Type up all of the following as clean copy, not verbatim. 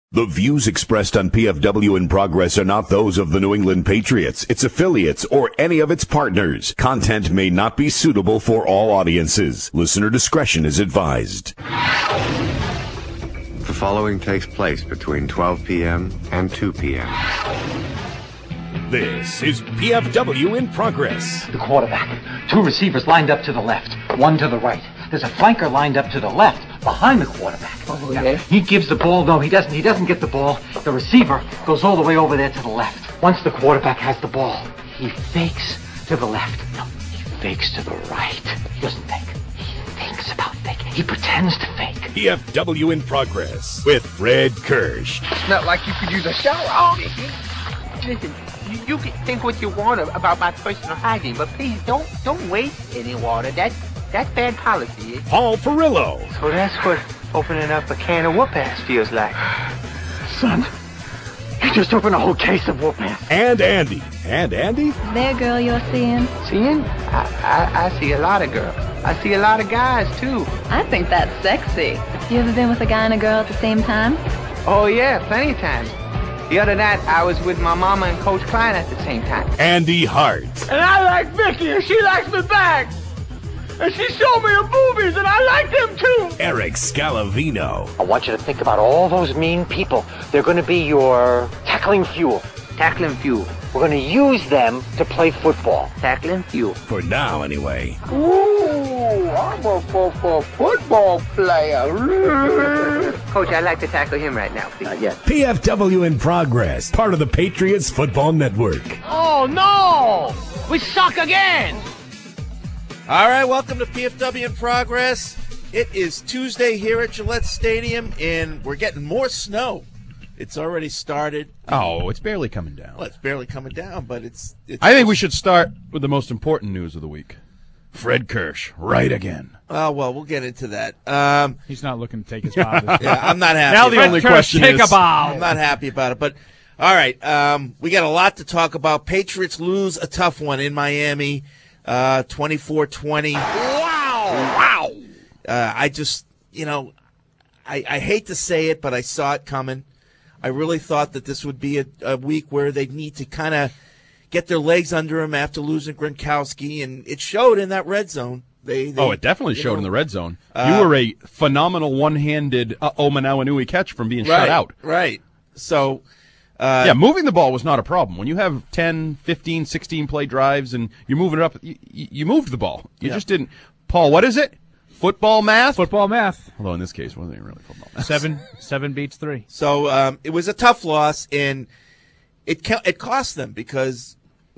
The views expressed on PFW in Progress are not those of the New England Patriots, its affiliates, or any of its partners. Content may not be suitable for all audiences. Listener discretion is advised. The following takes place between 12 p.m. and 2 p.m. This is PFW in Progress. The quarterback. Two receivers lined up to the left, one to the right. There's a flanker lined up to the left, behind the quarterback. Oh, yeah. He gives the ball. No, he doesn't. He doesn't get the ball. The receiver goes all the way over there to the left. Once the quarterback has the ball, he fakes to the left. No, he fakes to the right. He doesn't think. He thinks about faking. He pretends to fake. PFW in Progress with Fred Kirsch. It's not like you could use a shower. Oh, listen, you can think what you want about my personal hygiene, but please don't waste any water. That's bad policy. Paul Perillo. So that's what opening up a can of whoop-ass feels like. Son, you just opened a whole case of whoop-ass. And Andy. And Andy? That girl you're seeing? Seeing? I see a lot of girls. I see a lot of guys, too. I think that's sexy. You ever been with a guy and a girl at the same time? Oh, yeah, plenty of times. The other night, I was with my mama and Coach Klein at the same time. Andy Hart. And I like Vicky, and she likes me back. And she showed me her boobies, and I like them too. Eric Scalavino. I want you to think about all those mean people. They're going to be your tackling fuel. Tackling fuel. We're going to use them to play football. Tackling fuel. For now, anyway. Ooh, I'm a football player. Coach, I'd like to tackle him right now, please. Yes. PFW in Progress, part of the Patriots Football Network. Oh, no! We suck again! All right, welcome to PFW in Progress. It is Tuesday here at Gillette Stadium, and we're getting more snow. It's already started. Oh, it's barely coming down. Well, it's barely coming down, but it's I think we should start with the most important news of the week. Fred Kirsch, right again. Oh, well, we'll get into that. He's not looking to take his bow. Yeah, I'm not happy. Now the only question take is, a bow. I'm not happy about it, but all right. We got a lot to talk about. Patriots lose a tough one in Miami, 24-20. Wow. I just, I hate to say it, but I saw it coming. I really thought that this would be a week where they'd need to kind of get their legs under them after losing Gronkowski, and it showed in that red zone. It definitely showed in the red zone. You were a phenomenal one-handed Omanawanui catch from being shut out. Right. So, moving the ball was not a problem. When you have 10, 15, 16-play drives and you're moving it up, you moved the ball. You just didn't. Paul, what is it? Football math? Football math. Although in this case, it wasn't even really football math. Seven beats three. So it was a tough loss, and it cost them because,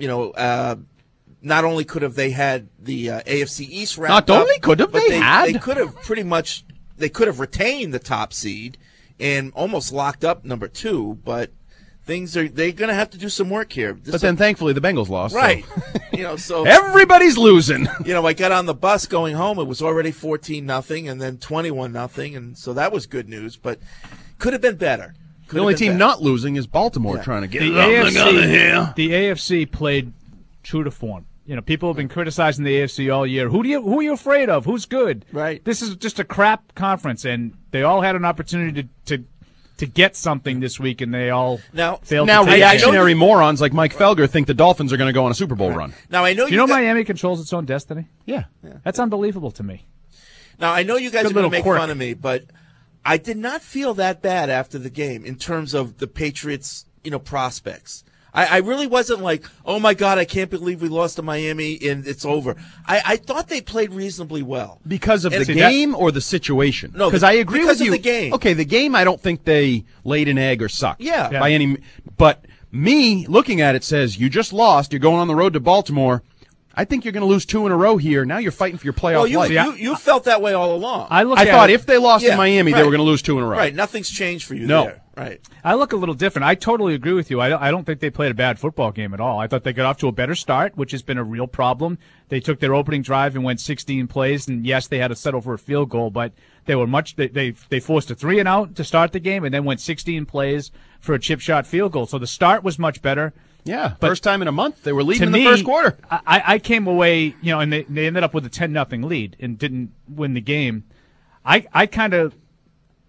not only could have they had the AFC East wrapped Not up, only could have, but they could have they could have retained the top seed and almost locked up number 2, but they're going to have to do some work here. But then thankfully the Bengals lost. Right. So. So Everybody's losing. I got on the bus going home. It was already 14-0 and then 21-0, and so that was good news, but could have been better. The only team not losing is Baltimore trying to get The AFC played true to form. People have been criticizing the AFC all year. Who are you afraid of? Who's good? Right. This is just a crap conference, and they all had an opportunity to get something this week, and they all failed. Now, to take reactionary morons like Mike Felger think the Dolphins are going to go on a Super Bowl run. Now I know Do you know Miami controls its own destiny? Yeah. That's unbelievable to me. Now I know you guys are going to make quirk. fun of me, but I did not feel that bad after the game in terms of the Patriots, prospects. I really wasn't like, oh, my God, I can't believe we lost to Miami and it's over. I thought they played reasonably well. Because of the game or the situation? No, because I agree because with you. Of the game. Okay, the game, I don't think they laid an egg or sucked. Yeah. By any. But me looking at it says, you just lost. You're going on the road to Baltimore. I think you're going to lose 2 in a row here. Now you're fighting for your playoff life. You felt that way all along. I thought if they lost to Miami, they were going to lose 2 in a row. Right. Nothing's changed for you No. there. Right. I look a little different. I totally agree with you. I don't think they played a bad football game at all. I thought they got off to a better start, which has been a real problem. They took their opening drive and went 16 plays, and yes, they had to settle for a field goal, but they were they forced a 3-and-out to start the game and then went 16 plays for a chip shot field goal. So the start was much better. Yeah, but first time in a month. They were leading in me, the first quarter. I came away, and they ended up with a 10-0 lead and didn't win the game. I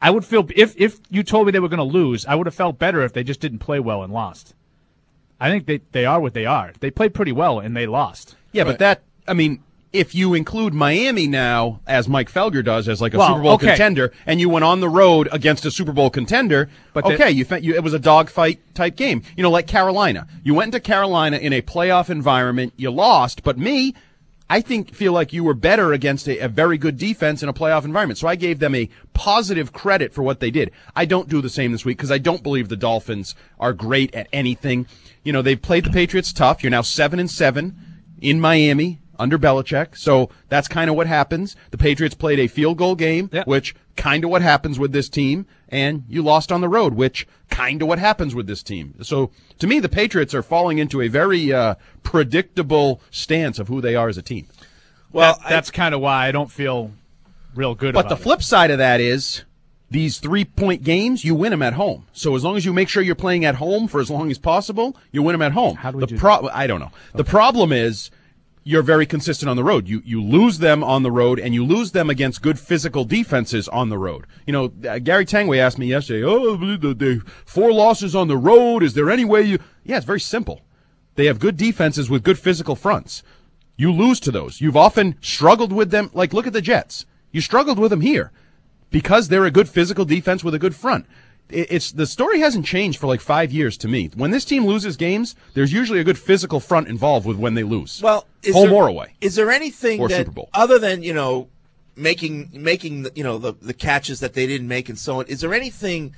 I would feel if you told me they were going to lose, I would have felt better if they just didn't play well and lost. I think they are what they are. They played pretty well and they lost. Yeah, but if you include Miami now, as Mike Felger does, as like a Super Bowl contender, and you went on the road against a Super Bowl contender, but it was a dogfight type game. You know, like Carolina. You went into Carolina in a playoff environment, you lost, but I feel like you were better against a very good defense in a playoff environment. So I gave them a positive credit for what they did. I don't do the same this week because I don't believe the Dolphins are great at anything. You know, they've played the Patriots tough. You're now 7-7 in Miami under Belichick. So that's kind of what happens. The Patriots played a field goal game, which kind of what happens with this team. And you lost on the road, which kind of what happens with this team. So to me, the Patriots are falling into a very predictable stance of who they are as a team. Well, that's kind of why I don't feel real good about it. But the flip side of that is these 3-point games, you win them at home. So as long as you make sure you're playing at home for as long as possible, you win them at home. How do we do that? I don't know. Okay. The problem is you're very consistent on the road. You lose them on the road, and you lose them against good physical defenses on the road. You know, Gary Tangway asked me yesterday, the 4 losses on the road, is there any way you... Yeah, it's very simple. They have good defenses with good physical fronts. You lose to those. You've often struggled with them. Like, look at the Jets. You struggled with them here because they're a good physical defense with a good front. The story hasn't changed for like 5 years to me. When this team loses games, there's usually a good physical front involved with when they lose. Well, home or away. Is there anything or that, Super Bowl, other than making the catches that they didn't make and so on? Is there anything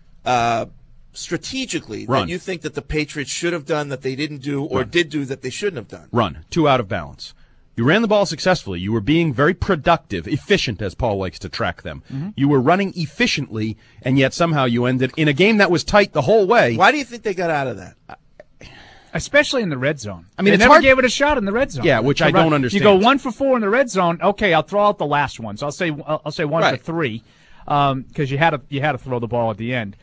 strategically that you think that the Patriots should have done that they didn't do, or did do that they shouldn't have done? Run. 2 out of balance. You ran the ball successfully. You were being very productive, efficient, as Paul likes to track them. Mm-hmm. You were running efficiently, and yet somehow you ended in a game that was tight the whole way. Why do you think they got out of that? Especially in the red zone. I mean, they it's never hard. gave it a shot in the red zone. Yeah, which I don't understand. You go 1 for 4 in the red zone. Okay, I'll throw out the last one. So I'll say 1 for 3, because you had to throw the ball at the end.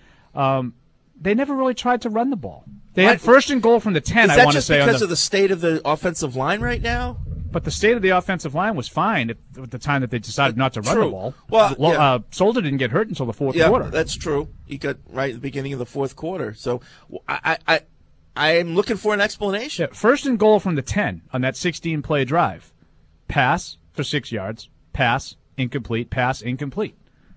They never really tried to run the ball. They had first and goal from the 10. I want to say because of the state of the offensive line right now. But the state of the offensive line was fine at the time that they decided not to run the ball. Well, Soldier didn't get hurt until the fourth quarter. quarter. Yeah, that's true. He got right at the beginning of the fourth quarter. So I am looking for an explanation. Yeah, first and goal from the 10 on that 16-play drive. Pass for 6 yards. Pass, incomplete. Pass, incomplete.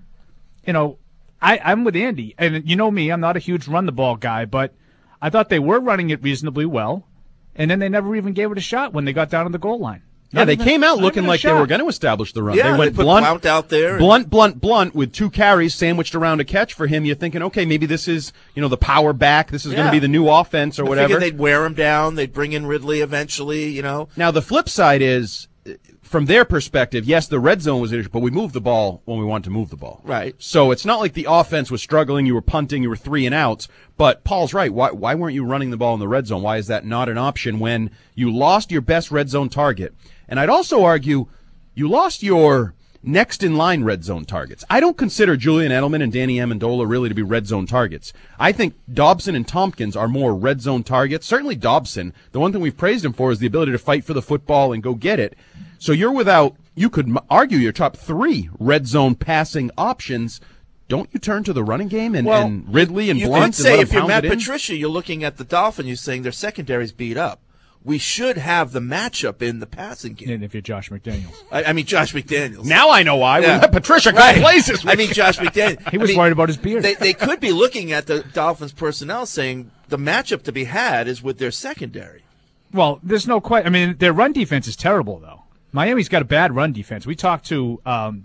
You know, I'm with Andy. And you know me, I'm not a huge run-the-ball guy, but I thought they were running it reasonably well. And then they never even gave it a shot when they got down to the goal line. Yeah, they came out looking like they were going to establish the run. Yeah, they went put Blount out there. Blunt with 2 carries sandwiched around a catch for him. You're thinking, okay, maybe this is, the power back. This is going to be the new offense or whatever. I figured they'd wear him down. They'd bring in Ridley eventually, Now, the flip side is, from their perspective, yes, the red zone was an issue, but we moved the ball when we wanted to move the ball. Right. So it's not like the offense was struggling. You were punting. You were 3 and outs. But Paul's right. Why weren't you running the ball in the red zone? Why is that not an option when you lost your best red zone target? And I'd also argue you lost your next-in-line red zone targets. I don't consider Julian Edelman and Danny Amendola really to be red zone targets. I think Dobson and Tompkins are more red zone targets. Certainly Dobson. The one thing we've praised him for is the ability to fight for the football and go get it. So you could argue your top 3 red zone passing options. Don't you turn to the running game and Ridley and Blunt? You could say if you're Matt Patricia, you're looking at the Dolphins, you're saying their secondary's beat up. We should have the matchup in the passing game. And if you're Josh McDaniels. I mean, Josh McDaniels. Now I know why. Yeah. We let Patricia go places. I mean, Josh McDaniels. He was worried about his beard. They could be looking at the Dolphins personnel saying the matchup to be had is with their secondary. Well, there's no question. I mean, their run defense is terrible, though. Miami's got a bad run defense. We talked to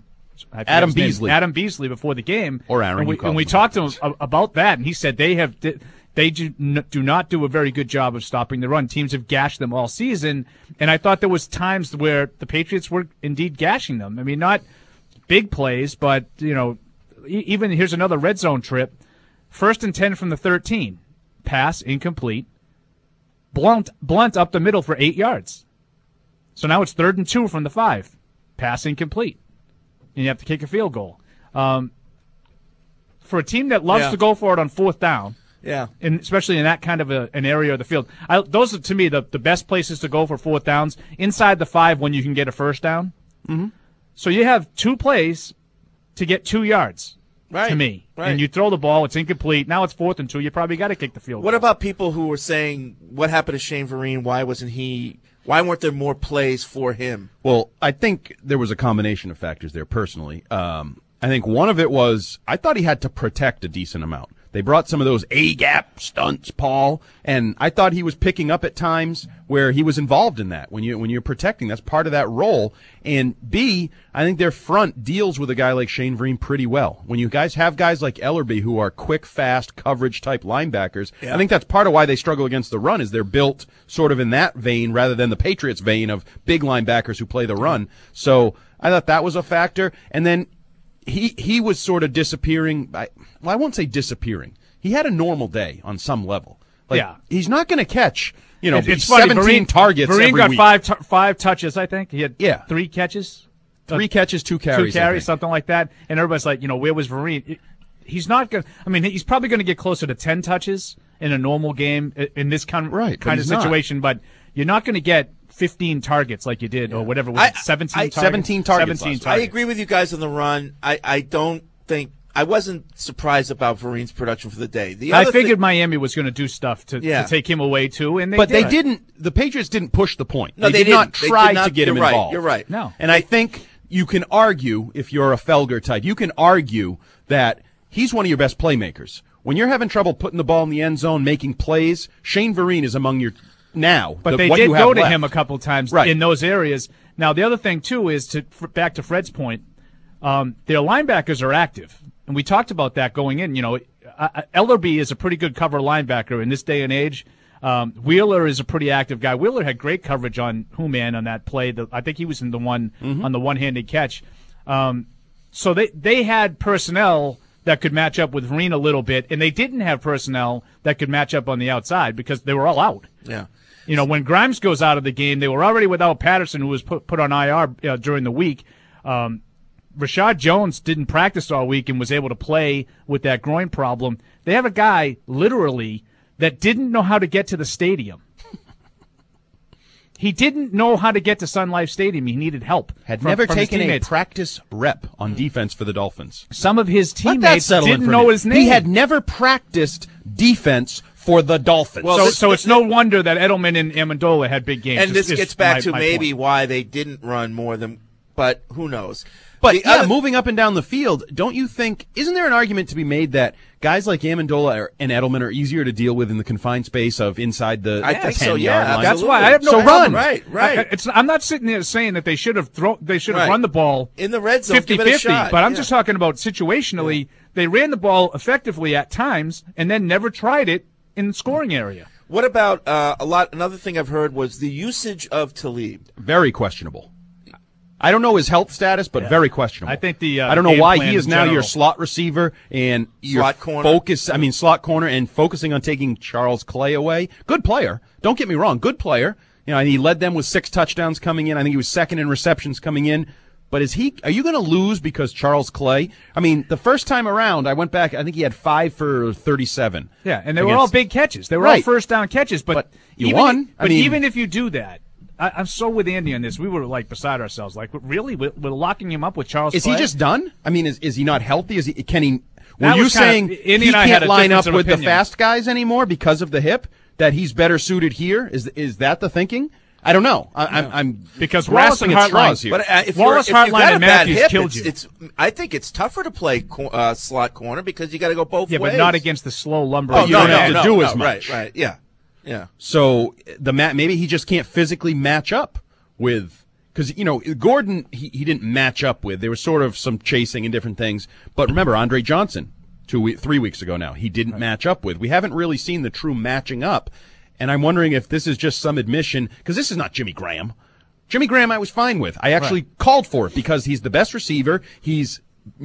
Adam Beasley before the game. Or Aaron. And we talked to him about that, and he said they do not do a very good job of stopping the run. Teams have gashed them all season, and I thought there was times where the Patriots were indeed gashing them. I mean, not big plays, but, even here's another red zone trip. 1st and 10 from the 13. Pass, incomplete. Blunt up the middle for 8 yards. So now it's 3rd and 2 from the 5. Pass, incomplete. And you have to kick a field goal. For a team that loves to go for it on 4th down, yeah, and especially in that kind of an area of the field, those are, to me, the best places to go for 4th downs, inside the 5 when you can get a first down. Mm-hmm. So you have 2 plays to get 2 yards. to me. Right. And you throw the ball, it's incomplete. Now it's 4th and 2. You probably got to kick the field goal. What about people who were saying, what happened to Shane Vereen? Why weren't there more plays for him? Well, I think there was a combination of factors there personally. I think one of it was I thought he had to protect a decent amount. They brought some of those A-gap stunts, Paul, and I thought he was picking up at times where he was involved in that. When you're protecting, that's part of that role. And B, I think their front deals with a guy like Shane Vereen pretty well. When you guys have guys like Ellerbe who are quick, fast, coverage-type linebackers, I think that's part of why they struggle against the run is they're built sort of in that vein rather than the Patriots vein of big linebackers who play the run. So I thought that was a factor. And then he was sort of disappearing. I won't say disappearing. He had a normal day on some level. He's not going to catch, it's 17 funny. targets Vereen every got week. five touches, I think. He had 3 catches. 3 catches, 2 carries. 2 carries, something like that. And everybody's like, where was Vereen? He's not going to, he's probably going to get closer to 10 touches in a normal game in this kind of situation, but you're not going to get 15 targets like you did, or whatever, 17 targets? 17 targets. I agree with you guys on the run. I wasn't surprised about Vereen's production for the day. I figured Miami was going to do stuff to take him away too, and they didn't. The Patriots didn't push the point. No, they did not try to get him involved. You're right. No, and I think you can argue, if you're a Felger type, you can argue that he's one of your best playmakers. When you're having trouble putting the ball in the end zone, making plays, Shane Vereen is among your now. But they did go to him a couple times in those areas. Now, the other thing, too, is back to Fred's point, their linebackers are active. And we talked about that going in. Ellerbe is a pretty good cover linebacker in this day and age. Wheeler is a pretty active guy. Wheeler had great coverage on Hooman on that play. I think he was in the one on the one-handed catch. So they had personnel that could match up with Vereen a little bit, and they didn't have personnel that could match up on the outside because they were all out. Yeah. When Grimes goes out of the game, they were already without Patterson, who was put on IR during the week. Rashad Jones didn't practice all week and was able to play with that groin problem. They have a guy, literally, that didn't know how to get to the stadium. He didn't know how to get to Sun Life Stadium. He needed help. Had never taken a practice rep on defense for the Dolphins. Some of his teammates didn't know his name. He had never practiced defense for the Dolphins. Well, so it's no wonder that Edelman and Amendola had big games. And this gets back to maybe why they didn't run more than, but who knows? But moving up and down the field, don't you think, isn't there an argument to be made that guys like Amendola and Edelman are easier to deal with in the confined space of inside the 10-yard line? That's why I have no problem. Right. I'm not sitting there saying that they should have run the ball in the red zone 50-50, but I'm just talking about situationally. They ran the ball effectively at times and then never tried it in the scoring area. What about another thing I've heard was the usage of Talib. Very questionable. I don't know his health status, but very questionable. I think I don't know why he is now your slot receiver and your slot corner. Slot corner and focusing on taking Charles Clay away. Good player. Don't get me wrong. Good player. And he led them with 6 touchdowns coming in. I think he was second in receptions coming in. But are you going to lose because Charles Clay? The first time around, I went back, I think he had 5 for 37. Yeah, and they were all big catches. They were all first down catches, but you won. Even if you do that, I'm so with Andy on this. We were beside ourselves. Really, we're locking him up with Charles Clay? Is he just done? Is he not healthy? Were you saying he can't line up with the fast guys anymore because of the hip? That he's better suited here? Is that the thinking? I don't know. I'm because grasping at straws here. But if Wallace, you've got and Matthews hip, killed you. I think it's tougher to play slot corner because you got to go both ways. Yeah, but not against the slow lumbering. You don't have to do as much. Right. Yeah. So maybe he just can't physically match up with, because Gordon he didn't match up with. There was sort of some chasing and different things. But remember, Andre Johnson 3 weeks ago now he didn't match up with. We haven't really seen the true matching up, and I'm wondering if this is just some admission because this is not Jimmy Graham. Jimmy Graham I was fine with. I actually called for it because he's the best receiver. He's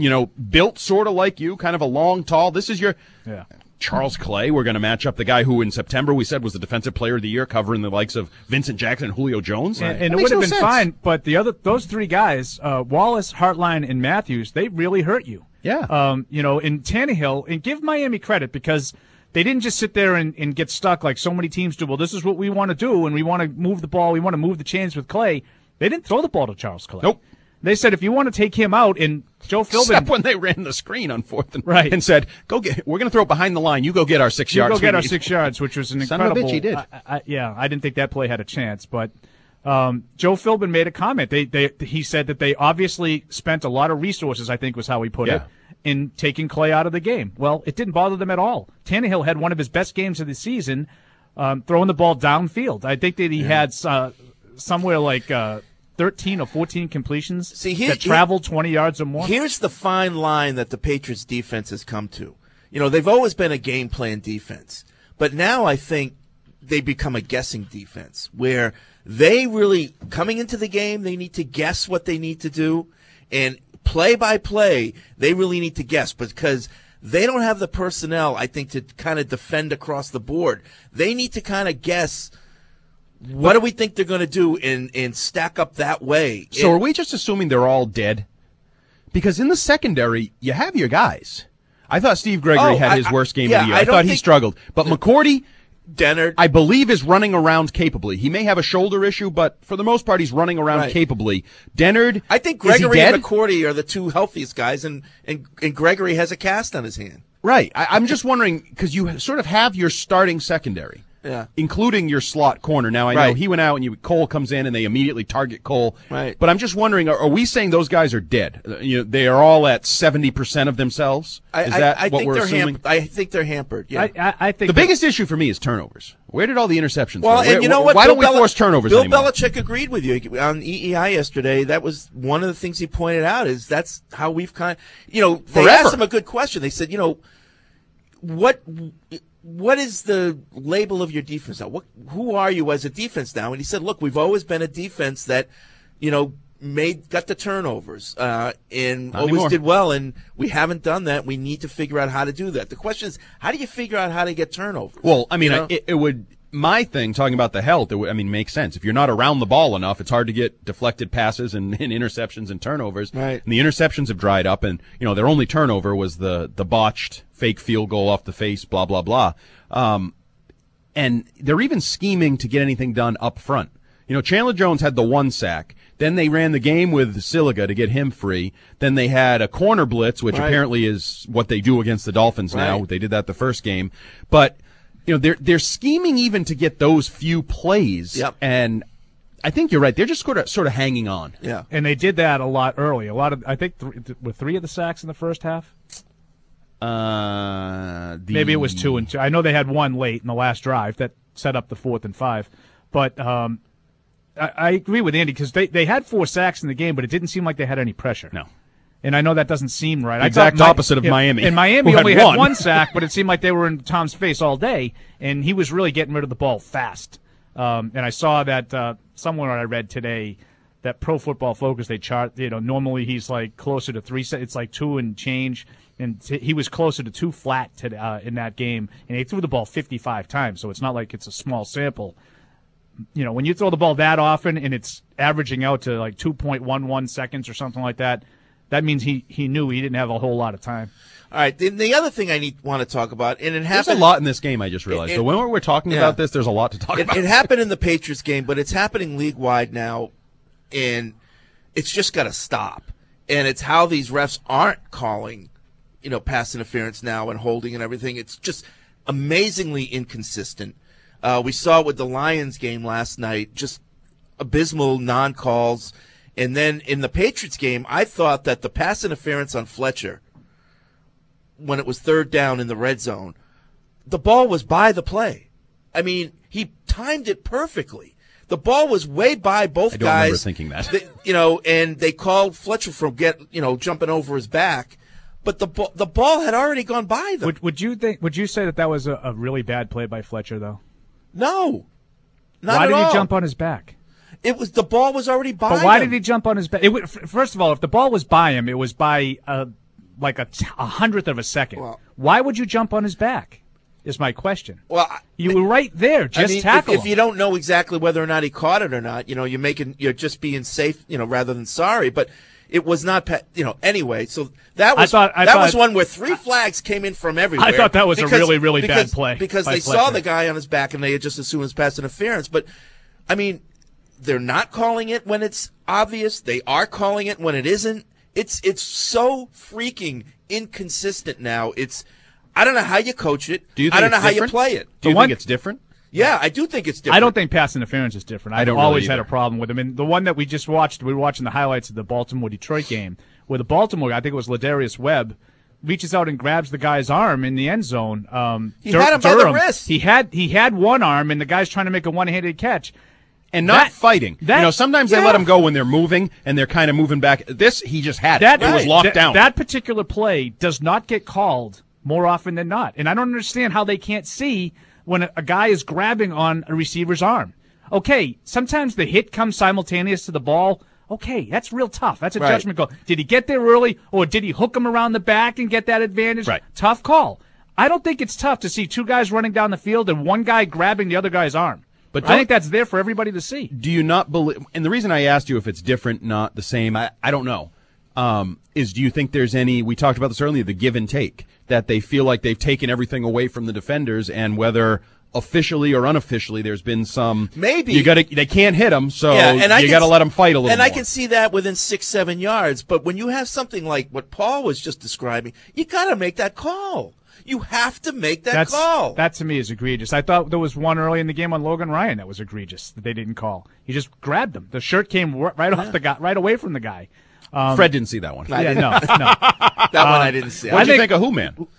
built sort of like you, kind of a long, tall. This is your. Yeah. Charles Clay, we're going to match up the guy who in September we said was the Defensive Player of the Year, covering the likes of Vincent Jackson and Julio Jones. And it would have been fine, but those 3 guys, Wallace, Hartline, and Matthews, they really hurt you. Yeah. In Tannehill, and give Miami credit because they didn't just sit there and get stuck like so many teams do. Well, this is what we want to do, and we want to move the ball. We want to move the chains with Clay. They didn't throw the ball to Charles Clay. Nope. They said if you want to take him out, and Joe Philbin. Except when they ran the screen on 4th and said, "We're going to throw it behind the line. You go get our 6 yards. You go get our 6 yards," which was an incredible. Son of a bitch, he did. I didn't think that play had a chance, but Joe Philbin made a comment. He said that they obviously spent a lot of resources, I think was how he put it, in taking Clay out of the game. Well, it didn't bother them at all. Tannehill had one of his best games of the season, throwing the ball downfield. I think that he had somewhere like 13 or 14 completions that traveled 20 yards or more. Here's the fine line that the Patriots defense has come to. You know, they've always been a game plan defense, but now I think they become a guessing defense where they really, coming into the game, they need to guess what they need to do, and play by play, they really need to guess because they don't have the personnel, I think, to kind of defend across the board. They need to kind of guess, what do we think they're going to do and stack up that way? So are we just assuming they're all dead? Because in the secondary, you have your guys. I thought Steve Gregory had his worst game of the year. I thought he struggled. But McCourty, Dennard, I believe, is running around capably. He may have a shoulder issue, but for the most part, he's running around capably. Dennard, I think Gregory and McCourty are the two healthiest guys, and Gregory has a cast on his hand. Right. I'm just wondering, because you sort of have your starting secondary. Yeah. Including your slot corner. Now, I know he went out and Cole comes in and they immediately target Cole. Right. But I'm just wondering, are we saying those guys are dead? They are all at 70% of themselves? Is that what we're assuming? I think they're hampered, yeah. I think the biggest issue for me is turnovers. Where did all the interceptions go? And you know what? Why don't we force turnovers anymore? Bill Belichick agreed with you on EEI yesterday. That was one of the things he pointed out is that's how we've they asked him a good question. They said, what is the label of your defense now? Who are you as a defense now? And he said, look, we've always been a defense that, got the turnovers, and always did well, and we haven't done that. We need to figure out how to do that. The question is, how do you figure out how to get turnovers? Well, I mean, it would, my thing, talking about the health, makes sense. If you're not around the ball enough, it's hard to get deflected passes and interceptions and turnovers. Right. And the interceptions have dried up, and, their only turnover was the botched fake field goal off the face, blah, blah, blah. And they're even scheming to get anything done up front. Chandler Jones had the one sack. Then they ran the game with Siliga to get him free. Then they had a corner blitz, which apparently is what they do against the Dolphins now. They did that the first game. But, they're scheming even to get those few plays. Yep. And I think you're right. They're just sort of hanging on. Yeah. And they did that a lot early. I think were 3 of the sacks in the first half? Maybe it was 2 and 2. I know they had one late in the last drive that set up the 4th and 5. But I agree with Andy because they had 4 sacks in the game, but it didn't seem like they had any pressure. No. And I know that doesn't seem right. The exact opposite of Miami. And Miami only had one sack, but it seemed like they were in Tom's face all day, and he was really getting rid of the ball fast. And I saw that somewhere I read today that Pro Football Focus, they chart, normally he's like closer to 3, it's like 2 and change, and he was closer to 2 flat in that game, and he threw the ball 55 times, so it's not like it's a small sample. When you throw the ball that often and it's averaging out to like 2.11 seconds or something like that, that means he knew he didn't have a whole lot of time. All right. Then the other thing I want to talk about, and it happened. There's a lot in this game, I just realized. So when we're talking about this, there's a lot to talk about. It happened in the Patriots game, but it's happening league-wide now, and it's just got to stop. And it's how these refs aren't calling, pass interference now and holding and everything. It's just amazingly inconsistent. We saw it with the Lions game last night, just abysmal non-calls. And then in the Patriots game, I thought that the pass interference on Fletcher, when it was 3rd down in the red zone, the ball was by the play. I mean, he timed it perfectly. The ball was way by both guys. I don't remember thinking that. And they called Fletcher from jumping over his back. But the ball had already gone by them. Would you say that was a really bad play by Fletcher, though? No. Not at all. Why did he jump on his back? The ball was already by him. But why did he jump on his back? First of all, if the ball was by him, it was by like a 100th of a second. Well, why would you jump on his back? Is my question. Well, you were right there. Just tackle him. If you don't know exactly whether or not he caught it or not, you're just being safe, rather than sorry. But it was not, anyway. So that was was one where 3 flags came in from everywhere. I thought that was a really, really bad play because they Fletcher. saw the guy on his back and they had just assumed it was pass interference. But I mean, they're not calling it when it's obvious. They are calling it when it isn't. It's so freaking inconsistent now. I don't know how you coach it. I don't know how you play it. Do you think it's different? Yeah, I do think it's different. I don't think pass interference is different. I've don't always really had a problem with him. And the one that we just watched, we were watching the highlights of the Baltimore-Detroit game, where the Baltimore, I think it was Ladarius Webb, reaches out and grabs the guy's arm in the end zone. He had him by the wrist. He had one arm, and the guy's trying to make a one-handed catch. And not fighting. Sometimes they let them go when they're moving, and they're kind of moving back. This, he just had it. It was locked down. That particular play does not get called more often than not. And I don't understand how they can't see when a guy is grabbing on a receiver's arm. Okay, sometimes the hit comes simultaneous to the ball. Okay, that's real tough. That's a judgment call. Did he get there early, or did he hook him around the back and get that advantage? Right. Tough call. I don't think it's tough to see two guys running down the field and one guy grabbing the other guy's arm. But I think that's there for everybody to see. Do you not believe? And the reason I asked you if it's different, not the same, I don't know. Is do you think there's any? We talked about this earlier. The give and take, that they feel like they've taken everything away from the defenders, and whether officially or unofficially, there's been some. Maybe they can't hit them, so you got to let them fight a little. And more. I can see that within 6-7 yards. But when you have something like what Paul was just describing, you got to make that call. You have to make that call. That to me is egregious. I thought there was one early in the game on Logan Ryan that was egregious that they didn't call. He just grabbed him. The shirt came right off the guy, right away from the guy. Fred didn't see that one. Yeah, no. That one I didn't see. What did you think of Who Man?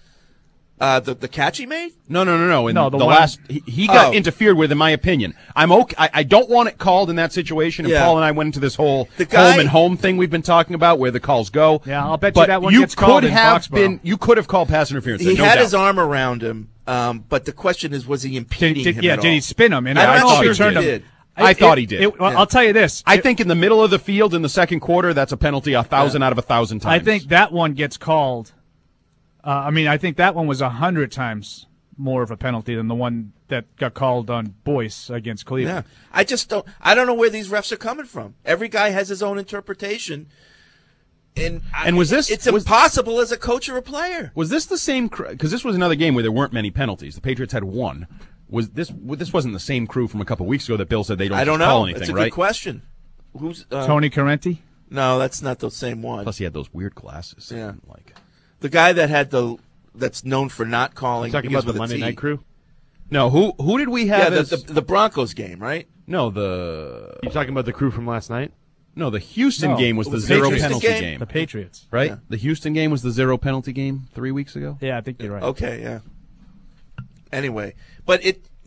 The catch he made? No. The last he got interfered with, in my opinion. I'm okay. I don't want it called in that situation. And Paul and I went into this whole home and home thing we've been talking about, where the calls go. Yeah, I'll bet you that one gets called in Foxborough. You could have called pass interference. He had his arm around him, but the question is, was he impeding him at all? Did he spin him? And I thought he turned him. did. I thought he did. I'll tell you this. I think in the middle of the field in the second quarter, that's a penalty 1,000 out of 1,000 times. I think that one gets called. I think that one was 100 times more of a penalty than the one that got called on Boyce against Cleveland. Yeah. I don't know where these refs are coming from. Every guy has his own interpretation. And was this? It's impossible as a coach or a player. Was this the same? Because this was another game where there weren't many penalties. The Patriots had one. Was this wasn't the same crew from a couple weeks ago that Bill said they don't call anything, That's a right? good question. Who's Tony Correnti? No, that's not the same one. Plus, he had those weird glasses. Yeah, the guy that had that's known for not calling. You're talking about the Monday night crew? No, who did we have? Yeah, the Broncos game, right? No, You're talking about the crew from last night? No, the Houston game was the zero penalty game. The Patriots, right? Yeah. The Houston game was the zero penalty game 3 weeks ago. Yeah, I think you're right. Okay, yeah. Anyway, but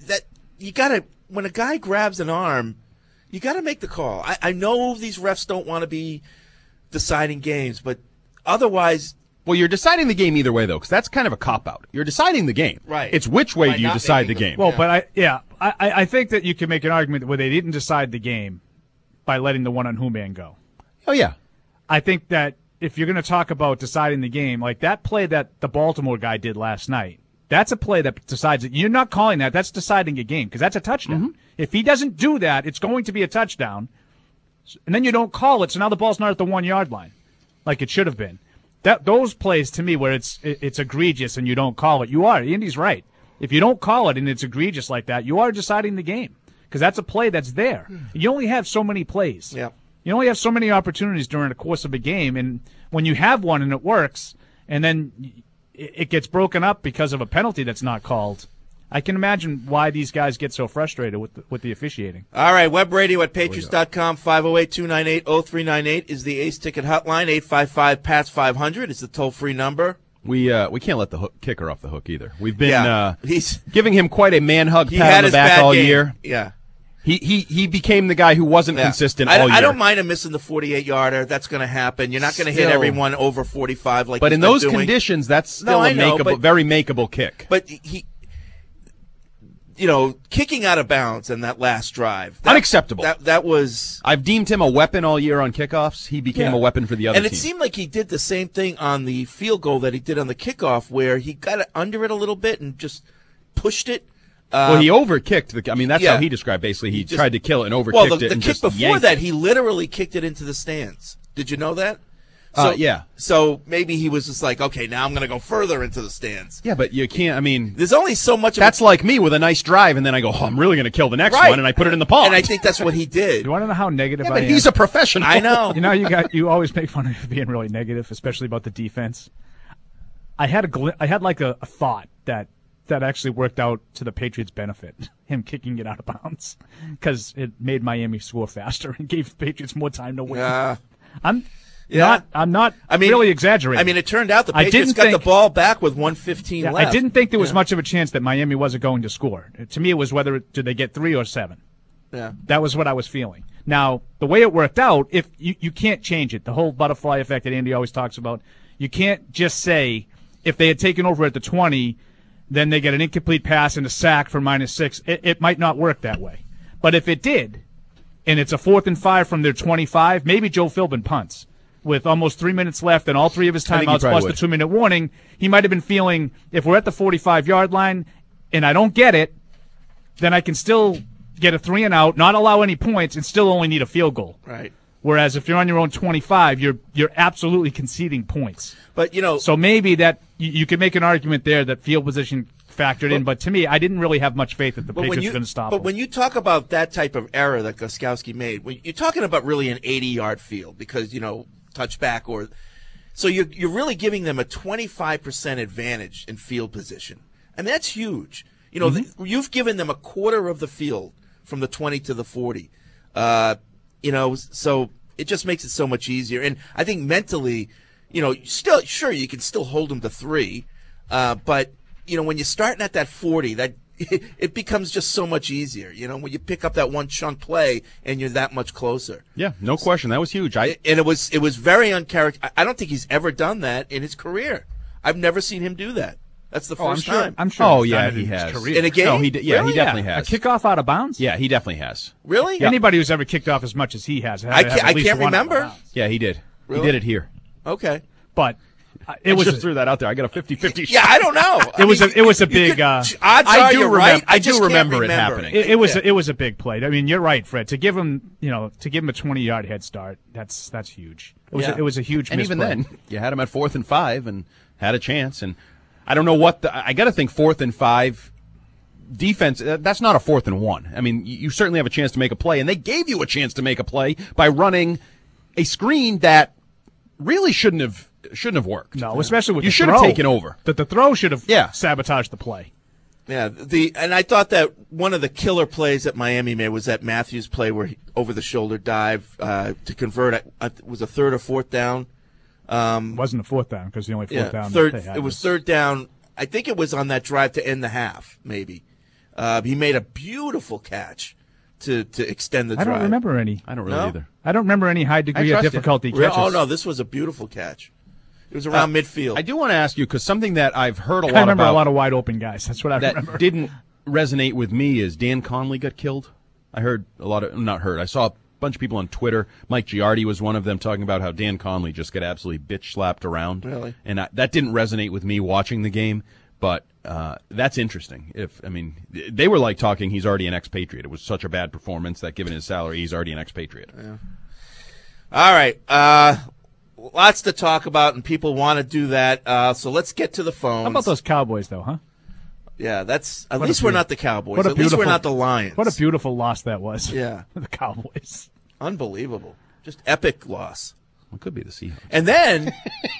when a guy grabs an arm, you got to make the call. I know these refs don't want to be deciding games, but otherwise. Well, you're deciding the game either way, though, because that's kind of a cop-out. You're deciding the game. Right. It's which way do you decide the game. Well, but I think that you can make an argument where they didn't decide the game by letting the one on Who-Man go. Oh, yeah. I think that if you're going to talk about deciding the game, like that play that the Baltimore guy did last night, that's a play that decides it. You're not calling that. That's deciding a game because that's a touchdown. Mm-hmm. If he doesn't do that, it's going to be a touchdown. And then you don't call it, so now the ball's not at the 1 yard line like it should have been. Those plays to me where it's egregious and you don't call it, you are. Andy's right. If you don't call it and it's egregious like that, you are deciding the game because that's a play that's there. You only have so many plays. Yeah. You only have so many opportunities during the course of a game, and when you have one and it works, and then it gets broken up because of a penalty that's not called, I can imagine why these guys get so frustrated with the officiating. All right, web radio at Patriots.com, 508-298-0398 is the Ace Ticket hotline. 855-PATS-500 is the toll-free number. We can't let the kicker off the hook either. We've been he's giving him quite a man-hug pat on the back all year. Yeah. He became the guy who wasn't consistent all year. I don't mind him missing the 48-yarder. That's going to happen. You're not going to hit everyone over 45 like. But in those conditions, that's still a very makeable kick. But he, kicking out of bounds in that last drive, unacceptable. That was. I've deemed him a weapon all year on kickoffs. He became a weapon for the other team. And it seemed like he did the same thing on the field goal that he did on the kickoff, where he got under it a little bit and just pushed it. Well, he overkicked that's how he described. Basically, he tried to kill it and overkicked it. The kick before that, he literally kicked it into the stands. Did you know that? So maybe he was just like, okay, now I'm going to go further into the stands. Yeah, but you can't. I mean, there's only so much. That's like me with a nice drive, and then I go, I'm really going to kill the next one, and I put it in the pond. And I think that's what he did. You want to know how negative I am? But he's a professional. I know. You always make fun of being really negative, especially about the defense. I had a thought that actually worked out to the Patriots' benefit. Him kicking it out of bounds because it made Miami score faster and gave the Patriots more time to win. I'm not really exaggerating. I mean, it turned out the Patriots got the ball back with 1:15 left. I didn't think there was much of a chance that Miami wasn't going to score. To me, it was did they get 3 or 7. Yeah. That was what I was feeling. Now, the way it worked out, if you can't change it, the whole butterfly effect that Andy always talks about, you can't just say if they had taken over at the 20, then they get an incomplete pass and a sack for -6. It might not work that way. But if it did, and it's a 4th and 5 from their 25, maybe Joe Philbin punts. With almost 3 minutes left and all 3 of his timeouts plus the 2-minute warning, he might have been feeling, if we're at the 45-yard line and I don't get it, then I can still get a 3-and-out, not allow any points, and still only need a field goal. Right. Whereas if you're on your own 25, you're absolutely conceding points. But so maybe that you could make an argument there that field position factored in. But to me, I didn't really have much faith that the Patriots were going to stop. But when you talk about that type of error that Gostkowski made, you're talking about really an 80-yard field because touchback so you're really giving them a 25% advantage in field position, and that's huge. You've given them a quarter of the field from the 20 to the 40. So it just makes it so much easier. And I think mentally, still, sure, you can still hold them to 3. But, when you're starting at that 40, that it becomes just so much easier, when you pick up that one chunk play and you're that much closer. Yeah, no question. That was huge. And it was very uncharacteristic. I don't think he's ever done that in his career. I've never seen him do that. That's the first time. I'm sure. Oh, yeah, he has. In a game? No, he definitely has. A kickoff out of bounds? Yeah, he definitely has. Really? Yeah. Anybody who's ever kicked off as much as he has. I can't remember. Yeah, he did. Really? He did it here. Okay. But I just threw that out there. I got a 50-50 shot. Yeah, I don't know. It was a big. Odds are you're right. I do remember it happening. It was a big play. I mean, you're right, Fred. To give him a 20-yard head start, that's huge. It was a huge. And misplay. even then, you had him at 4th and 5 and had a chance. And I don't know what I got to think 4th and 5 defense. That's not a 4th and 1. I mean, you certainly have a chance to make a play, and they gave you a chance to make a play by running a screen that really shouldn't have worked. No, especially with you the should throw. have taken over. The throw should have sabotaged the play. Yeah, and I thought that one of the killer plays that Miami made was that Matthews play where he over the shoulder dive to convert. It was a 3rd or 4th down. Wasn't a 4th down because the only 4th down. It was 3rd down. I think it was on that drive to end the half. Maybe he made a beautiful catch to extend the drive. I don't remember any. I don't really either. I don't remember any high degree of difficulty catches. Oh no, this was a beautiful catch. It was around midfield. I do want to ask you because something that I've heard a lot about. I remember a lot of wide open guys. That's what I remember. That didn't resonate with me is Dan Conley got killed. I heard a lot of I saw a bunch of people on Twitter. Mike Giardi was one of them talking about how Dan Conley just got absolutely bitch slapped around. Really? And that didn't resonate with me watching the game. But that's interesting. They were like talking he's already an expatriate. It was such a bad performance that given his salary, he's already an expatriate. Yeah. All right. Lots to talk about, and people want to do that. So let's get to the phones. How about those Cowboys, though, huh? Yeah, at least we're not the Cowboys. At least we're not the Lions. What a beautiful loss that was. Yeah. The Cowboys. Unbelievable. Just epic loss. It could be the Seahawks. And then,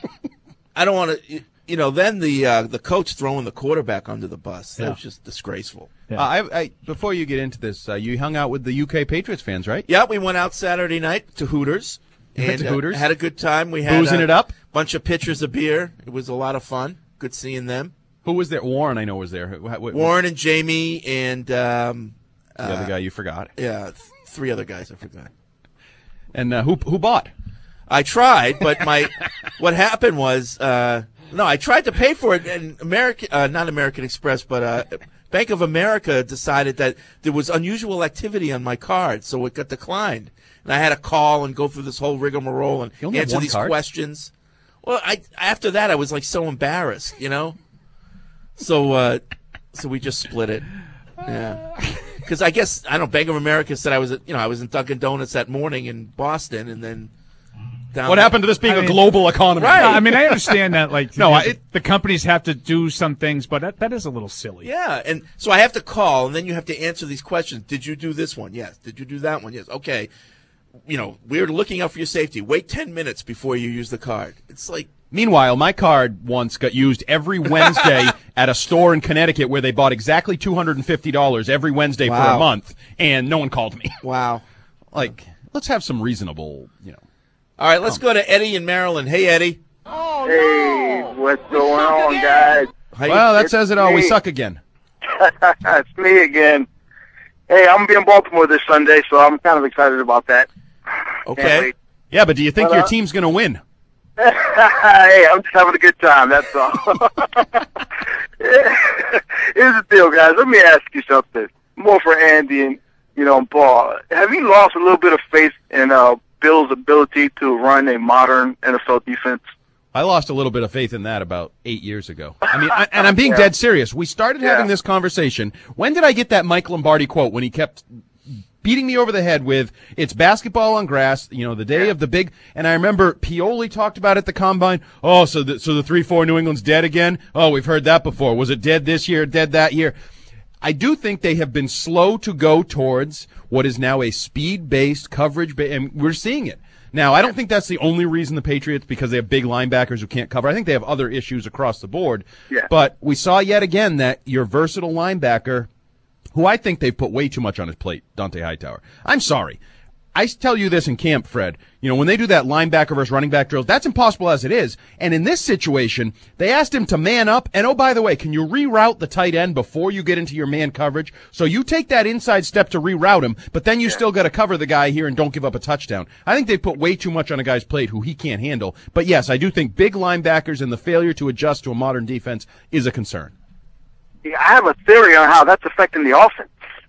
I don't want to... then the coach throwing the quarterback under the bus. That was just disgraceful. Yeah. Before you get into this, you hung out with the UK Patriots fans, right? Yeah, we went out Saturday night to Hooters. And had a good time. We had boozing it up. Bunch of pitchers of beer. It was a lot of fun. Good seeing them. Who was there? Warren, I know, was there. Warren and Jamie and the other guy you forgot. Yeah, 3 other guys I forgot. And who bought? I tried, but what happened was I tried to pay for it, and not American Express, but Bank of America decided that there was unusual activity on my card, so it got declined. And I had to call and go through this whole rigmarole and answer these questions. Well, after that, I was like so embarrassed, So we just split it. Yeah. Because I guess, Bank of America said I was in Dunkin' Donuts that morning in Boston, and then down. What happened to this being a global economy? Right. No, I mean, I understand that. Like, No, the companies have to do some things, but that is a little silly. Yeah, and so I have to call, and then you have to answer these questions. Did you do this one? Yes. Did you do that one? Yes. Okay. We're looking out for your safety. Wait 10 minutes before you use the card. It's like. Meanwhile, my card once got used every Wednesday at a store in Connecticut where they bought exactly $250 every Wednesday for a month, and no one called me. Wow. Like, let's have some reasonable, All right, let's go to Eddie in Maryland. Hey, Eddie. Oh, hey, what's going on, guys? Well, that says it all. We suck again. It's me again. Hey, I'm going to be in Baltimore this Sunday, so I'm kind of excited about that. Okay. Yeah, but do you think your team's going to win? Hey, I'm just having a good time, that's all. Here's the deal, guys. Let me ask you something. More for Andy and Paul. Have you lost a little bit of faith in Bill's ability to run a modern NFL defense? I lost a little bit of faith in that about 8 years ago. I mean, and I'm being dead serious. We started having this conversation. When did I get that Mike Lombardi quote when he kept beating me over the head with, it's basketball on grass, the day of the big, and I remember Pioli talked about it at the Combine. Oh, so the 3-4 New England's dead again? Oh, we've heard that before. Was it dead this year, dead that year? I do think they have been slow to go towards what is now a speed-based coverage, and we're seeing it. Now, I don't think that's the only reason the Patriots, because they have big linebackers who can't cover. I think they have other issues across the board. Yeah. But we saw yet again that your versatile linebacker, who I think they put way too much on his plate, Dante Hightower. I'm sorry. I tell you this in camp, Fred. When they do that linebacker versus running back drills, that's impossible as it is. And in this situation, they asked him to man up. And, oh, by the way, can you reroute the tight end before you get into your man coverage? So you take that inside step to reroute him, but then you still got to cover the guy here and don't give up a touchdown. I think they put way too much on a guy's plate who he can't handle. But, yes, I do think big linebackers and the failure to adjust to a modern defense is a concern. Yeah, I have a theory on how that's affecting the offense.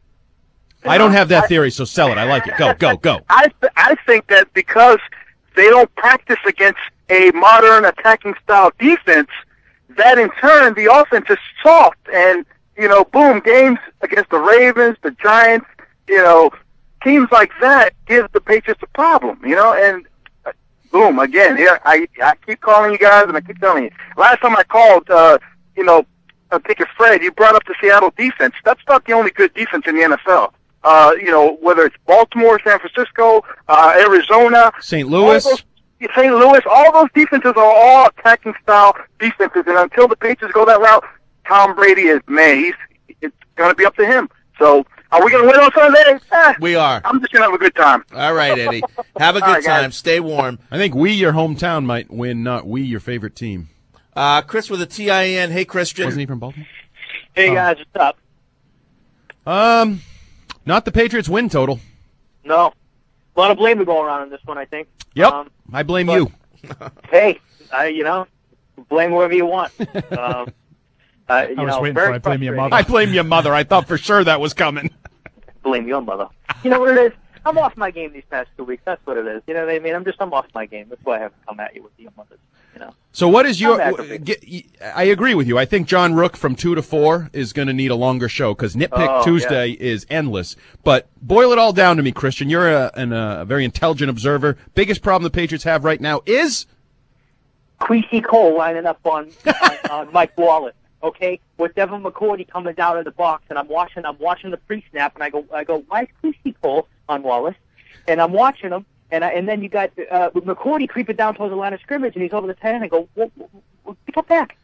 I don't have that theory, so sell it. I like it. Go. I think that because they don't practice against a modern attacking style defense, that in turn the offense is soft. And, boom, games against the Ravens, the Giants, teams like that give the Patriots a problem, and boom, again, here, I keep calling you guys and I keep telling you. Last time I called, I think it's Fred, you brought up the Seattle defense. That's not the only good defense in the NFL. Whether it's Baltimore, San Francisco, Arizona, St. Louis, all those defenses are all attacking style defenses. And until the Patriots go that route, Tom Brady is, it's going to be up to him. So, are we going to win on Sunday? We are. I'm just going to have a good time. All right, Eddie. Have a good time. Guys. Stay warm. I think we, your hometown, might win, not we, your favorite team. Chris with a TIN. Hey, Christian. Wasn't he from Baltimore? Hey, guys. What's up? Not the Patriots win total. No. A lot of blame to go around on this one, I think. Yep. I blame you. Hey, blame whoever you want. I was waiting for I blame your mother. I blame your mother. I thought for sure that was coming. Blame your mother. You know what it is? I'm off my game these past 2 weeks. That's what it is. You know what I mean? I'm off my game. That's why I haven't come at you with your mothers. So what is your? I agree with you. I think John Rook from 2 to 4 is going to need a longer show because Nitpick Tuesday is endless. But boil it all down to me, Christian. You're a very intelligent observer. Biggest problem the Patriots have right now is Queasy Cole lining up on Mike Wallace. Okay, with Devin McCourty coming down in the box, and I'm watching the pre-snap, and I go, why is Queasy Cole on Wallace? And I'm watching him. And then you got McCourty creeping down towards the line of scrimmage, and he's over the 10, and I go, get back.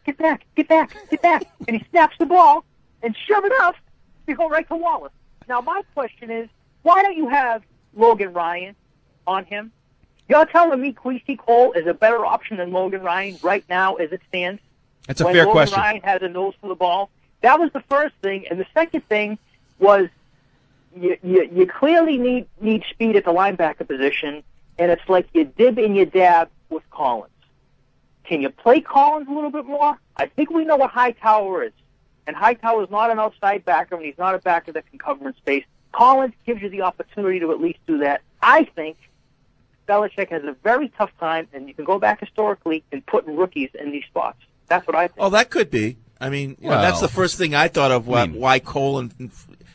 And he snaps the ball, and sure enough, they go right to Wallace. Now, my question is, why don't you have Logan Ryan on him? You're telling me Queasy Cole is a better option than Logan Ryan right now as it stands? That's a fair question. When Logan Ryan has a nose for the ball? That was the first thing. And the second thing was, you clearly need speed at the linebacker position, and it's like you dib and you dab with Collins. Can you play Collins a little bit more? I think we know what Hightower is, and Hightower is not an outside backer, and he's not a backer that can cover in space. Collins gives you the opportunity to at least do that. I think Belichick has a very tough time, and you can go back historically in putting rookies in these spots. That's what I think. Oh, that could be. I mean, that's the first thing I thought of. Why Cole and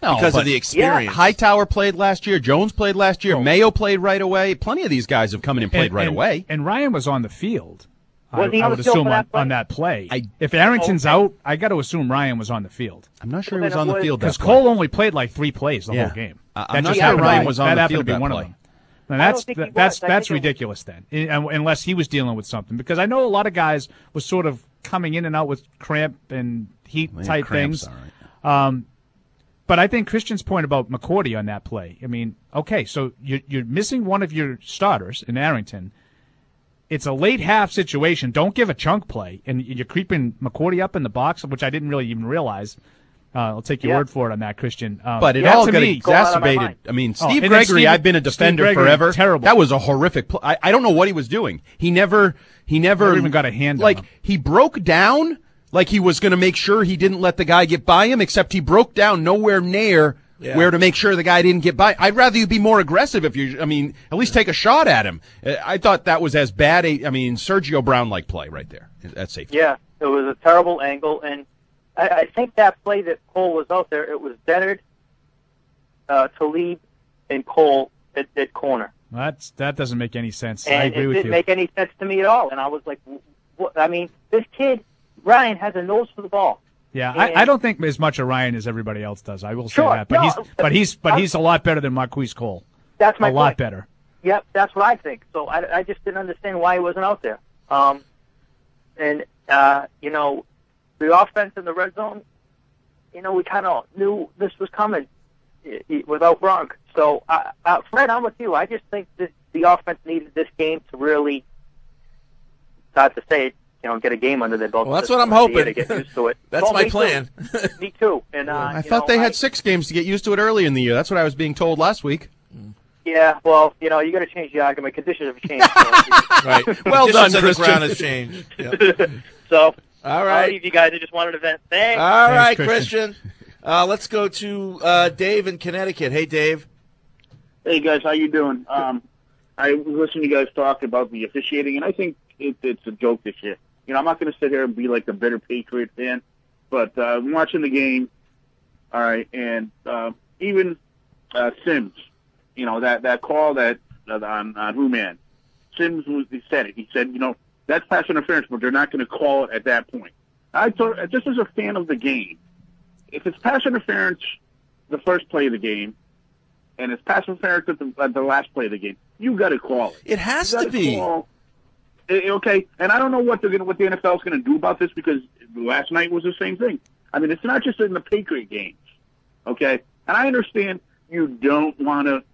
because of the experience. Yeah. Hightower played last year. Jones played last year. Mayo played right away. Plenty of these guys have come in and played right away. And Ryan was on the field. Was he I on would the field assume for that play? on that play. If Arrington's out, I got to assume Ryan was on the field. I'm not sure he was on the field because Cole only played like 3 plays the Yeah. whole game. I'm not sure Ryan was on the field to be that one play. of them. And that's ridiculous then, unless he was dealing with something. Because I know a lot of guys was sort of coming in and out with cramp and heat type things. But I think Christian's point about McCourty on that play. I mean, okay, so you're missing one of your starters in Arrington. It's a late half situation. Don't give a chunk play, and you're creeping McCourty up in the box, which I didn't really even realize. I'll take your word for it on that, Christian. But it all got exacerbated. I mean, Steve Gregory, I've been a defender forever. Terrible. That was a horrific play. I don't know what he was doing. He never even got a hand on him. He broke down like he was going to make sure he didn't let the guy get by him, except he broke down nowhere near where to make sure the guy didn't get by. I'd rather you be more aggressive at least take a shot at him. I thought that was as bad Sergio Brown-like play right there at safety. Yeah, it was a terrible angle, and I think that play that Cole was out there, it was Dennard, Talib, and Cole at corner. That doesn't make any sense. And I agree with you. It didn't make any sense to me at all, and I was like, what? I mean, this kid, Ryan, has a nose for the ball. Yeah, I don't think as much of Ryan as everybody else does. I will say that, but he's a lot better than Marquise Cole. That's my point. A lot better. Yep, that's what I think. So I just didn't understand why he wasn't out there. The offense in the red zone, we kind of knew this was coming without Gronk. So, Fred, I'm with you. I just think the offense needed this game to really, not to say it, get a game under their belt. Well, that's what I'm hoping. To get used to it. That's my plan. Me too. And I thought they had 6 games to get used to it early in the year. That's what I was being told last week. Yeah, well, you got to change the argument. Conditions have changed. Right. Well done, Christian. Christian. The ground has changed. Yep. So, all right. I'll leave you guys. I just wanted to vent. Thanks. All right, Thanks, Christian. Let's go to Dave in Connecticut. Hey, Dave. Hey, guys. How you doing? I was listening to you guys talk about the officiating, and I think it's a joke this year. I'm not going to sit here and be like a bitter Patriot fan, but I'm watching the game, all right, and even Sims, that call that on Hooman, Sims he said it. He said, that's pass interference, but they're not going to call it at that point. I thought, just as a fan of the game, if it's pass interference the first play of the game, and it's pass interference at the last play of the game, you got to call it. It has to be. Okay, and I don't know what the NFL is going to do about this, because last night was the same thing. I mean, it's not just in the Patriot games, okay? And I understand you don't want to,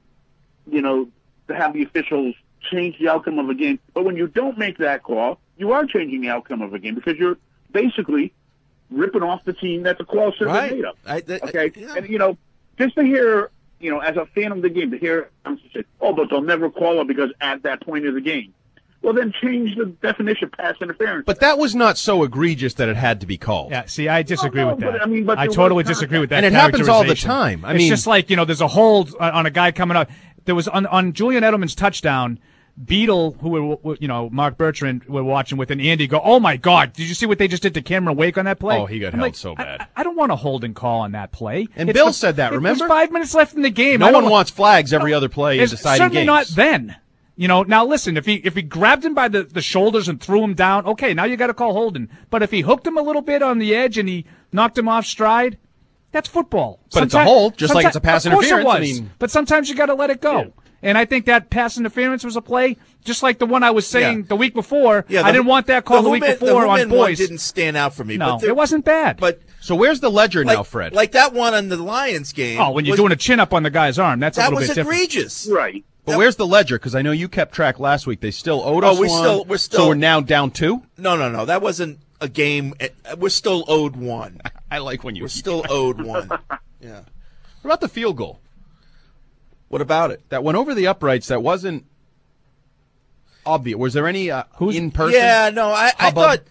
to have the officials change the outcome of a game, but when you don't make that call, you are changing the outcome of a game, because you're basically ripping off the team that the call should have been made up. Okay, yeah. And just to hear, as a fan of the game, to hear say, but they'll never call it because at that point of the game. Well, then change the definition of pass interference. But that was not so egregious that it had to be called. Yeah, see, I disagree with that. But I totally disagree with that. And it happens all the time. It's just like, there's a hold on a guy coming up. There was on Julian Edelman's touchdown, Beadle, who Mark Bertrand were watching with, and Andy go, "Oh my God, did you see what they just did to Cameron Wake on that play?" Oh, he got held so bad. I don't want a holding call on that play. And Bill said that, remember? There's 5 minutes left in the game. No one wants flags every other play in deciding certainly games. Certainly not then. Now listen, if he grabbed him by the shoulders and threw him down, okay, now you got to call holding. But if he hooked him a little bit on the edge and he knocked him off stride, that's football. But it's a hold, just like it's a pass interference. Of course it was. But sometimes you got to let it go. Yeah. And I think that pass interference was a play, just like the one I was saying the week before. Yeah, I didn't want that call the week before on boys. One didn't stand out for me. No, but it wasn't bad. But so where's the ledger now, Fred? Like that one on the Lions game. Oh, when you're doing a chin up on the guy's arm, that's a little bit different. That was egregious. Right. But where's the ledger? Because I know you kept track last week. They still owed us one. We're still. So we're now down 2? No. That wasn't a game. We're still owed 1. I like when you. We're still owed 1. Yeah. What about the field goal? What about it? That went over the uprights. That wasn't obvious. Was there any in person? Yeah, no. I thought.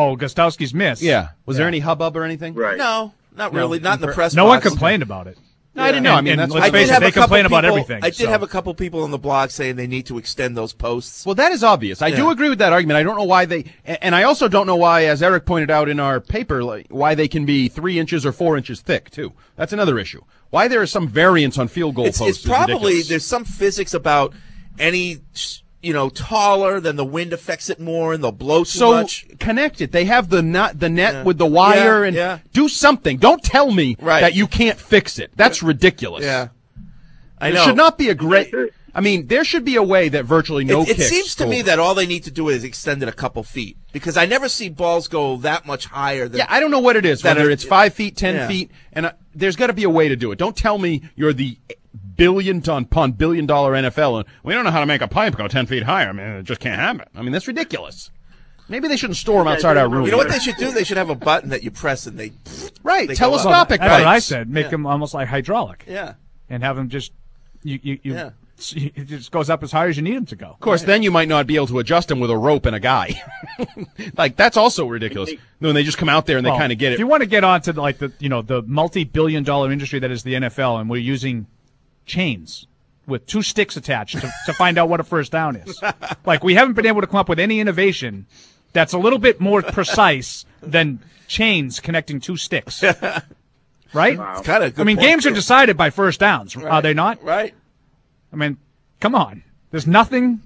Gostowski's miss. Yeah. Was there any hubbub or anything? Right. No, not really. Not in the press. No one complained about it. No, I didn't know. I mean, and that's let's face it, they complain about everything. I did have a couple people on the blog saying they need to extend those posts. Well, that is obvious. I do agree with that argument. I don't know why and I also don't know why, as Eric pointed out in our paper, why they can be 3 inches or 4 inches thick, too. That's another issue. Why there is some variance on field goal posts It's probably, ridiculous. there's some physics about any, taller, then the wind affects it more and they'll blow too much. So connect it. They have the net with the wire and do something. Don't tell me that you can't fix it. That's ridiculous. Yeah. I know. There should not be a great. I mean, there should be a way that virtually no It kicks seems to go me over. that all they need to do is extend it a couple feet because I never see balls go that much higher than. Yeah, I don't know what it is. Whether it's 5 feet, 10 feet, and there's got to be a way to do it. Don't tell me you're the billion-ton-pound, billion-dollar NFL and we don't know how to make a pipe go 10 feet higher. I mean, it just can't happen. I mean, that's ridiculous. Maybe they shouldn't store them outside our room. You know what they should do? They should have a button that you press and they. Right, they telescopic. That's what I said. Make them almost like hydraulic. Yeah. And have them just it just goes up as high as you need them to go. Of course, then you might not be able to adjust them with a rope and a guy. Like that's also ridiculous. When they just come out there and they kind of get it. If you want to get onto the multi-billion-dollar industry that is the NFL, and we're using chains with 2 sticks attached to find out what a first down is. Like we haven't been able to come up with any innovation that's a little bit more precise than chains connecting 2 sticks. Right? Wow. It's kind of. I mean, games are decided by first downs, are they not? Right. I mean, come on. There's nothing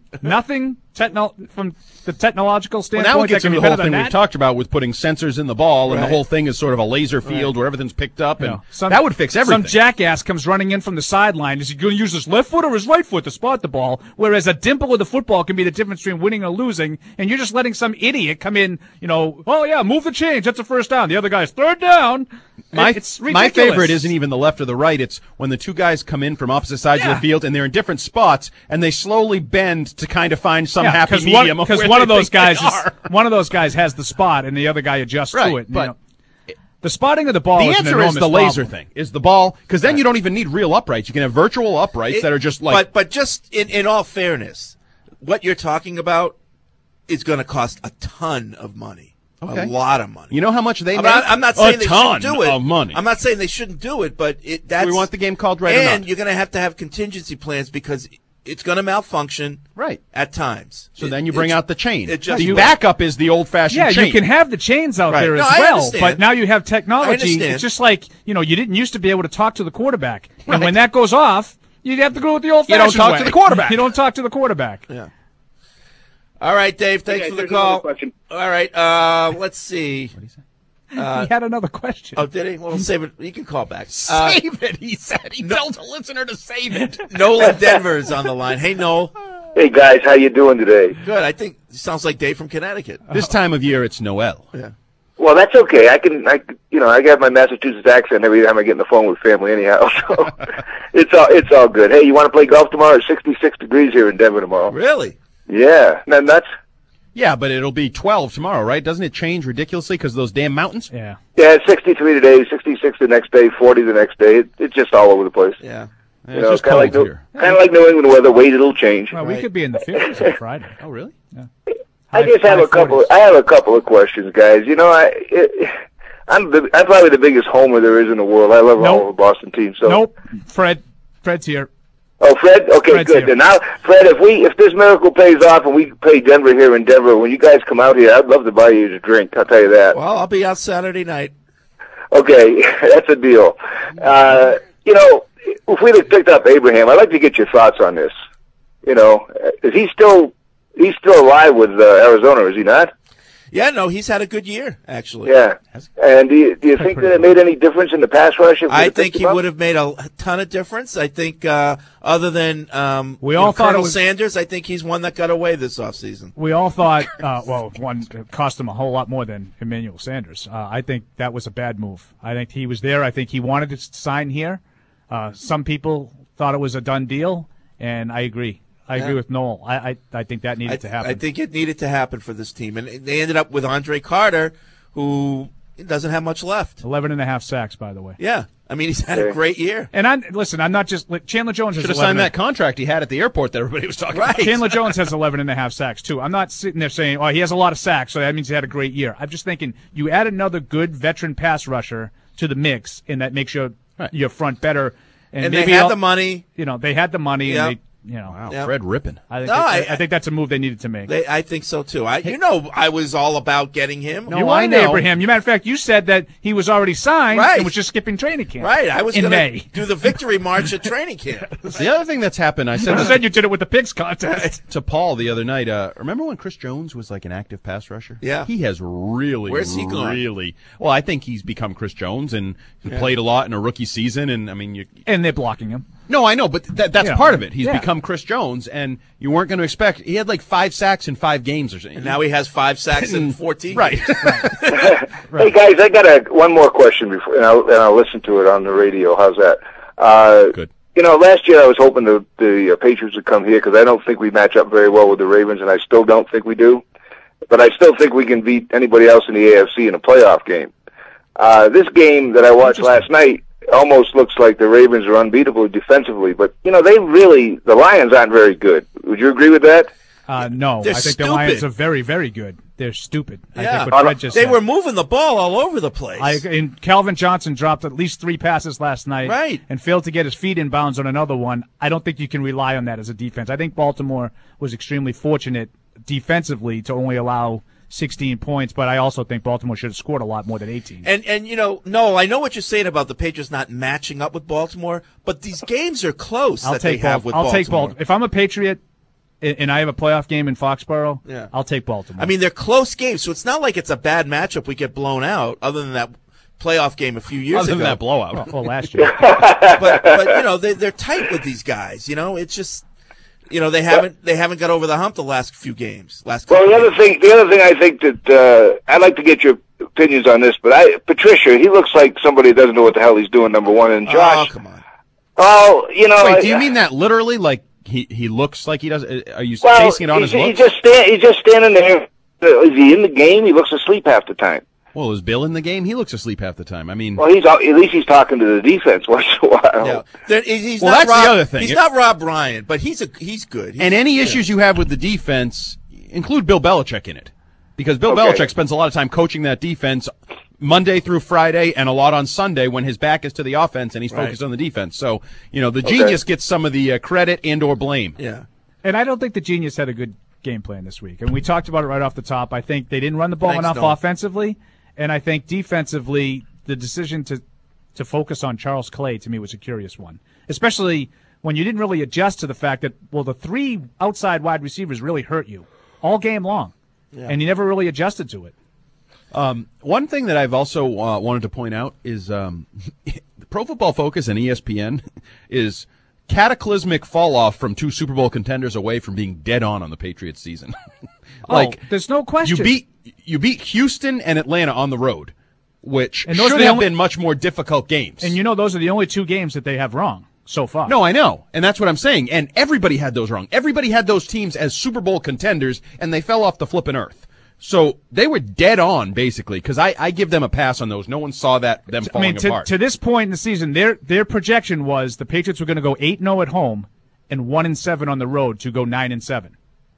from the technological standpoint. Well, now it gets that can into be the whole better thing than we've that. talked about with putting sensors in the ball, and the whole thing is sort of a laser field where everything's picked up, and that would fix everything. Some jackass comes running in from the sideline. Is he going to use his left foot or his right foot to spot the ball? Whereas a dimple of the football can be the difference between winning or losing, and you're just letting some idiot come in, oh yeah, move the chains, that's a first down. The other guy's third down. It's ridiculous. My favorite isn't even the left or the right. It's when the 2 guys come in from opposite sides of the field, and they're in different spots, and they slowly bend to kind of find some happy medium. Because one of those guys has the spot, and the other guy adjusts to it. But the spotting of the ball. The is an answer is enormous the laser problem. thing. Is the ball because then you don't even need real uprights. You can have virtual uprights that are just like. But just in all fairness, what you're talking about is going to cost a ton of money. Okay. A lot of money. You know how much they make? I'm not saying a they ton shouldn't do it. of money. I'm not saying they shouldn't do it, but that's. We want the game called right or and not. you're going to have contingency plans because it's going to malfunction at times. So then you bring out the chain. The backup is the old-fashioned chain. You can have the chains out there as I well, understand. but now you have technology. I understand. It's just like, you didn't used to be able to talk to the quarterback. And when that goes off, you'd have to go with the old-fashioned way. You don't talk to the quarterback. You don't talk to the quarterback. Yeah. All right, Dave, thanks for the call. All right, let's see. What did he say? He had another question. Oh, did he? Well, we'll save it. You can call back. Save it, he said. He told a listener to save it. Noel in Denver is on the line. Hey, Noel. Hey, guys. How you doing today? Good. I think it sounds like Dave from Connecticut. This time of year, it's Noel. Yeah. Well, that's okay. I got my Massachusetts accent every time I get on the phone with family anyhow, so it's all good. Hey, you want to play golf tomorrow? It's 66 degrees here in Denver tomorrow. Really? Yeah. Isn't that nuts? Yeah, but it'll be 12 tomorrow, right? Doesn't it change ridiculously because of those damn mountains? Yeah. Yeah, it's 63 today, 66 the next day, 40 the next day. It's just all over the place. Yeah. It's just kind cold of here. like New England weather. Wait, it'll change. Well, we could be in the 50s on Friday. Oh, really? Yeah. I just have a couple. I have a couple of questions, guys. I'm probably the biggest homer there is in the world. I love all the Boston teams. So. Nope. Fred's here. Oh, Fred? Okay, Fred's good. here. Then now, Fred, if this miracle pays off and we play Denver here in Denver, when you guys come out here, I'd love to buy you a drink. I'll tell you that. Well, I'll be out Saturday night. Okay, that's a deal. If we'd have picked up Abraham, I'd like to get your thoughts on this. Is he's still alive with Arizona, is he not? Yeah, no, he's had a good year, actually. Yeah. And do you think that it made any difference in the pass rush? I think he would have made a ton of difference. I think other than we all thought Colonel Sanders, I think he's one that got away this offseason. We all thought, one cost him a whole lot more than Emmanuel Sanders. I think that was a bad move. I think he was there. I think he wanted to sign here. Some people thought it was a done deal, and I agree. I agree with Noel. I think that needed to happen. I think it needed to happen for this team. And they ended up with Andre Carter, who doesn't have much left. 11.5 sacks, by the way. Yeah. I mean, he's had a great year. And I'm not just – Chandler Jones has should have signed that contract he had at the airport that everybody was talking about. Chandler Jones has 11.5 sacks, too. I'm not sitting there saying, he has a lot of sacks, so that means he had a great year. I'm just thinking you add another good veteran pass rusher to the mix, and that makes your front better. And they had the money. They had the money, Yep. and they. Wow, Fred Rippon. I think that's a move they needed to make. I think so too. I was all about getting him. You wanted Abraham. Matter of fact, you said that he was already signed and was just skipping training camp. Right. I was in going May. to do the victory march at training camp. The other thing that's happened, I said you did it with the pigs contest to Paul the other night. Remember when Chris Jones was like an active pass rusher? Yeah. He has really, Where's he gone? really. Well, I think he's become Chris Jones and he played a lot in a rookie season, and I mean, and they're blocking him. No, I know, but that's part of it. He's become Chris Jones, and you weren't going to expect. He had like 5 sacks in 5 games or something. And now he has 5 sacks in 14. Right. Hey guys, I got one more question before, and I'll listen to it on the radio. How's that? Good. Last year I was hoping the Patriots would come here because I don't think we match up very well with the Ravens, and I still don't think we do. But I still think we can beat anybody else in the AFC in a playoff game. This game that I watched last night almost looks like the Ravens are unbeatable defensively, but the Lions aren't very good. Would you agree with that? No, They're I think stupid. the Lions are very, very good. They're stupid. Yeah. I think what Fred just they said. were moving the ball all over the place. And Calvin Johnson dropped at least 3 passes last night, right, and failed to get his feet in bounds on another one. I don't think you can rely on that as a defense. I think Baltimore was extremely fortunate defensively to only allow 16 points, but I also think Baltimore should have scored a lot more than 18. And Noel, I know what you're saying about the Patriots not matching up with Baltimore, but these games are close I'll take Baltimore. If I'm a Patriot and I have a playoff game in Foxborough, I'll take Baltimore. I mean, they're close games, so it's not like it's a bad matchup we get blown out, other than that playoff game a few years ago. Other than that blowout. Well, last year. but they're tight with these guys. It's just... they haven't got over the hump the last few games. The other thing I think that I'd like to get your opinions on this, but Patricia, he looks like somebody that doesn't know what the hell he's doing. Number one, and Josh. Oh, come on. Oh, Wait, do you mean that literally? Like he looks like he does? Are you basing it on his looks? He's just standing there. Is he in the game? He looks asleep half the time. Well, is Bill in the game? He looks asleep half the time. I mean, well, at least he's talking to the defense once in a while. Yeah. That's the other thing. He's not Rob Bryant, but he's good. And any issues you have with the defense, include Bill Belichick in it, because Bill Belichick spends a lot of time coaching that defense Monday through Friday and a lot on Sunday when his back is to the offense and he's focused on the defense. So, the genius gets some of the credit and or blame. Yeah. And I don't think the genius had a good game plan this week. And we talked about it right off the top. I think they didn't run the ball enough offensively. And I think defensively, the decision to focus on Charles Clay, to me, was a curious one. Especially when you didn't really adjust to the fact that, the 3 outside wide receivers really hurt you all game long. Yeah. And you never really adjusted to it. One thing that I've also wanted to point out is Pro Football Focus and ESPN is cataclysmic fall off from 2 Super Bowl contenders away from being dead on the Patriots season. There's no question. You beat Houston and Atlanta on the road, which should have been much more difficult games. And those are the only 2 games that they have wrong so far. No, I know. And that's what I'm saying. And everybody had those wrong. Everybody had those teams as Super Bowl contenders, and they fell off the flippin' earth. So they were dead on, basically, because I give them a pass on those. No one saw them falling apart. To this point in the season, their projection was the Patriots were going to go 8-0 at home and 1-7 on the road to go 9-7.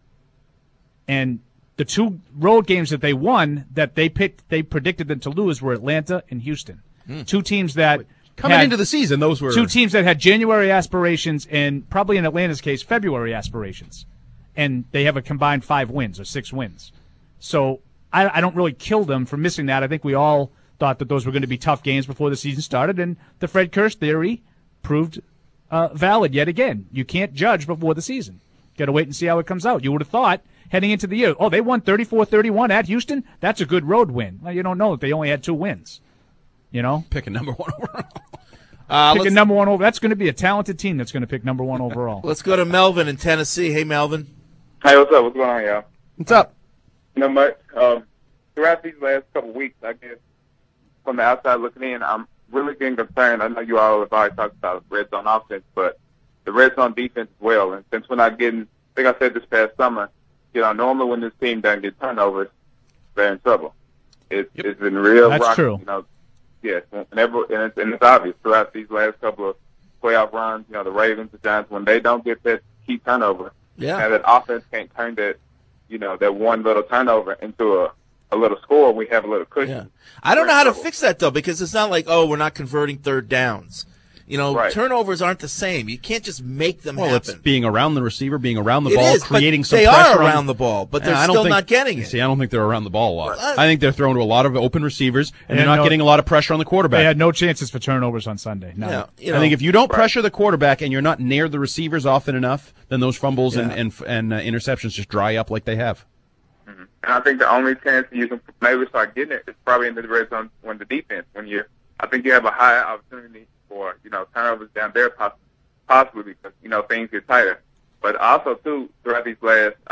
And the 2 road games that they won that they predicted them to lose were Atlanta and Houston. 2 teams that coming into the season, those were 2 teams that had January aspirations and probably in Atlanta's case February aspirations, and they have a combined 5 wins or 6 wins. So I don't really kill them for missing that. I think we all thought that those were going to be tough games before the season started, and the Fred Kirsch theory proved valid yet again. You can't judge before the season. Got to wait and see how it comes out. You would have thought heading into the year, they won 34-31 at Houston. That's a good road win. Well, you don't know that they only had 2 wins. Picking number 1 overall. Picking number 1 over. That's going to be a talented team that's going to pick number 1 overall. Let's go to Melvin in Tennessee. Hey, Melvin. Hey, what's up? What's going on, y'all? What's up? Not much. Throughout these last couple of weeks, I guess, from the outside looking in, I'm really getting concerned. I know you all have already talked about red zone offense, but the red zone defense as well. And since we're not getting, I think I said this past summer, normally when this team doesn't get turnovers, they're in trouble. It's been real. That's rocky, true. Yes, and it's obvious throughout these last couple of playoff runs. The Ravens, the Giants, when they don't get that key turnover, that offense can't turn that. That one little turnover into a little score, we have a little cushion. Yeah. I don't know how to fix that, though, because it's not like, we're not converting third downs. Turnovers aren't the same. You can't just make them happen. It's being around the receiver, being around the ball, creating some they pressure. They are around the ball, but they're still not getting it. See, I don't think they're around the ball a lot. I think they're throwing to a lot of open receivers, and they're not getting a lot of pressure on the quarterback. They had no chances for turnovers on Sunday. No. I think if you don't pressure the quarterback and you're not near the receivers often enough, then those fumbles and interceptions just dry up like they have. Mm-hmm. And I think the only chance you can maybe start getting it is probably in the red zone when the defense, I think you have a high opportunity for, turnovers down there possibly because, things get tighter. But also, too, throughout the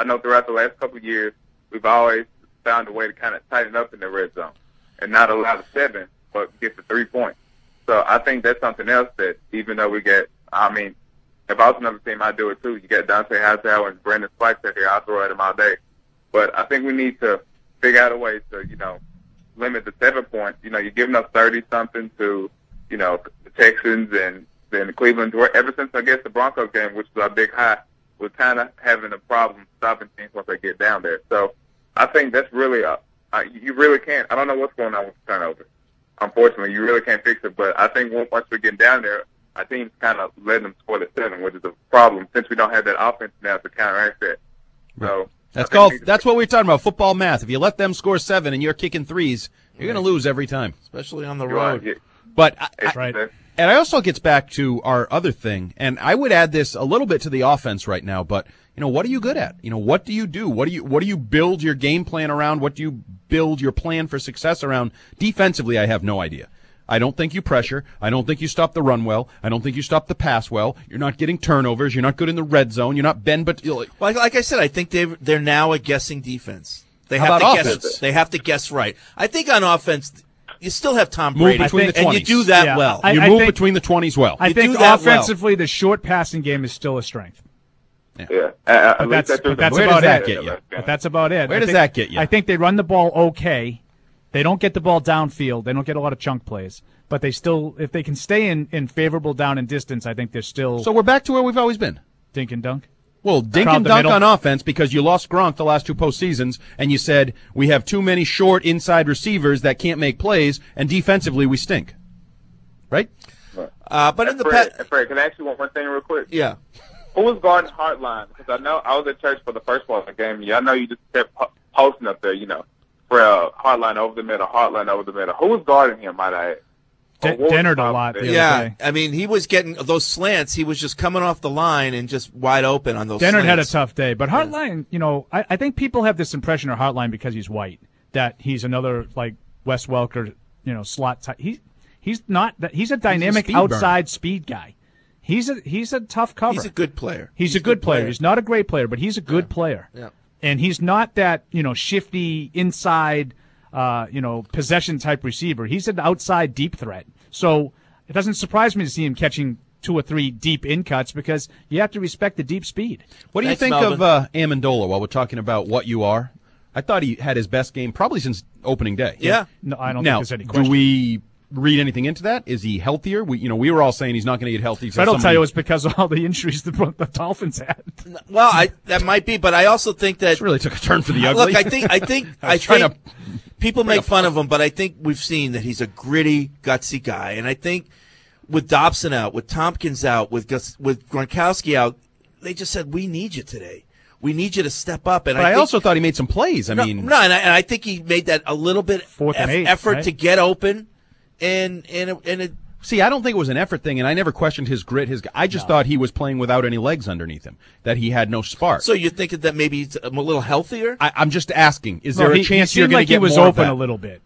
last couple of years, we've always found a way to kind of tighten up in the red zone and not allow the 7, but get the 3 points. So I think that's something else that even though if I was another team, I'd do it too. You got Dante Hightower and Brandon Spikes out here. I'll throw at him all day. But I think we need to figure out a way to, limit the 7 points. You're giving up 30-something to, the Texans and then the Cleveland. Ever since, I guess, the Broncos game, which was our big high, was kind of having a problem stopping teams once they get down there. So I think that's really you really can't. I don't know what's going on with the turnovers. Unfortunately, you really can't fix it. But I think once we get down there, I think kind of letting them score the 7, which is a problem since we don't have that offense now to counteract that. So that's what we're talking about, football math. If you let them score 7 and you're kicking 3s, you're going to lose every time, especially on the road. Yeah. But and I also gets back to our other thing, and I would add this a little bit to the offense right now. But what are you good at? What do you do? What do you build your game plan around? What do you build your plan for success around? Defensively, I have no idea. I don't think you pressure. I don't think you stop the run well. I don't think you stop the pass well. You're not getting turnovers. You're not good in the red zone. You're not like I said, I think they're now a guessing defense. They have to guess. They have to guess right. I think on offense, you still have Tom Brady, and you do that well. You move between the 20s well. I think offensively, the short passing game is still a strength. Yeah. But that's about it. But that's about it. Where does that get you? I think they run the ball okay. They don't get the ball downfield. They don't get a lot of chunk plays. But they still, if they can stay in favorable down and distance, I think they're still. So we're back to where we've always been. Dink and dunk? Well, dink and dunk on offense because you lost Gronk the last 2 postseasons, and you said we have too many short inside receivers that can't make plays, and defensively we stink. Right? But in the Fred, can I ask you one thing real quick? Yeah. Who was guarding Hartline? Because I know I was at church for the first one of the game. Yeah, I know you just kept posting up there, for Hartline over the middle, Hartline over the middle. Who was guarding him, might I add? Dennard a lot. Yeah, I mean, he was getting those slants. He was just coming off the line and just wide open on those Dennard slants. had a tough day. But Hartline, I think people have this impression of Hartline because he's white, that he's another, like, Wes Welker, slot type. He's not that. He's a dynamic outside speed guy. He's a tough cover. He's a good player. He's a good player. He's not a great player, but he's a good player. Yeah. And he's not that, shifty inside, possession type receiver. He's an outside deep threat. So it doesn't surprise me to see him catching 2 or 3 deep in cuts because you have to respect the deep speed. What do you think of Amendola while we're talking about what you are? I thought he had his best game probably since opening day. Yeah. No, I don't think there's any question. Do we read anything into that? Is he healthier? We were all saying he's not going to get healthy. I don't tell you it's because of all the injuries the Dolphins had. Well, that might be, but I also think that this really took a turn for the ugly. Look, I think people make fun of him, but I think we've seen that he's a gritty, gutsy guy, and I think with Dobson out, with Tompkins out, with Gronkowski out, they just said we need you today. We need you to step up. And I also thought he made some plays. And I think he made that a little bit effort right? to get open. And see, I don't think it was an effort thing, and I never questioned his grit. I just thought he was playing without any legs underneath him, that he had no spark. So you're thinking that maybe he's a little healthier? I'm just asking, is there a chance you're going to get more of that? He was open a little bit.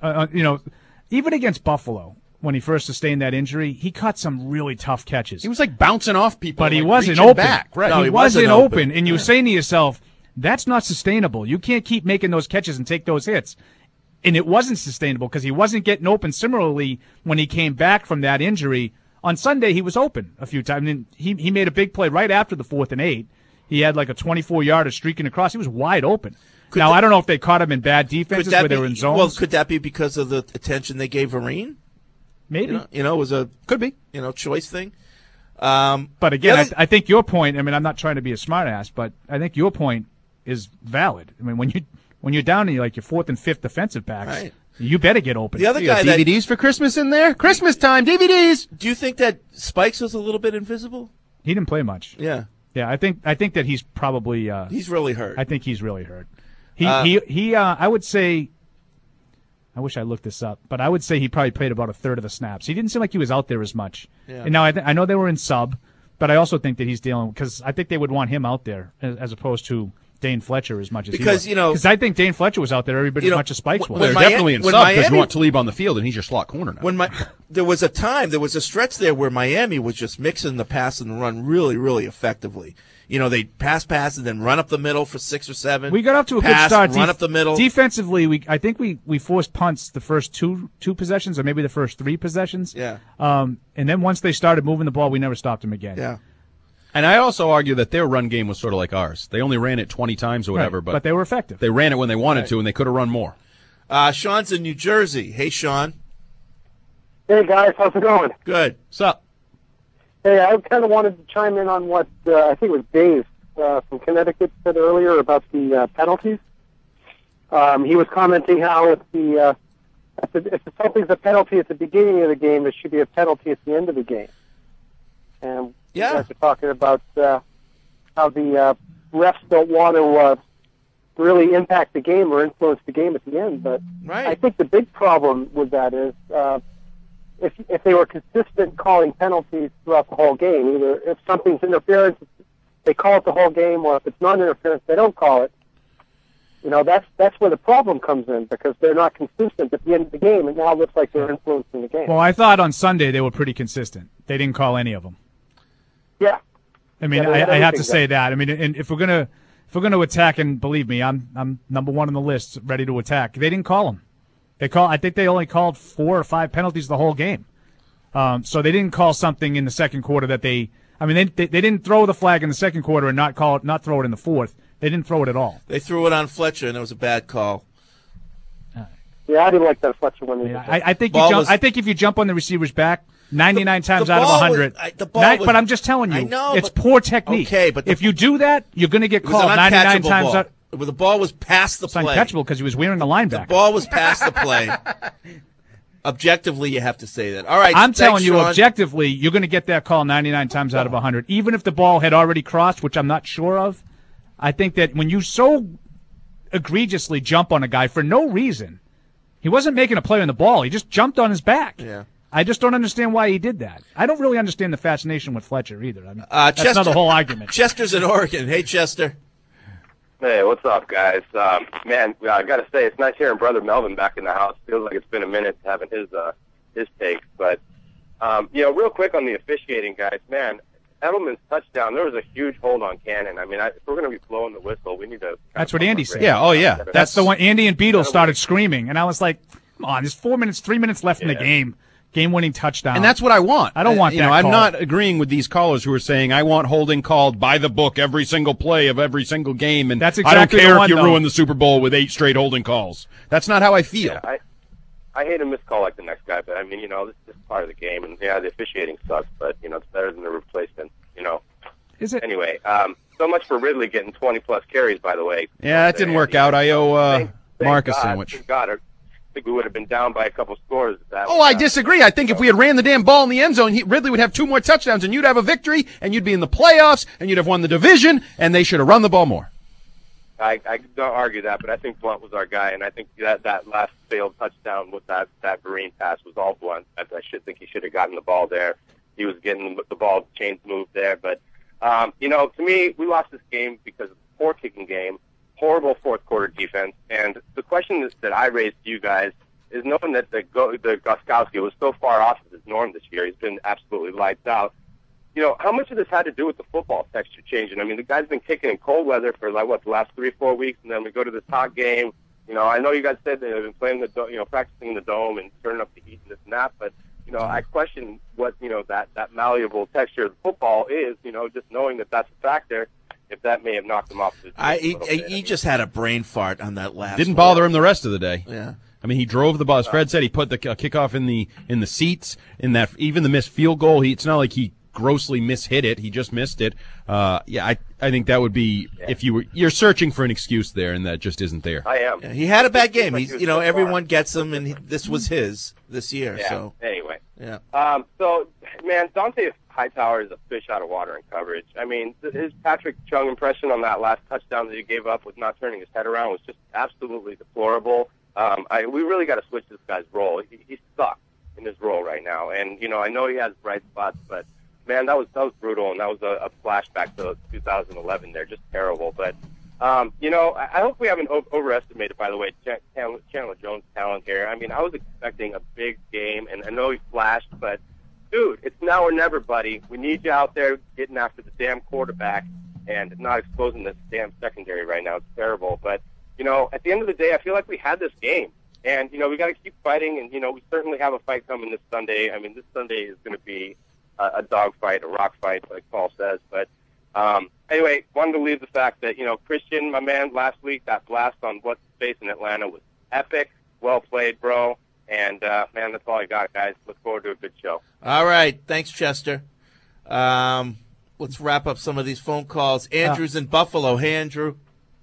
Even against Buffalo, when he first sustained that injury, he caught some really tough catches. He was like bouncing off people. But he like wasn't open. Back. Right. No, he wasn't open. And you were saying to yourself, that's not sustainable. You can't keep making those catches and take those hits. And it wasn't sustainable because he wasn't getting open. Similarly, when he came back from that injury, on Sunday he was open a few times. And he made a big play right after the 4th and 8. He had like a 24-yarder streaking across. He was wide open. I don't know if they caught him in bad defenses where they were in zones. Well, could that be because of the attention they gave Vereen? Maybe. It was a could be choice thing. But again, I think your point. I mean, I'm not trying to be a smartass, but I think your point is valid. I mean, when you're down to like your 4th and 5th defensive backs, right. You better get open. The other You guy got DVDs for Christmas in there? Christmas time, DVDs! Do you think that Spikes was a little bit invisible? He didn't play much. Yeah. Yeah, I think that he's probably he's really hurt. I think he's really hurt. I would say, I wish I looked this up, but I would say he probably played about a third of the snaps. He didn't seem like he was out there as much. Yeah. And now I know they were in sub, but I also think that he's dealing, because I think they would want him out there as opposed to Dane Fletcher as much as because he was. Because I think Dane Fletcher was out there as much as Spikes was. They're definitely in sub because you want Talib on the field, and he's your slot corner now. There was a stretch there where Miami was just mixing the pass and the run really, really effectively. They pass, and then run up the middle for 6 or 7. We got up to a good start. Run up the middle. Defensively, I think we forced punts the first two possessions, or maybe the first 3 possessions. Yeah. And then once they started moving the ball, we never stopped them again. Yeah. And I also argue that their run game was sort of like ours. They only ran it 20 times or whatever, but they were effective. They ran it when they wanted to, and they could have run more. Sean's in New Jersey. Hey, Sean. Hey, guys. How's it going? Good. What's up? Hey, I kind of wanted to chime in on what I think it was Dave from Connecticut said earlier about the penalties. He was commenting how if something's a penalty at the beginning of the game, it should be a penalty at the end of the game. And you guys are talking about how the refs don't want to really impact the game or influence the game at the end. But I think the big problem with that is if they were consistent calling penalties throughout the whole game, either if something's interference, they call it the whole game, or if it's non-interference, they don't call it. That's where the problem comes in, because they're not consistent at the end of the game, and now it looks like they're influencing the game. Well, I thought on Sunday they were pretty consistent. They didn't call any of them. Yeah. I mean, I have to say that. I mean, and if we're gonna attack, and believe me, I'm number one on the list, ready to attack. They didn't call them. I think they only called 4 or 5 penalties the whole game. So they didn't call something in the second quarter that they didn't throw the flag in the second quarter and not throw it in the fourth. They didn't throw it at all. They threw it on Fletcher, and it was a bad call. Yeah, I didn't like that Fletcher one. I think if you jump on the receiver's back 99 times out of 100, but I'm just telling you, it's poor technique. Okay, but if you do that, you're going to get called 99 times out. The ball was past the play. It's uncatchable because he was wearing a linebacker. The ball was past the play. Objectively, you have to say that. All right, I'm telling you, Sean. objectively, you're going to get that call 99 times out of 100. Even if the ball had already crossed, which I'm not sure of, I think that when you so egregiously jump on a guy for no reason, he wasn't making a play on the ball. He just jumped on his back. Yeah. I just don't understand why he did that. I don't really understand the fascination with Fletcher either. I mean, that's Chester, not the whole argument. Chester's in Oregon. Hey, Chester. Hey, what's up, guys? Man, I got to say, it's nice hearing Brother Melvin back in the house. Feels like it's been a minute having his takes. But, real quick on the officiating, guys, man, Edelman's touchdown, there was a huge hold on Cannon. I mean, if we're going to be blowing the whistle, we need to... That's what Andy said. Yeah, oh, yeah. That's the one. Andy and Beatles started screaming, and I was like, come on, there's 3 minutes left in the game. Game-winning touchdown. And that's what I want. I don't want that I'm call. not agreeing with these callers who are saying, I want holding called by the book every single play of every single game, and that's exactly I don't care the one, if you though. ruin the Super Bowl with 8 straight holding calls. That's not how I feel. Yeah, I hate a missed call like the next guy, but I mean, this is part of the game, and the officiating sucks, but, it's better than the replacement, Is it? Anyway, so much for Ridley getting 20-plus carries, by the way. Yeah, that didn't work out. I owe Mark a sandwich. Thank God. I think we would have been down by a couple scores. I disagree. I think if we had ran the damn ball in the end zone, Ridley would have 2 more touchdowns, and you'd have a victory, and you'd be in the playoffs, and you'd have won the division, and they should have run the ball more. I don't argue that, but I think Blunt was our guy, and I think that last failed touchdown with that Vereen pass was all Blunt. I should think he should have gotten the ball there. He was getting the ball chains moved there, but to me, we lost this game because of the poor kicking game. Horrible fourth quarter defense, and the question that I raised to you guys is knowing that the Gostkowski was so far off of his norm this year. He's been absolutely lights out. How much of this had to do with the football texture changing? I mean, the guy's been kicking in cold weather for the last 3-4 weeks, and then we go to this hot game. I know you guys said they've been playing practicing in the dome and turning up the heat and this and that, but I question what that malleable texture of football is. Just knowing that that's a factor. If that may have knocked him off. He just had a brain fart on that last. Didn't bother him the rest of the day. Yeah. I mean, he drove the bus. Fred said he put the kickoff in the seats. In that, even the missed field goal, it's not like he grossly mishit it. He just missed it. I think that would be if you're searching for an excuse there, and that just isn't there. I am. Yeah, he had a bad game. He's everyone gets him, and this was his this year. Yeah. So anyway, yeah. So man, Dante Hightower is a fish out of water in coverage. I mean, his Patrick Chung impression on that last touchdown that he gave up with not turning his head around was just absolutely deplorable. We really got to switch this guy's role. He's stuck in his role right now, and I know he has bright spots, but man, that was brutal, and that was a flashback to 2011. They're just terrible, but I hope we haven't overestimated, by the way, Chandler Jones' talent here. I mean, I was expecting a big game, and I know he flashed, but dude, it's now or never, buddy. We need you out there getting after the damn quarterback and not exposing this damn secondary right now. It's terrible, but at the end of the day, I feel like we had this game. And, we got to keep fighting, and, we certainly have a fight coming this Sunday. I mean, this Sunday is going to be a dog fight, a rock fight, like Paul says. But anyway, wanted to leave the fact that, Christian, my man, last week, that blast on what's space in Atlanta was epic. Well played, bro. And, man, that's all I got, guys. Look forward to a good show. All right. Thanks, Chester. Let's wrap up some of these phone calls. Andrew's in Buffalo. Hey, Andrew.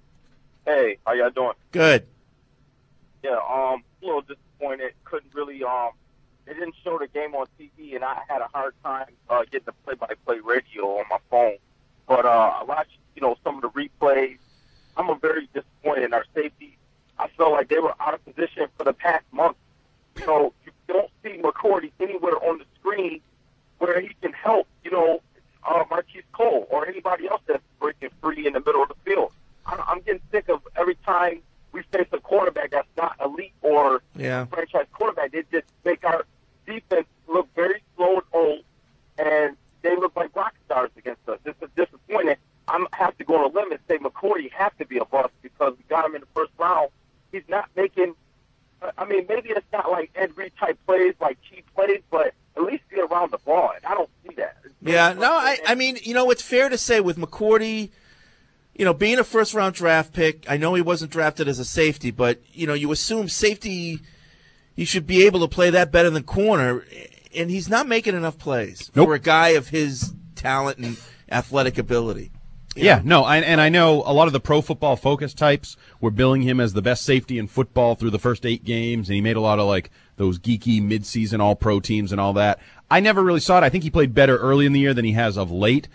Hey, how y'all doing? Good. Yeah, a little disappointed. Couldn't really, they didn't show the game on TV, and I had a hard time getting the play-by-play radio on my phone. But I watched, some of the replays. I'm very disappointed in our safety. I felt like they were out of position for the past month. You don't see McCourty anywhere on the screen where he can help, Marquise Cole or anybody else that's breaking free in the middle of the field. I'm getting sick of every time we face a quarterback that's not elite or franchise quarterback. They just make our defense look very slow and old, and they look like rock stars against us. This is disappointing. I have to go on a limb and say McCourty has to be a bust because we got him in the first round. He's not making maybe it's not like Ed Reed type plays, like key plays, but at least get around the ball. And I don't see that. I mean, it's fair to say with McCourty, being a first-round draft pick, I know he wasn't drafted as a safety, but, you assume safety, he should be able to play that better than corner, and he's not making enough plays for a guy of his talent and athletic ability. I know a lot of the Pro Football Focus types were billing him as the best safety in football through the first 8 games, and he made a lot of, those geeky mid-season all-pro teams and all that. I never really saw it. I think he played better early in the year than he has of late.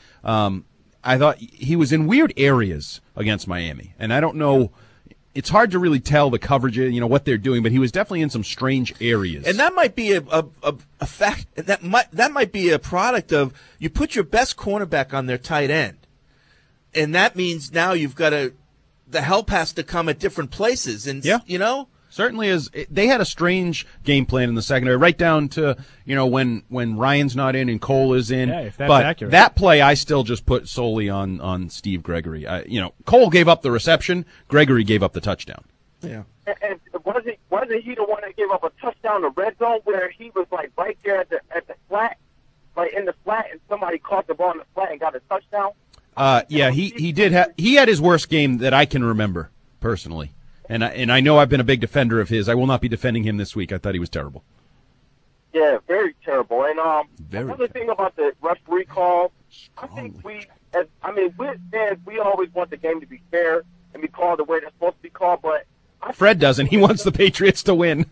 I thought he was in weird areas against Miami, and I don't know. It's hard to really tell the coverage, what they're doing, but he was definitely in some strange areas. And that might be a fact. That might be a product of you put your best cornerback on their tight end, and that means now you've got the help has to come at different places, and certainly is. They had a strange game plan in the secondary, right down to when Ryan's not in and Cole is in. Yeah, if that's accurate. That play I still just put solely on Steve Gregory. Cole gave up the reception, Gregory gave up the touchdown. Yeah. And wasn't he the one that gave up a touchdown to red zone where he was right there at the flat, in the flat, and somebody caught the ball in the flat and got a touchdown? He did. He had his worst game that I can remember personally. And I know I've been a big defender of his. I will not be defending him this week. I thought he was terrible. Yeah, very terrible. And another thing about the referee call, I think we always want the game to be fair and be called the way they're supposed to be called. But Fred doesn't. He wants the Patriots to win.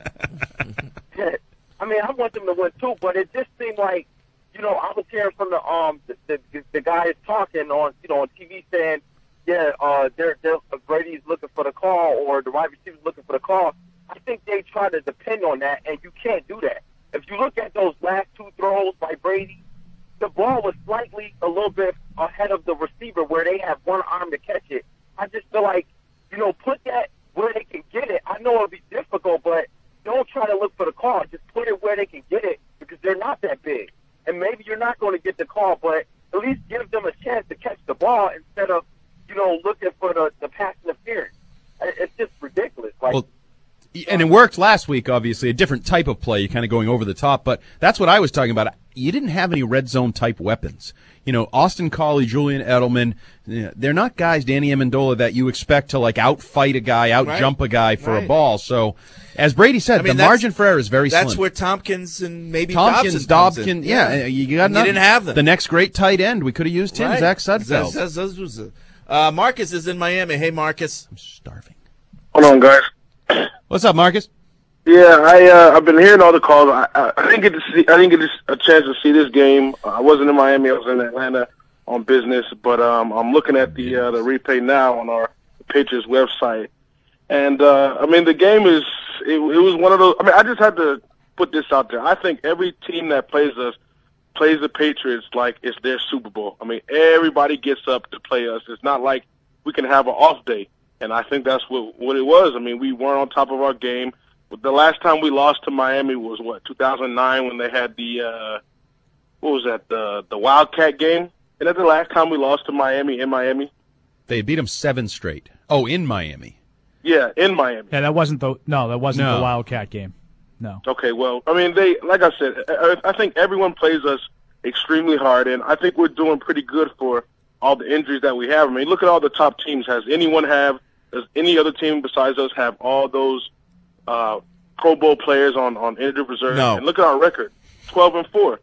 I want them to win too. But it just seemed like, I was hearing from the guys talking on TV saying, Brady's looking for the call or the wide receiver's looking for the call. I think they try to depend on that, and you can't do that. If you look at those last 2 throws by Brady, the ball was slightly a little bit ahead of the receiver where they have one arm to catch it. I just feel like, put that where they can get it. I know it'll be difficult, but don't try to look for the call. Just put it where they can get it because they're not that big. And maybe you're not going to get the call, but at least give them a chance to catch the ball instead of, looking for the pass interference. It's just ridiculous. And it worked last week, obviously, a different type of play, kind of going over the top, but that's what I was talking about. You didn't have any red zone type weapons. Austin Collie, Julian Edelman, they're not guys, Danny Amendola, that you expect to outfight a guy, outjump a guy for a ball. So, as Brady said, the margin for error is very slim. That's where Tompkins and maybe Dobson, yeah. You got You didn't have them. The next great tight end, we could have used him, right. Zach Sudfeld. Marcus is in Miami. Hey, Marcus. I'm starving. Hold on, guys. What's up, Marcus? Yeah, I've been hearing all the calls. I didn't get a chance to see this game. I wasn't in Miami. I was in Atlanta on business. But I'm looking at the replay now on our Patriots website, and the game is it was one of those. I just had to put this out there. I think every team that plays us plays the Patriots like it's their Super Bowl. Everybody gets up to play us. It's not like we can have an off day. And I think that's what it was. We weren't on top of our game. The last time we lost to Miami was 2009 when they had the the Wildcat game. And that's the last time we lost to Miami in Miami. They beat them 7 straight. Oh, in Miami. Yeah, in Miami. Yeah, that wasn't the Wildcat game. No. Okay, well, they, like I said, I think everyone plays us extremely hard, and I think we're doing pretty good for all the injuries that we have. Look at all the top teams. Does any other team besides us have all those Pro Bowl players on injured reserve? No. And look at our record, 12-4.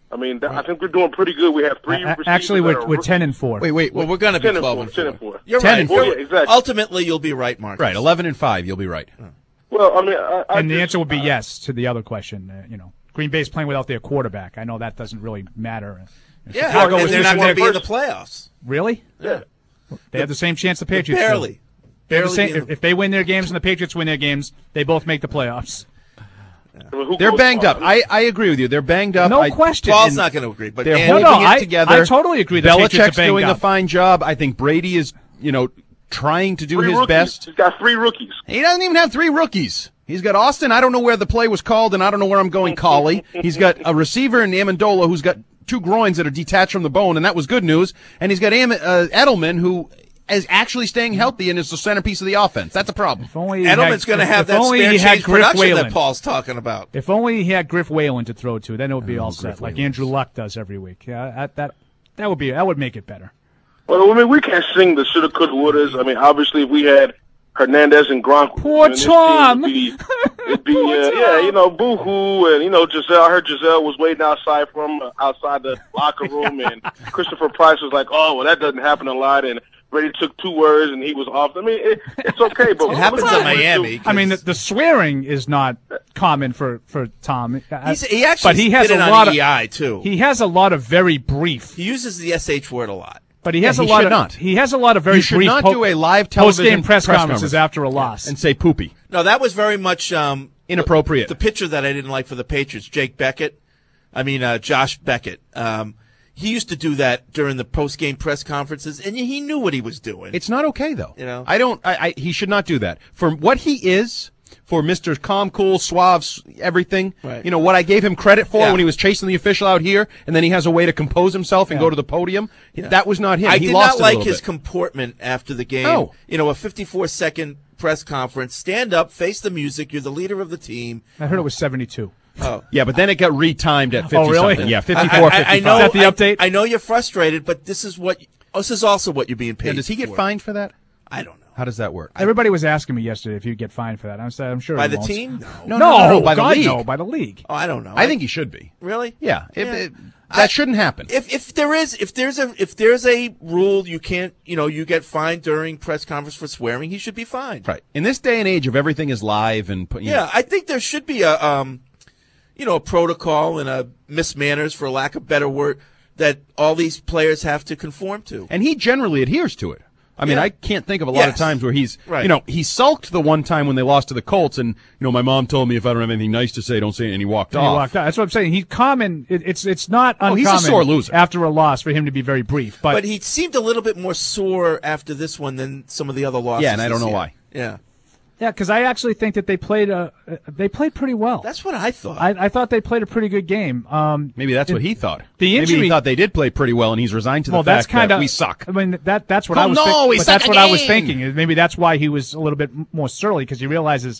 I think we're doing pretty good. We have 3 receivers. Actually, we're 10-4. Wait. Well, we're going to be 12-4. 10-4. You're 10-4. right. Oh, yeah, exactly. Ultimately, you'll be right, Marcus. Right, 11-5. You'll be right. Well, the answer would be yes to the other question. Green Bay's playing without their quarterback. I know that doesn't really matter. Yeah, and they're not going to be in the playoffs. Really? Yeah. They have the same chance the Patriots barely. do. If they win their games and the Patriots win their games, they both make the playoffs. They're banged up. I agree with you. They're banged up. No question. Paul's not going to agree, but they're holding it together. I totally agree. The Patriots Belichick's are doing banged a fine job. I think Brady is, trying to do his best. He's got 3 rookies. He doesn't even have 3 rookies. He's got Austin. I don't know where the play was called, and I don't know where I'm going, Collie. He's got a receiver in Amendola who's got 2 groins that are detached from the bone, and that was good news. And he's got Edelman, who is actually staying healthy and is the centerpiece of the offense. That's a problem. Edelman's going to have that spare change production that Paul's talking about. If only he had Griff Whalen to throw to, then it would be all set, like Andrew Luck does every week. Yeah, that would make it better. Well, we can't sing the shoulda, coulda, wouldas. Obviously, if we had Hernandez and Gronk, poor Tom, it'd be boo-hoo, and Giselle. I heard Giselle was waiting outside outside the locker room, and Christopher Price was like, "Oh, well, that doesn't happen a lot," and Brady took 2 words and he was off. It's okay, but it happens in Miami. The swearing is not common for Tom. He actually he has did it a on lot EI too. He has a lot of very brief. He uses the SH word a lot. But he has a lot of. He has a lot of very brief. You should not do a live post-game press conferences after a loss and say poopy. No, that was very much inappropriate. The pitcher that I didn't like for the Patriots, Josh Beckett. He used to do that during the post-game press conferences, and he knew what he was doing. It's not okay, though. He should not do that. For what he is, for Mr. Calm, Cool, Suave, everything, right. What I gave him credit for when he was chasing the official out here, and then he has a way to compose himself and go to the podium, that was not him. I did not like his comportment after the game. No. A 54-second press conference, stand up, face the music, you're the leader of the team. I heard it was 72. Oh. Yeah, but then it got retimed at 50 really? something. Yeah, 54, 55. I know, is that the update? I know you're frustrated, but this is also what you're being paid. Does he get fined for that? I don't know. How does that work? Everybody was asking me yesterday if he'd get fined for that. I'm sure by he the won't. team. No, by the league. No, by the league. Oh, I don't know. I think he should be. Really? Yeah. That shouldn't happen. If there's a rule you can't, you get fined during press conference for swearing, he should be fined. Right. In this day and age of everything is live and I think there should be a protocol and a mismanners, for lack of a better word, that all these players have to conform to. And he generally adheres to it. I can't think of a lot of times where he's, he sulked the one time when they lost to the Colts, and my mom told me if I don't have anything nice to say, don't say it, and he walked off. That's what I'm saying. He's common. It's not uncommon. He's a sore loser after a loss for him to be very brief. But he seemed a little bit more sore after this one than some of the other losses. Yeah, and I don't know why. Yeah. Yeah, because I actually think that they played pretty well. That's what I thought. I thought they played a pretty good game. Maybe that's what he thought. Maybe he thought they did play pretty well, and he's resigned to the fact that we suck. That's what I was thinking. That's what I was thinking. Maybe that's why he was a little bit more surly, because he realizes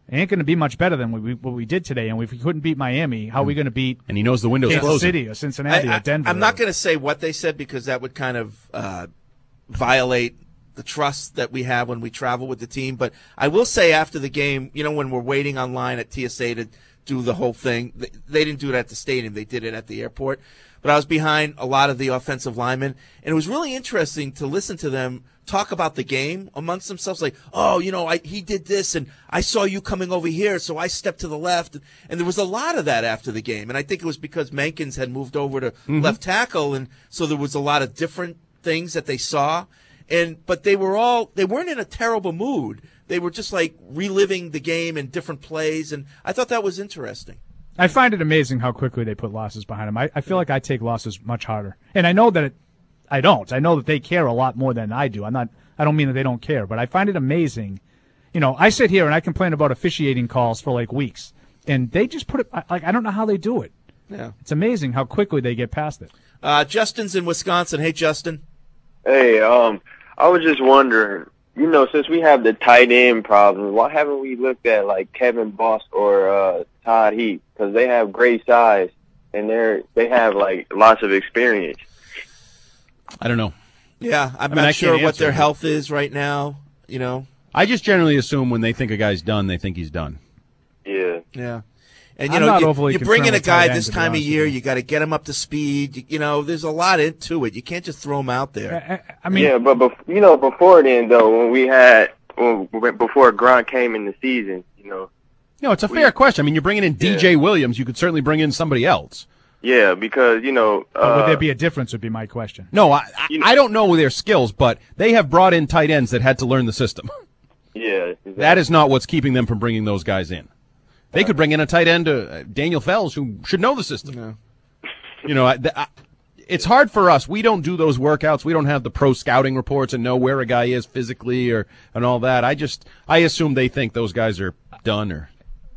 It ain't going to be much better than what we did today. And if we couldn't beat Miami, how are we going to beat? And he knows the window's Kansas closing. City or Cincinnati or Denver. I'm not going to say what they said because that would kind of violate the trust that we have when we travel with the team. But I will say after the game, when we're waiting online at TSA to do the whole thing, they didn't do it at the stadium. They did it at the airport. But I was behind a lot of the offensive linemen, and it was really interesting to listen to them talk about the game amongst themselves. Like, he did this, and I saw you coming over here, so I stepped to the left. And there was a lot of that after the game. And I think it was because Mankins had moved over to left tackle, and so there was a lot of different things that they saw. But they weren't in a terrible mood. They were just like reliving the game in different plays, and I thought that was interesting. I find it amazing how quickly they put losses behind them. I feel like I take losses much harder. And I know that I don't. I know that they care a lot more than I do. I don't mean that they don't care, but I find it amazing. I sit here and I complain about officiating calls for like weeks, and they just put it like I don't know how they do it. Yeah. It's amazing how quickly they get past it. Justin's in Wisconsin. Hey, Justin. Hey, I was just wondering, since we have the tight end problem, why haven't we looked at like Kevin Bosk or Todd Heap? Because they have great size and they have like lots of experience. I don't know. Yeah, I'm not sure what their health is right now. I just generally assume when they think a guy's done, they think he's done. Yeah. Yeah. And you bring in a guy this time of year, you got to get him up to speed. There's a lot into it. You can't just throw him out there. But before then though, before Gronk came in the season, it's a fair question. I mean, you're bringing in DJ Williams. You could certainly bring in somebody else. Yeah, because would there be a difference? Would be my question. No, I don't know their skills, but they have brought in tight ends that had to learn the system. Yeah, exactly. That is not what's keeping them from bringing those guys in. They could bring in a tight end, Daniel Fells, who should know the system. Yeah. It's hard for us. We don't do those workouts. We don't have the pro scouting reports and know where a guy is physically and all that. I assume they think those guys are done or.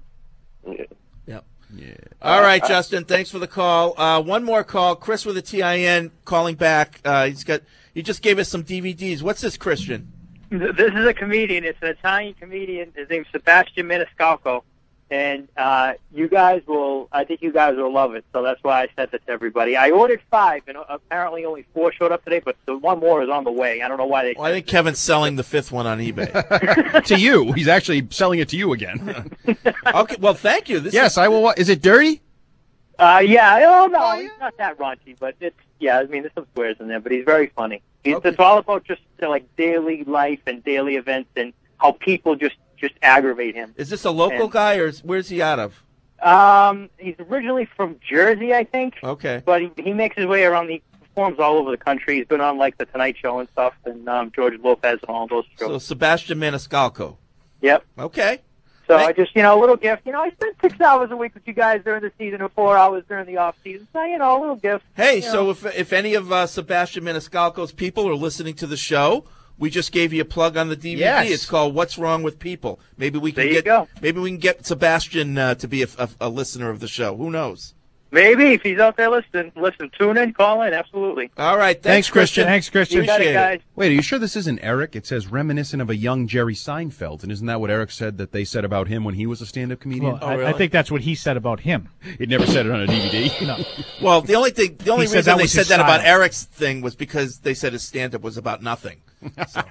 Yep. Yeah. All right, Justin. Thanks for the call. One more call. Chris with a TIN calling back. He just gave us some DVDs. What's this, Christian? This is a comedian. It's an Italian comedian. His name's Sebastian Maniscalco. And I think you guys will love it. So that's why I sent it to everybody. I ordered 5, and apparently only 4 showed up today, but the one more is on the way. I don't know why they. Well, I think Kevin's selling the 5th one on eBay. To you. He's actually selling it to you again. Okay, well, thank you. I will. Is it dirty? Yeah. Oh, no, it's not that raunchy, but it's, I mean, there's some swears in there, but he's very funny. It's all about just like daily life and daily events and how people just aggravate him. Is this a local guy, or where's he out of? He's originally from Jersey, I think. Okay. But he makes his way around. He performs all over the country. He's been on like the Tonight Show and stuff, and George Lopez and all those shows. So Sebastian Maniscalco. Yep. Okay. So I just, a little gift. I spend 6 hours a week with you guys during the season or 4 hours during the off season. So, a little gift. Hey, so if any of Sebastian Maniscalco's people are listening to the show, we just gave you a plug on the DVD. Yes. It's called "What's Wrong with People." Maybe we can get Sebastian to be a listener of the show. Who knows? Maybe if he's out there listening, tune in, call in, absolutely. All right, thanks, Christian. Thanks, Christian. Appreciate it, guys. Wait, are you sure this isn't Eric? It says reminiscent of a young Jerry Seinfeld, and isn't that what Eric said that they said about him when he was a stand-up comedian? Well, I think that's what he said about him. He'd never said it on a DVD. No. Well, the only reason they said that about Eric's thing was because they said his stand-up was about nothing. So.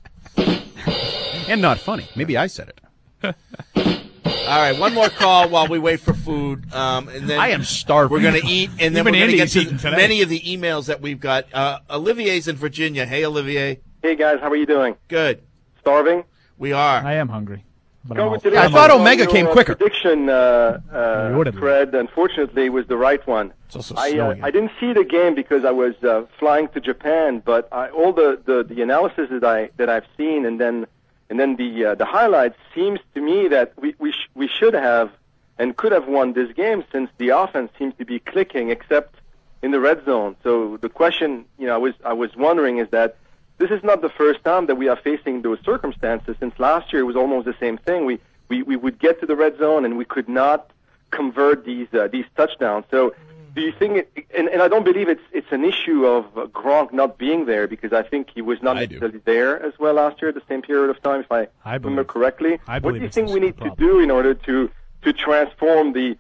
And not funny. Maybe I said it. All right, one more call while we wait for food. And then I am starving. We're going to eat, and then Even we're going to get Andy's to many of the emails that we've got. Olivier's in Virginia. Hey, Olivier. Hey, guys. How are you doing? Good. Starving? We are. I am hungry. But I thought Omega came quicker. Prediction, Fred, unfortunately, was the right one. It's also I didn't see the game because I was flying to Japan, but all the analysis that I've seen and then the highlights seems to me that we should have and could have won this game since the offense seems to be clicking except in the red zone. So the question, I was wondering is that this is not the first time that we are facing those circumstances. Since last year, it was almost the same thing. We would get to the red zone and we could not convert these touchdowns. So Do you think and I don't believe it's an issue of Gronk not being there, because I think he was not necessarily there as well last year at the same period of time, if I remember correctly. What do you think we need to do in order to transform the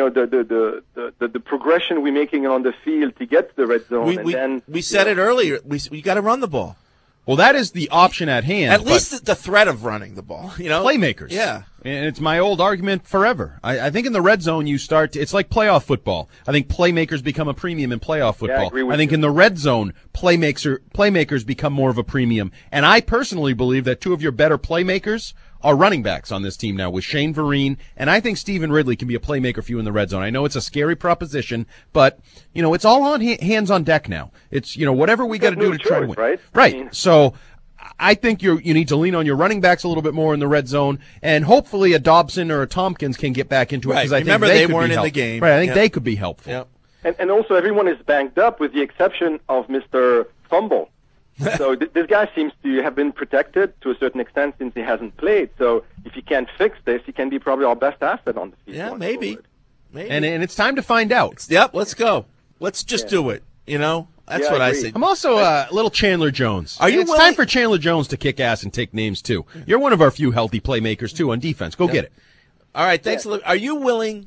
progression we're making on the field to get to the red zone? We said it earlier. We got to run the ball. Well, that is the option at hand. At least the threat of running the ball, Playmakers. Yeah. And it's my old argument forever. I think in the red zone it's like playoff football. I think playmakers become a premium in playoff football. Yeah, I agree with think you. in the red zone, playmakers become more of a premium. And I personally believe that two of your better playmakers are running backs on this team now with Shane Vereen, and I think Stephen Ridley can be a playmaker for you in the red zone. I know it's a scary proposition, but, it's all on hands on deck now. It's, whatever we got to do to try to win. Right? Right. So I think you need to lean on your running backs a little bit more in the red zone, and hopefully a Dobson or a Tompkins can get back into it, because I think they could weren't be in the helpful. game. Right, I think they could be helpful. Yep. And also everyone is banged up with the exception of Mr. Fumble. So this guy seems to have been protected to a certain extent since he hasn't played. So if he can't fix this, he can be probably our best asset on the field. Yeah, maybe. And it's time to find out. Yep, let's go. Let's just do it. That's what I say. I'm also a little Chandler Jones. It's willing? time for Chandler Jones to kick ass and take names too. You're one of our few healthy playmakers too on defense. Go get it. All right, thanks. Yeah. Are you willing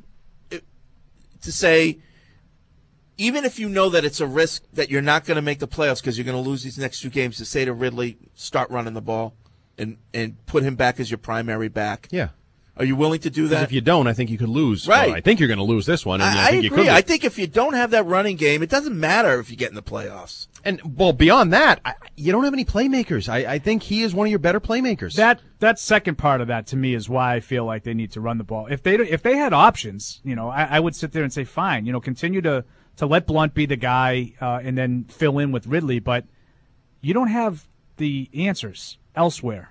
to say, even if you know that it's a risk that you're not going to make the playoffs because you're going to lose these next 2 games, to say to Ridley, start running the ball and put him back as your primary back? Yeah. Are you willing to do that? If you don't, I think you could lose. Right. Well, I think you're going to lose this one. And I think agree. You could. I think if you don't have that running game, it doesn't matter if you get in the playoffs. And, beyond that, you don't have any playmakers. I think he is one of your better playmakers. That second part of that, to me, is why I feel like they need to run the ball. If they had options, I would sit there and say, fine, continue to let Blunt be the guy and then fill in with Ridley, but you don't have the answers elsewhere.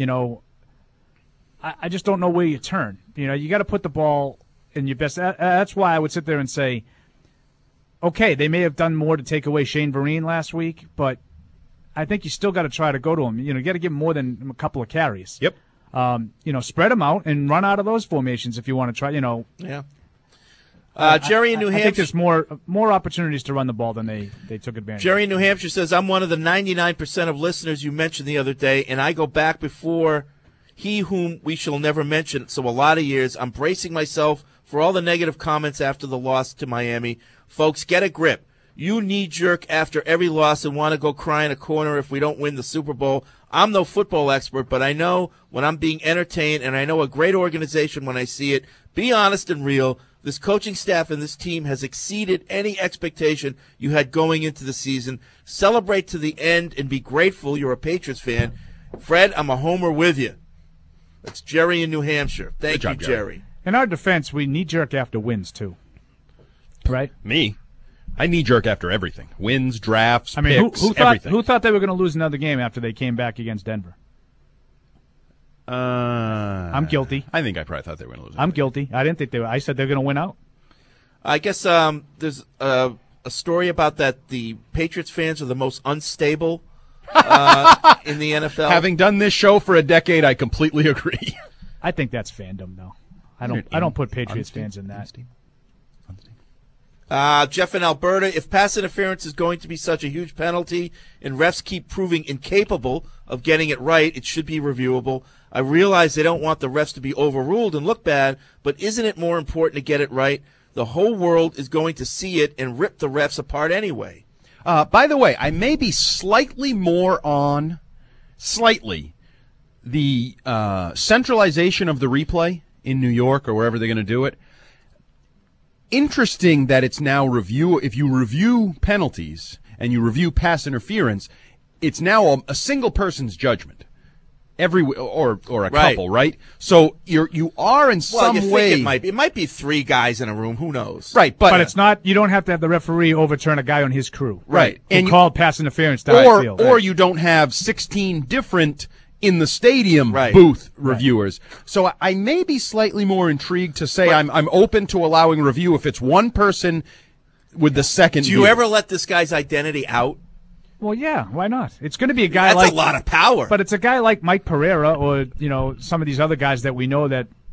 I just don't know where you turn. You got to put the ball in your best. That's why I would sit there and say, okay, they may have done more to take away Shane Vereen last week, but I think you still got to try to go to him. You got to give him more than a couple of carries. Yep. Spread them out and run out of those formations if you want to try. Yeah. Jerry in New Hampshire. I think there's more opportunities to run the ball than they took advantage of. Jerry in New Hampshire says, I'm one of the 99% of listeners you mentioned the other day, and I go back before he whom we shall never mention, so a lot of years. I'm bracing myself for all the negative comments after the loss to Miami. Folks, get a grip. You knee-jerk after every loss and want to go cry in a corner if we don't win the Super Bowl. I'm no football expert, but I know when I'm being entertained, and I know a great organization when I see it. Be honest and real. This coaching staff and this team has exceeded any expectation you had going into the season. Celebrate to the end and be grateful you're a Patriots fan. Fred, I'm a homer with you. That's Jerry in New Hampshire. Thank you, Jerry. In our defense, we knee-jerk after wins, too. Right? Me? I knee-jerk after everything. Wins, drafts, picks, everything. Who thought they were going to lose another game after they came back against Denver? I'm guilty. I think I probably thought they were going to lose. I'm guilty. I didn't think they were. I said they're going to win out. I guess there's a story about that the Patriots fans are the most unstable in the NFL. Having done this show for a decade, I completely agree. I think that's fandom, though. I don't put Patriots fans in that. Jeff in Alberta, if pass interference is going to be such a huge penalty and refs keep proving incapable of getting it right, it should be reviewable. I realize they don't want the refs to be overruled and look bad, but isn't it more important to get it right? The whole world is going to see it and rip the refs apart anyway. By the way, I may be slightly more on the centralization of the replay in New York or wherever they're going to do it. Interesting that it's now if you review penalties and you review pass interference, it's now a single person's judgment. Or a couple, right? So you are in some way. It might be 3 guys in a room. Who knows? Right, but it's not. You don't have to have the referee overturn a guy on his crew, right? And called pass interference down the field, or you don't have 16 different in the stadium booth reviewers. So I may be slightly more intrigued to say I'm open to allowing review if it's one person with the second. Do you ever let this guy's identity out? Well, yeah, why not? It's going to be a guy That's a lot of power. But it's a guy like Mike Pereira or, some of these other guys that we know that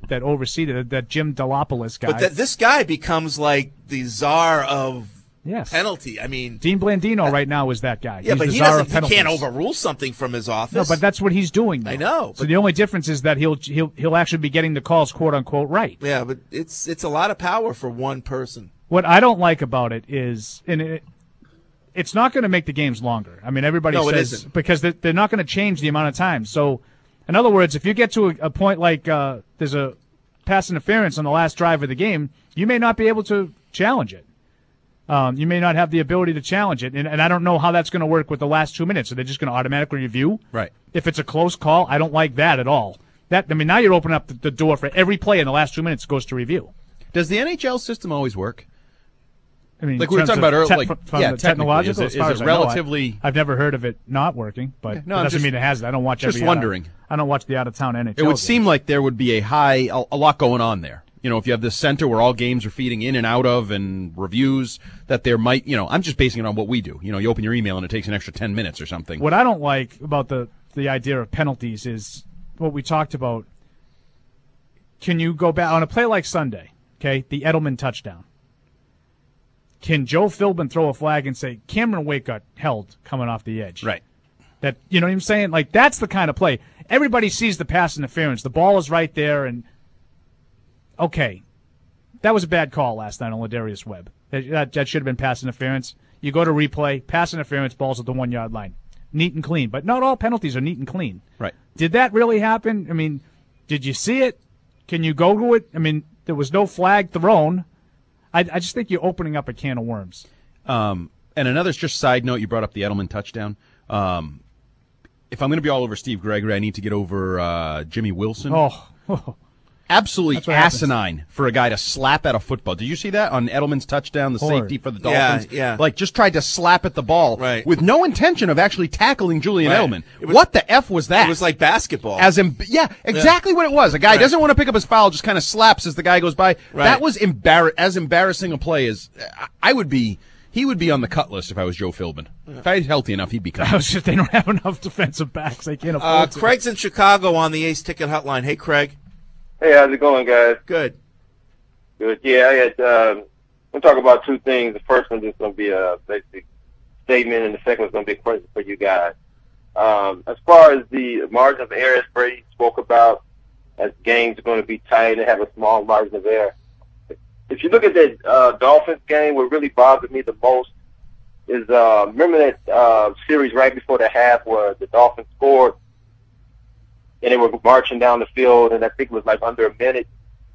that oversee that Jim Delopoulos guy. But this guy becomes like the czar of penalty. I mean, Dean Blandino right now is that guy. Yeah, he's but the he czar of doesn't. He penalties. can't overrule something from his office. No, but that's what he's doing now. I know. So the only difference is that he'll actually be getting the calls, quote unquote, right. Yeah, but it's a lot of power for one person. What I don't like about it is, it's not going to make the games longer. I mean, everybody No, it says isn't. because they're not going to change the amount of time. So, in other words, if you get to a point like there's a pass interference on the last drive of the game, you may not be able to challenge it. You may not have the ability to challenge it, and I don't know how that's going to work with the last 2 minutes. Are they just going to automatically review? Right. If it's a close call, I don't like that at all. Now you're opening up the door for every play in the last 2 minutes goes to review. Does the NHL system always work? I mean, like we were talking about earlier, technological. Is it relatively? I've never heard of it not working, but No, that I'm doesn't just- mean it hasn't. I don't watch. just every wondering. I don't watch the out of town NHL. It would games. seem like there would be a lot going on there. You know, if you have this center where all games are feeding in and out of and reviews, that there might, I'm just basing it on what we do. You open your email and it takes an extra 10 minutes or something. What I don't like about the idea of penalties is what we talked about. Can you go back on a play like Sunday? Okay, the Edelman touchdown. Can Joe Philbin throw a flag and say Cameron Wake got held coming off the edge? Right. That you know what I'm saying? Like that's the kind of play. Everybody sees the pass interference. The ball is right there, and okay, that was a bad call last night on Ladarius Webb. That should have been pass interference. You go to replay, pass interference, balls at the 1 yard line, neat and clean. But not all penalties are neat and clean. Right. Did that really happen? I mean, did you see it? Can you go to it? I mean, there was no flag thrown. I just think you're opening up a can of worms. And another just side note, you brought up the Edelman touchdown. If I'm going to be all over Steve Gregory, I need to get over Jimmy Wilson. Oh. Absolutely That's what asinine for a guy to slap at a football. Did you see that on Edelman's touchdown, the Horrid. safety for the Dolphins? Yeah. Like, just tried to slap at the ball with no intention of actually tackling Julian Right. Edelman. What the F was that? It was like basketball. Exactly what it was. A guy doesn't want to pick up his foul, just kind of slaps as the guy goes by. Right. That was as embarrassing a play as I would be. He would be on the cut list if I was Joe Philbin. If I was healthy enough, he'd be cut. They don't have enough defensive backs. They can't afford to. Craig's in Chicago on the Ace Ticket Hotline. Hey, Craig. Hey, how's it going, guys? Good. Good. Yeah, I had. We'll talk about two things. The first one is going to be a basic statement, and the second one's going to be a question for you guys. As far as the margin of error, as Brady spoke about, as games are going to be tight and have a small margin of error. If you look at that Dolphins game, what really bothered me the most is remember that series right before the half where the Dolphins scored and they were marching down the field, and I think it was like under a minute.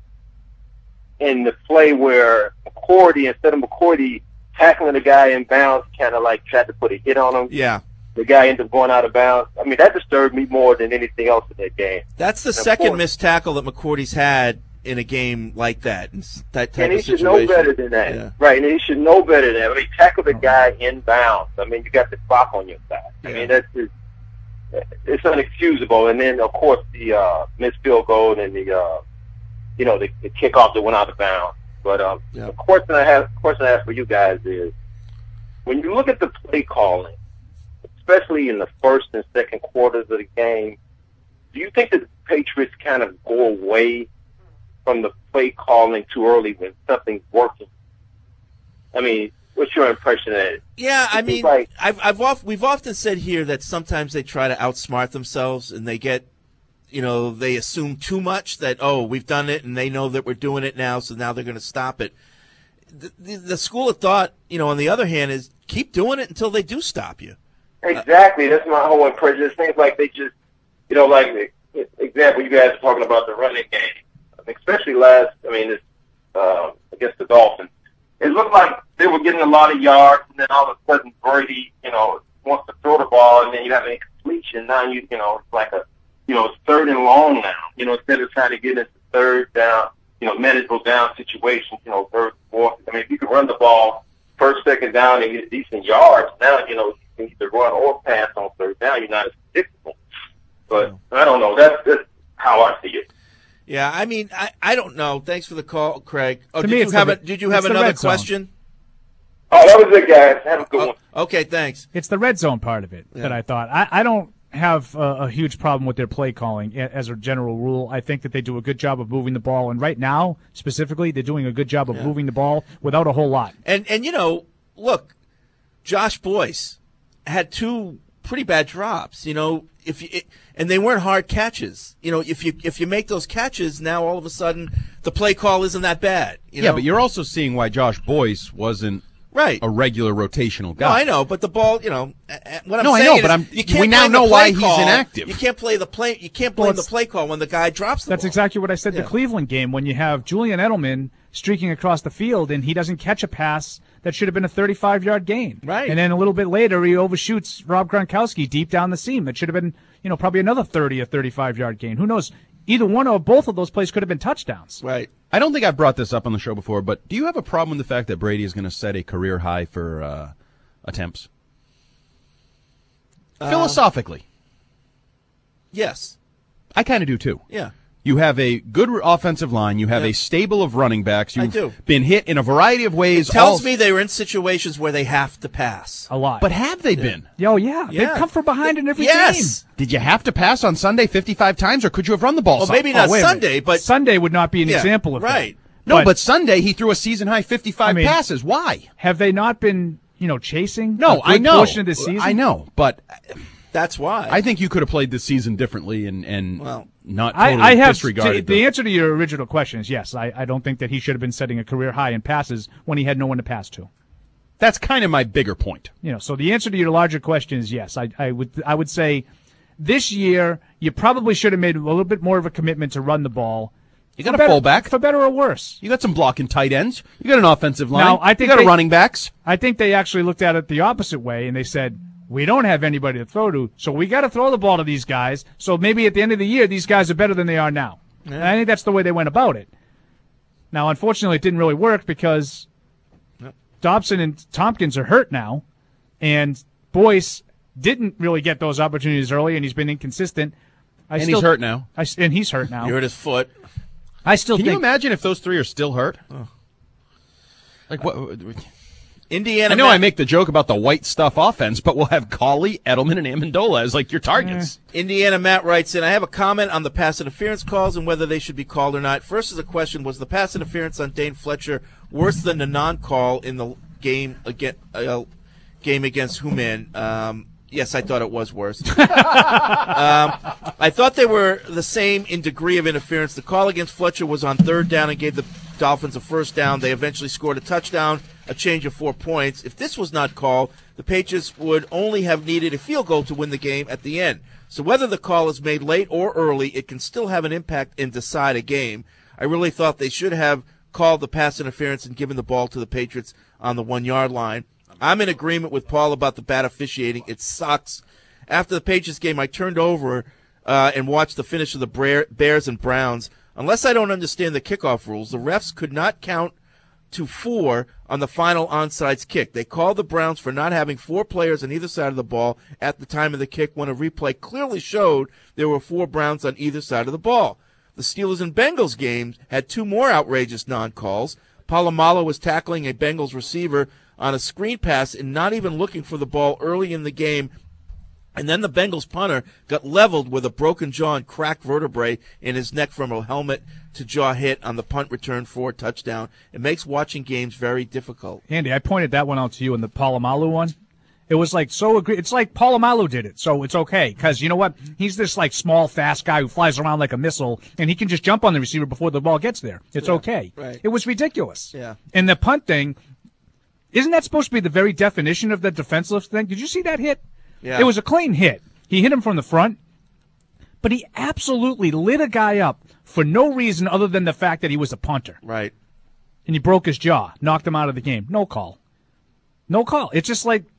In the play where McCourty, instead of McCourty tackling the guy in bounds, kind of like tried to put a hit on him. Yeah. The guy ended up going out of bounds. I mean, that disturbed me more than anything else in that game. That's the And of second course- missed tackle that McCourty's had in a game like that. That type And he of should situation. know better than that. Yeah. Right, and he should know better than that. I mean, tackle the guy in bounds. I mean, you got the clock on your side. I mean, that's just, it's unexcusable. And then, of course, the missed field goal and the kickoff that went out of bounds. But the question I have for you guys is, when you look at the play calling, especially in the first and second quarters of the game, do you think that the Patriots kind of go away from the play calling too early when something's working? I mean, what's your impression of it? Yeah, I mean, like, we've often said here that sometimes they try to outsmart themselves and they get, they assume too much that, we've done it and they know that we're doing it now, so now they're going to stop it. The school of thought, on the other hand, is keep doing it until they do stop you. Exactly. That's my whole impression. It seems like they just, like the example you guys are talking about the running game, especially against the Dolphins. It looked like they were getting a lot of yards, and then all of a sudden Brady, wants to throw the ball, and then you have an incompletion. Now it's like it's third and long now. Instead of trying to get into third down, manageable down situations, third, fourth. I mean, if you can run the ball first, second down, and get decent yards, now you can either run or pass on third down. You're not as predictable. But I don't know. That's how I see it. Yeah, I mean, I don't know. Thanks for the call, Craig. Oh, To did me, you have another question? Oh, that was it, guys. Have a good one. Okay, thanks. It's the red zone part of it that I thought. I don't have a huge problem with their play calling as a general rule. I think that they do a good job of moving the ball, and right now, specifically, they're doing a good job of moving the ball without a whole lot. And look, Josh Boyce had 2 pretty bad drops. And they weren't hard catches. If you make those catches, now all of a sudden the play call isn't that bad. Yeah, but you're also seeing why Josh Boyce wasn't a regular rotational guy. No, I know, but the ball, what I'm saying I know, but you can't we now blame know the why play he's call. inactive. You can't play the play. You can't blame the play call when the guy drops the ball. That's exactly what I said the Cleveland game, when you have Julian Edelman streaking across the field and he doesn't catch a pass that should have been a 35-yard gain. Right. And then a little bit later he overshoots Rob Gronkowski deep down the seam. That should have been, probably another 30 or 35-yard gain. Who knows? Either one or both of those plays could have been touchdowns. Right. I don't think I've brought this up on the show before, but do you have a problem with the fact that Brady is going to set a career high for attempts? Philosophically. Yes. I kind of do too. Yeah. You have a good offensive line. You have a stable of running backs. You've do. been hit in a variety of ways. It tells me they were in situations where they have to pass. A lot. But have they been? Oh, yeah. They've come from behind in every game. Did you have to pass on Sunday 55 times, or could you have run the ball some? Maybe not Sunday, but Sunday would not be an example of that. No, but Sunday he threw a season-high 55 passes. Why? Have they not been, chasing No, a good I know. portion of the season? I know, but that's why. I think you could have played this season differently and not totally I have disregarded the answer to your original question is yes. I don't think that he should have been setting a career high in passes when he had no one to pass to. That's kind of my bigger point. So the answer to your larger question is yes. I would say this year you probably should have made a little bit more of a commitment to run the ball. You got a fullback. For better or worse. You got some blocking tight ends. You got an offensive line. Now, I think you got a running backs. I think they actually looked at it the opposite way, and they said, we don't have anybody to throw to, so we got to throw the ball to these guys, so maybe at the end of the year these guys are better than they are now. Yeah. And I think that's the way they went about it. Now, unfortunately, it didn't really work because Dobson and Tompkins are hurt now, and Boyce didn't really get those opportunities early, and he's been inconsistent. He's hurt now. And he's hurt now. You hurt his foot. Can you imagine if those 3 are still hurt? Oh. Like what? Indiana. I know I make the joke about the white stuff offense, but we'll have Cauley, Edelman, and Amendola as like your targets. Indiana Matt writes in, I have a comment on the pass interference calls and whether they should be called or not. First is a question, was the pass interference on Dane Fletcher worse than the non-call in the game against Human? Yes, I thought it was worse. I thought they were the same in degree of interference. The call against Fletcher was on 3rd down and gave the Dolphins a 1st down. They eventually scored a touchdown, a change of 4 points. If this was not called, the Patriots would only have needed a field goal to win the game at the end. So whether the call is made late or early, it can still have an impact and decide a game. I really thought they should have called the pass interference and given the ball to the Patriots on the 1-yard line. I'm in agreement with Paul about the bad officiating. It sucks. After the Patriots game, I turned over and watched the finish of the Bears and Browns. Unless I don't understand the kickoff rules, the refs could not count to 4 on the final onside kick. They called the Browns for not having 4 players on either side of the ball at the time of the kick when a replay clearly showed there were 4 Browns on either side of the ball. The Steelers and Bengals games had 2 more outrageous non-calls. Polamalu was tackling a Bengals receiver on a screen pass and not even looking for the ball early in the game. And then the Bengals punter got leveled with a broken jaw and cracked vertebrae in his neck from a helmet to jaw hit on the punt return for a touchdown. It makes watching games very difficult. Andy, I pointed that one out to you in the Polamalu one. It was like it's like Polamalu did it, so it's okay. Because you know what? He's this like small, fast guy who flies around like a missile, and he can just jump on the receiver before the ball gets there. It's okay. Right. It was ridiculous. Yeah. And the punt thing, isn't that supposed to be the very definition of the defensive thing? Did you see that hit? Yeah. It was a clean hit. He hit him from the front, but he absolutely lit a guy up for no reason other than the fact that he was a punter. Right. And he broke his jaw, knocked him out of the game. No call. No call. It's just like,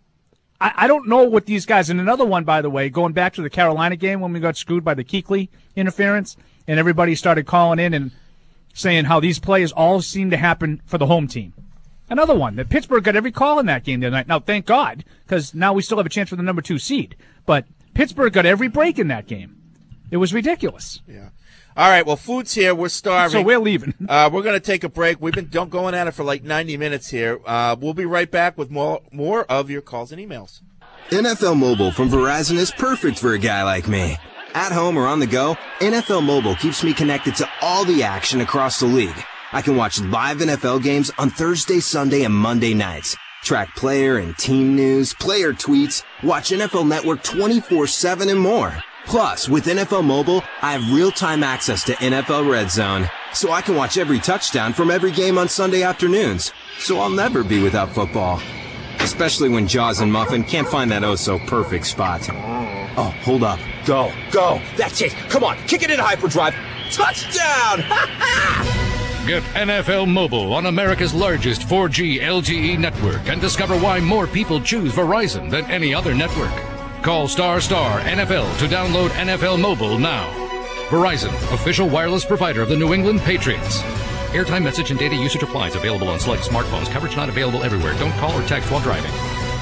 I don't know what these guys, and another one, by the way, going back to the Carolina game when we got screwed by the Kuechly interference, and everybody started calling in and saying how these plays all seem to happen for the home team. Another one, that Pittsburgh got every call in that game the other night. Now, thank God, because now we still have a chance for the number 2 seed. But Pittsburgh got every break in that game. It was ridiculous. Yeah. All right, well, food's here. We're starving. So we're leaving. We're going to take a break. We've been going at it for like 90 minutes here. We'll be right back with more of your calls and emails. NFL Mobile from Verizon is perfect for a guy like me. At home or on the go, NFL Mobile keeps me connected to all the action across the league. I can watch live NFL games on Thursday, Sunday, and Monday nights. Track player and team news, player tweets, watch NFL Network 24/7 and more. Plus, with NFL Mobile, I have real-time access to NFL Red Zone, so I can watch every touchdown from every game on Sunday afternoons. So I'll never be without football. Especially when Jaws and Muffin can't find that oh-so-perfect spot. Oh, hold up. Go. That's it. Come on, kick it in hyperdrive. Touchdown! Get NFL Mobile on America's largest 4G LTE network and discover why more people choose Verizon than any other network. Call ** NFL to download NFL Mobile now. Verizon, official wireless provider of the New England Patriots. Airtime, message, and data usage applies. Available on select smartphones. Coverage not available everywhere. Don't call or text while driving.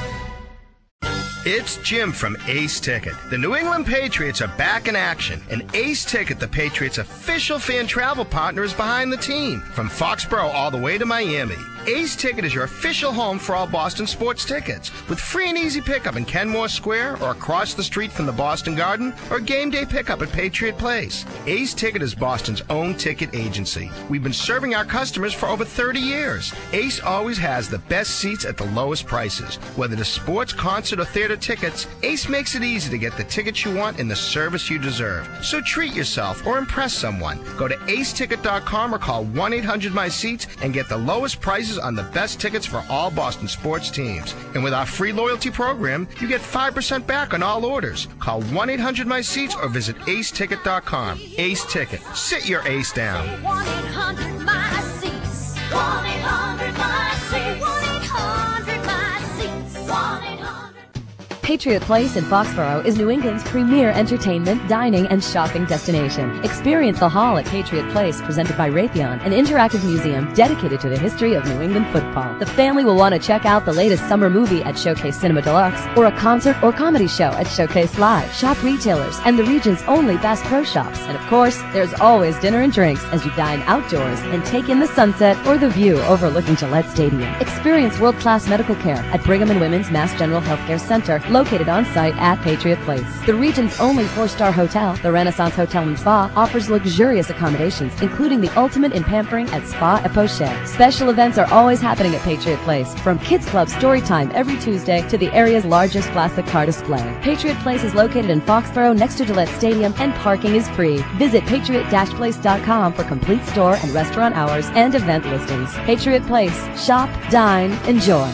It's Jim from Ace Ticket. The New England Patriots are back in action, and Ace Ticket, the Patriots' official fan travel partner, is behind the team. From Foxborough all the way to Miami, Ace Ticket is your official home for all Boston sports tickets, with free and easy pickup in Kenmore Square or across the street from the Boston Garden, or game day pickup at Patriot Place. Ace Ticket is Boston's own ticket agency. We've been serving our customers for over 30 years. Ace always has the best seats at the lowest prices. Whether it's sports, concert, or theater tickets, Ace makes it easy to get the tickets you want and the service you deserve. So treat yourself or impress someone. Go to aceticket.com or call 1-800-MY-SEATS and get the lowest prices on the best tickets for all Boston sports teams. And with our free loyalty program, you get 5% back on all orders. Call 1-800-MY-SEATS or visit aceticket.com. Ace Ticket. Sit your ace down. 1-800-MY-SEATS. 1-800-MY-SEATS. 1-800-MY-SEATS. 1-800. Patriot Place in Foxborough is New England's premier entertainment, dining, and shopping destination. Experience the Hall at Patriot Place, presented by Raytheon, an interactive museum dedicated to the history of New England football. The family will want to check out the latest summer movie at Showcase Cinema Deluxe, or a concert or comedy show at Showcase Live. Shop retailers and the region's only Bass Pro Shops. And of course, there's always dinner and drinks as you dine outdoors and take in the sunset or the view overlooking Gillette Stadium. Experience world-class medical care at Brigham and Women's Mass General Healthcare Center, located on site at Patriot Place. The region's only 4-star hotel, the Renaissance Hotel and Spa, offers luxurious accommodations, including the ultimate in pampering at Spa et Poche. Special events are always happening at Patriot Place, from Kids Club story time every Tuesday to the area's largest classic car display. Patriot Place is located in Foxborough next to Gillette Stadium, and parking is free. Visit patriot-place.com for complete store and restaurant hours and event listings. Patriot Place. Shop, dine, enjoy.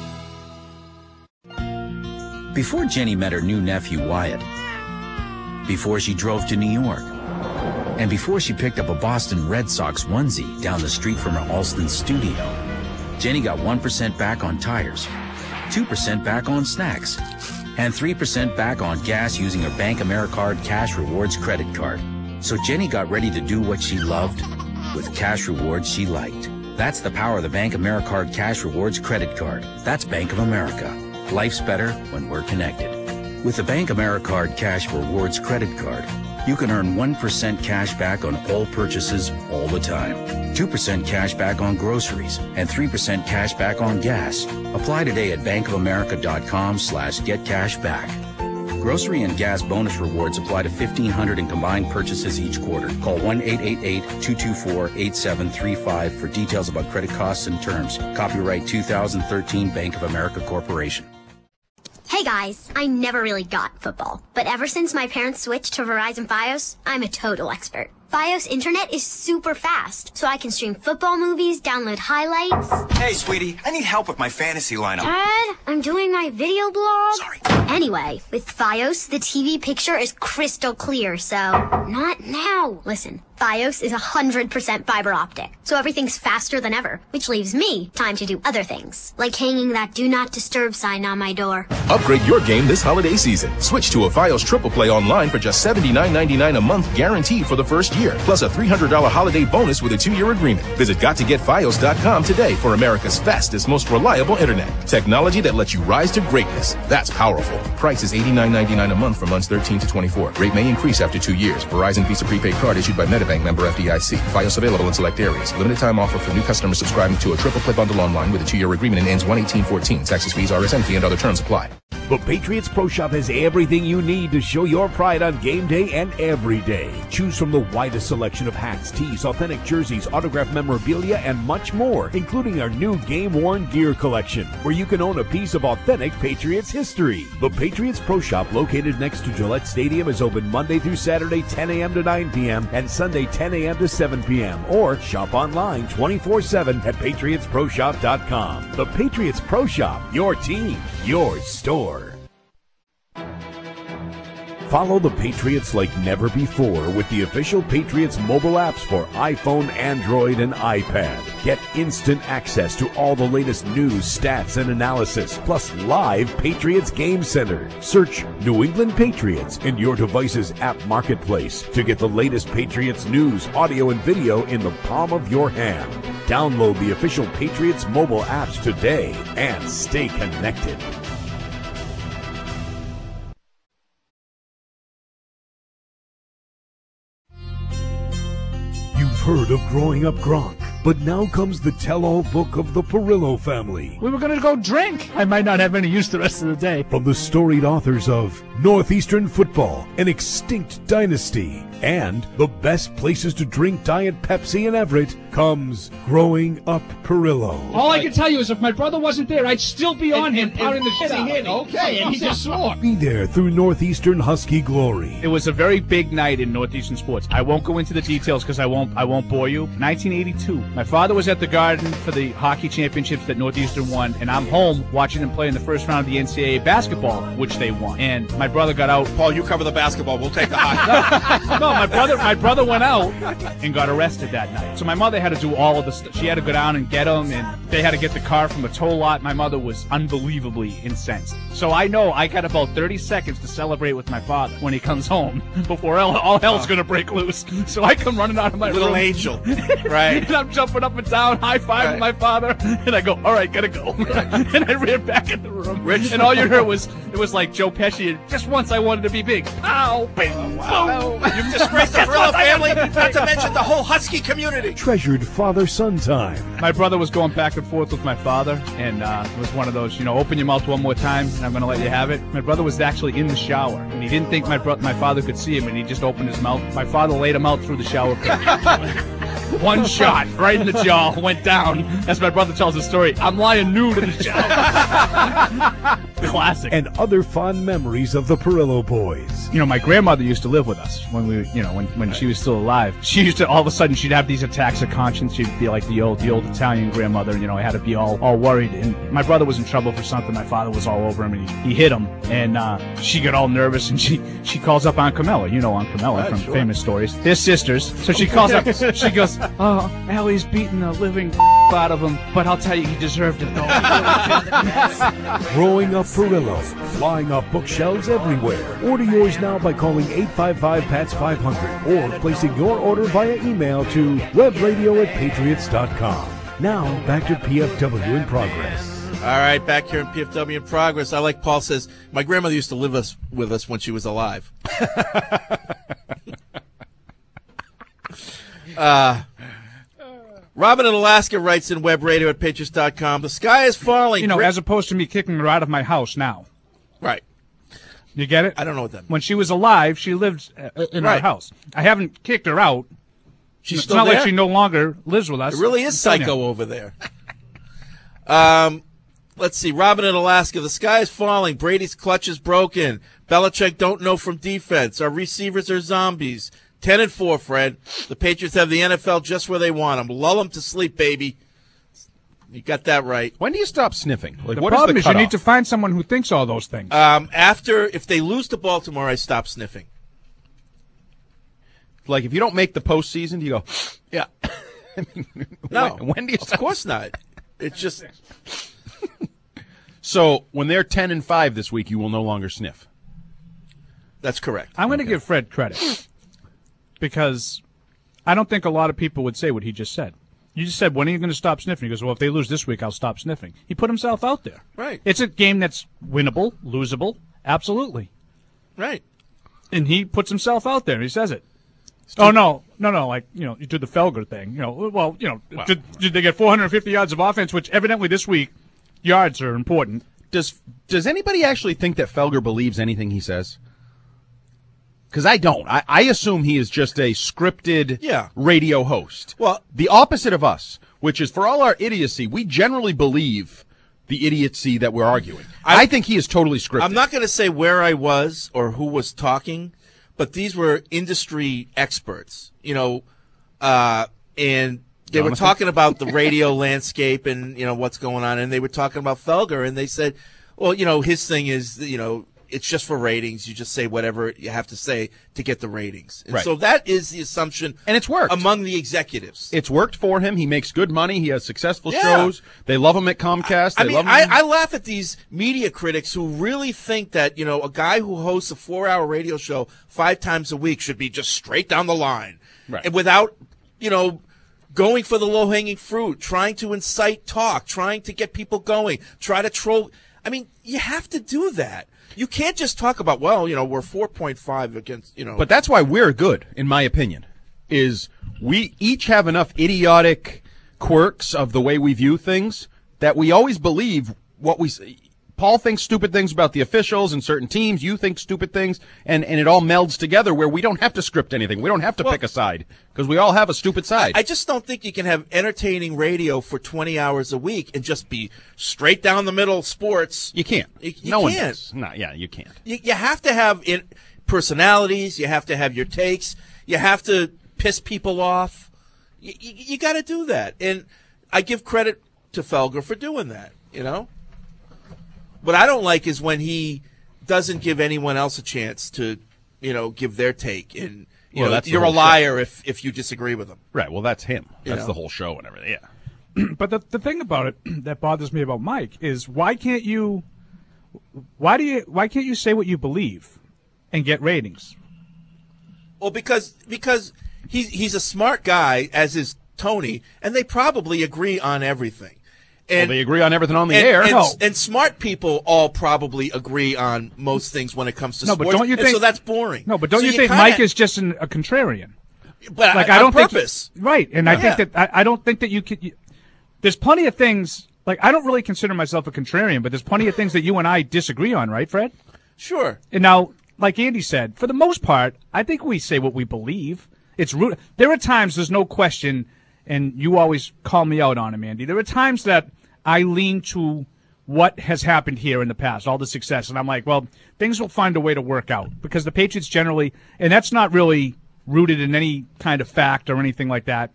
Before Jenny met her new nephew, Wyatt, before she drove to New York, and before she picked up a Boston Red Sox onesie down the street from her Alston studio, Jenny got 1% back on tires, 2% back on snacks, and 3% back on gas using her Bank AmeriCard Cash Rewards credit card. So Jenny got ready to do what she loved with cash rewards she liked. That's the power of the Bank AmeriCard Cash Rewards credit card. That's Bank of America. Life's better when we're connected. With the Bank AmeriCard Cash Rewards credit card, you can earn 1% cash back on all purchases all the time, 2% cash back on groceries, and 3% cash back on gas. Apply today at bankofamerica.com/getcashback. Grocery and gas bonus rewards apply to 1,500 in combined purchases each quarter. Call 1-888-224-8735 for details about credit costs and terms. Copyright 2013 Bank of America Corporation. Hey guys, I never really got football, but ever since my parents switched to Verizon Fios, I'm a total expert. Fios internet is super fast, so I can stream football movies, download highlights. Hey, sweetie, I need help with my fantasy lineup. Dad, I'm doing my video blog. Sorry. Anyway, with Fios, the TV picture is crystal clear, so not now. Listen, Fios is 100% fiber optic, so everything's faster than ever, which leaves me time to do other things, like hanging that do not disturb sign on my door. Upgrade your game this holiday season. Switch to a Fios Triple Play online for just $79.99 a month guaranteed for the first year, plus a $300 holiday bonus with a 2-year agreement. Visit GotToGetFios.com today for America's fastest, most reliable internet. Technology that lets you rise to greatness. That's powerful. Price is $89.99 a month for months 13 to 24. Rate may increase after 2 years. Verizon Visa prepaid card issued by MetaBank, member FDIC. Fios available in select areas. Limited time offer for new customers subscribing to a Triple Play bundle online with a 2-year agreement and ends 1/18/14. Taxes, fees, RSN fee, and other terms apply. The Patriots Pro Shop has everything you need to show your pride on game day and every day. Choose from the widest selection of hats, tees, authentic jerseys, autographed memorabilia, and much more, including our new game-worn gear collection, where you can own a piece of authentic Patriots history. The Patriots Pro Shop, located next to Gillette Stadium, is open Monday through Saturday 10 a.m. to 9 p.m. and Sunday 10 a.m. to 7 p.m. Or shop online 24/7 at PatriotsProShop.com. The Patriots Pro Shop, your team, your store. Follow the Patriots like never before with the official Patriots mobile apps for iPhone, Android, and iPad. Get instant access to all the latest news, stats, and analysis, plus live Patriots Game Center. Search New England Patriots in your device's app marketplace to get the latest Patriots news, audio, and video in the palm of your hand. Download the official Patriots mobile apps today and stay connected. You've heard of Growing Up Gronk, but now comes the tell-all book of the Perillo family. We were going to go drink. I might not have any use the rest of the day. From the storied authors of Northeastern Football, An Extinct Dynasty, and The Best Places to Drink Diet Pepsi in Everett, comes Growing Up Perillo. All I can tell you is if my brother wasn't there, I'd still be on him, pounding the shit out of him. Okay, and he just swore. Be there through Northeastern Husky glory. It was a very big night in Northeastern sports. I won't go into the details because I won't bore you. 1982. My father was at the Garden for the hockey championships that Northeastern won, and I'm home watching them play in the first round of the NCAA basketball, which they won. And my brother got out. Paul, you cover the basketball. We'll take the hockey. No, my brother went out and got arrested that night. So my mother had to do all of the stuff. She had to go down and get him, and they had to get the car from a tow lot. My mother was unbelievably incensed. So I know I got about 30 seconds to celebrate with my father when he comes home before all hell's going to break loose. So I come running out of my little room. Angel, right? And I'm jumping up and down, high-fiving my father, and I go, all right, gotta go. And I ran back in the room. Rich. And all you heard was, it was like Joe Pesci, just once I wanted to be big. Pow, bing, wow. You've disgraced the Perillo family, not to mention the whole Husky community. Treasured father-son time. My brother was going back and forth with my father, and it was one of those, open your mouth one more time, and I'm going to let you have it. My brother was actually in the shower, and he didn't think my father could see him, and he just opened his mouth. My father laid him out through the shower curtain. One shot right in the jaw, went down. As my brother tells the story, I'm lying nude in the shower. Classic. And other fond memories of the Perillo boys. My grandmother used to live with us when we, when she was still alive. She used to, all of a sudden, she'd have these attacks of conscience. She'd be like the old Italian grandmother, I had to be all worried. And my brother was in trouble for something. My father was all over him, and he hit him. And she got all nervous, and she calls up Aunt Camilla. Aunt Camilla from Famous Stories. They're sisters. So she calls up, she goes, oh, Allie's beating the living out of him, but I'll tell you, he deserved it, though. Growing Up Perillo, flying off bookshelves everywhere. Order yours now by calling 855-PATS-500 or placing your order via email to webradio@patriots.com. Now, back to PFW in Progress. All right, back here in PFW in Progress. I like Paul says, my grandmother used to live with us when she was alive. Robin in Alaska writes in webradio@patriots.com, the sky is falling. As opposed to me kicking her out of my house now. Right. You get it? I don't know what that means. When she was alive, she lived in our house. I haven't kicked her out. She's it's still not there? like she no longer lives with us. It really is psycho over there. Let's see. Robin in Alaska, the sky is falling. Brady's clutch is broken. Belichick don't know from defense. Our receivers are zombies. 10-4, Fred. The Patriots have the NFL just where they want them. Lull them to sleep, baby. You got that right. When do you stop sniffing? The problem is you need to find someone who thinks all those things. If they lose to Baltimore, I stop sniffing. Like if you don't make the postseason, do you go, yeah. No, when do you stop? Of course not. It's just. So when they're 10-5 this week, you will no longer sniff. That's correct. I'm going to give Fred credit because I don't think a lot of people would say what he just said. You just said, when are you going to stop sniffing? He goes, well, if they lose this week, I'll stop sniffing. He put himself out there. Right. It's a game that's winnable, losable, absolutely. Right. And he puts himself out there. He says it. Oh, no, like, you did the Felger thing. Did they get 450 yards of offense, which evidently this week, yards are important. Does anybody actually think that Felger believes anything he says? Because I don't. I assume he is just a scripted radio host. Well, the opposite of us, which is for all our idiocy, we generally believe the idiocy that we're arguing. I think he is totally scripted. I'm not going to say where I was or who was talking, but these were industry experts, and they were talking about the radio landscape and, what's going on, and they were talking about Felger, and they said, well, his thing is, it's just for ratings. You just say whatever you have to say to get the ratings. And so that is the assumption. And it's worked. Among the executives. It's worked for him. He makes good money. He has successful shows. They love him at Comcast. I laugh at these media critics who really think that, a guy who hosts a 4-hour radio show 5 times a week should be just straight down the line. Right. And without, going for the low-hanging fruit, trying to incite talk, trying to get people going, try to troll. I mean, you have to do that. You can't just talk about, we're 4.5 against, But that's why we're good, in my opinion, is we each have enough idiotic quirks of the way we view things that we always believe what we say. Paul thinks stupid things about the officials and certain teams. You think stupid things, and it all melds together where we don't have to script anything. We don't have to pick a side because we all have a stupid side. I just don't think you can have entertaining radio for 20 hours a week and just be straight down the middle sports. You can't. You no can't. one does. No, you can't. You have to have personalities. You have to have your takes. You have to piss people off. You got to do that. And I give credit to Felger for doing that, What I don't like is when he doesn't give anyone else a chance to, give their take. And you're a liar if you disagree with him. Right. Well, that's him. That's the whole show and everything. Yeah. But the thing about it that bothers me about Mike is why can't you say what you believe and get ratings? Well, because he's a smart guy, as is Tony, and they probably agree on everything. And they agree on everything on the air. And smart people all probably agree on most things when it comes to sports. But don't you think, so that's boring. No, but don't you think Mike is just a contrarian? But I don't purpose. Right, and I think that I don't think that you could. There's plenty of things. I don't really consider myself a contrarian, but there's plenty of things that you and I disagree on, right, Fred? Sure. And now, like Andy said, for the most part, I think we say what we believe. It's rude. There are times there's no question. And you always call me out on him, Andy. There are times that I lean to what has happened here in the past, all the success. And I'm like, well, things will find a way to work out. Because the Patriots generally, and that's not really rooted in any kind of fact or anything like that.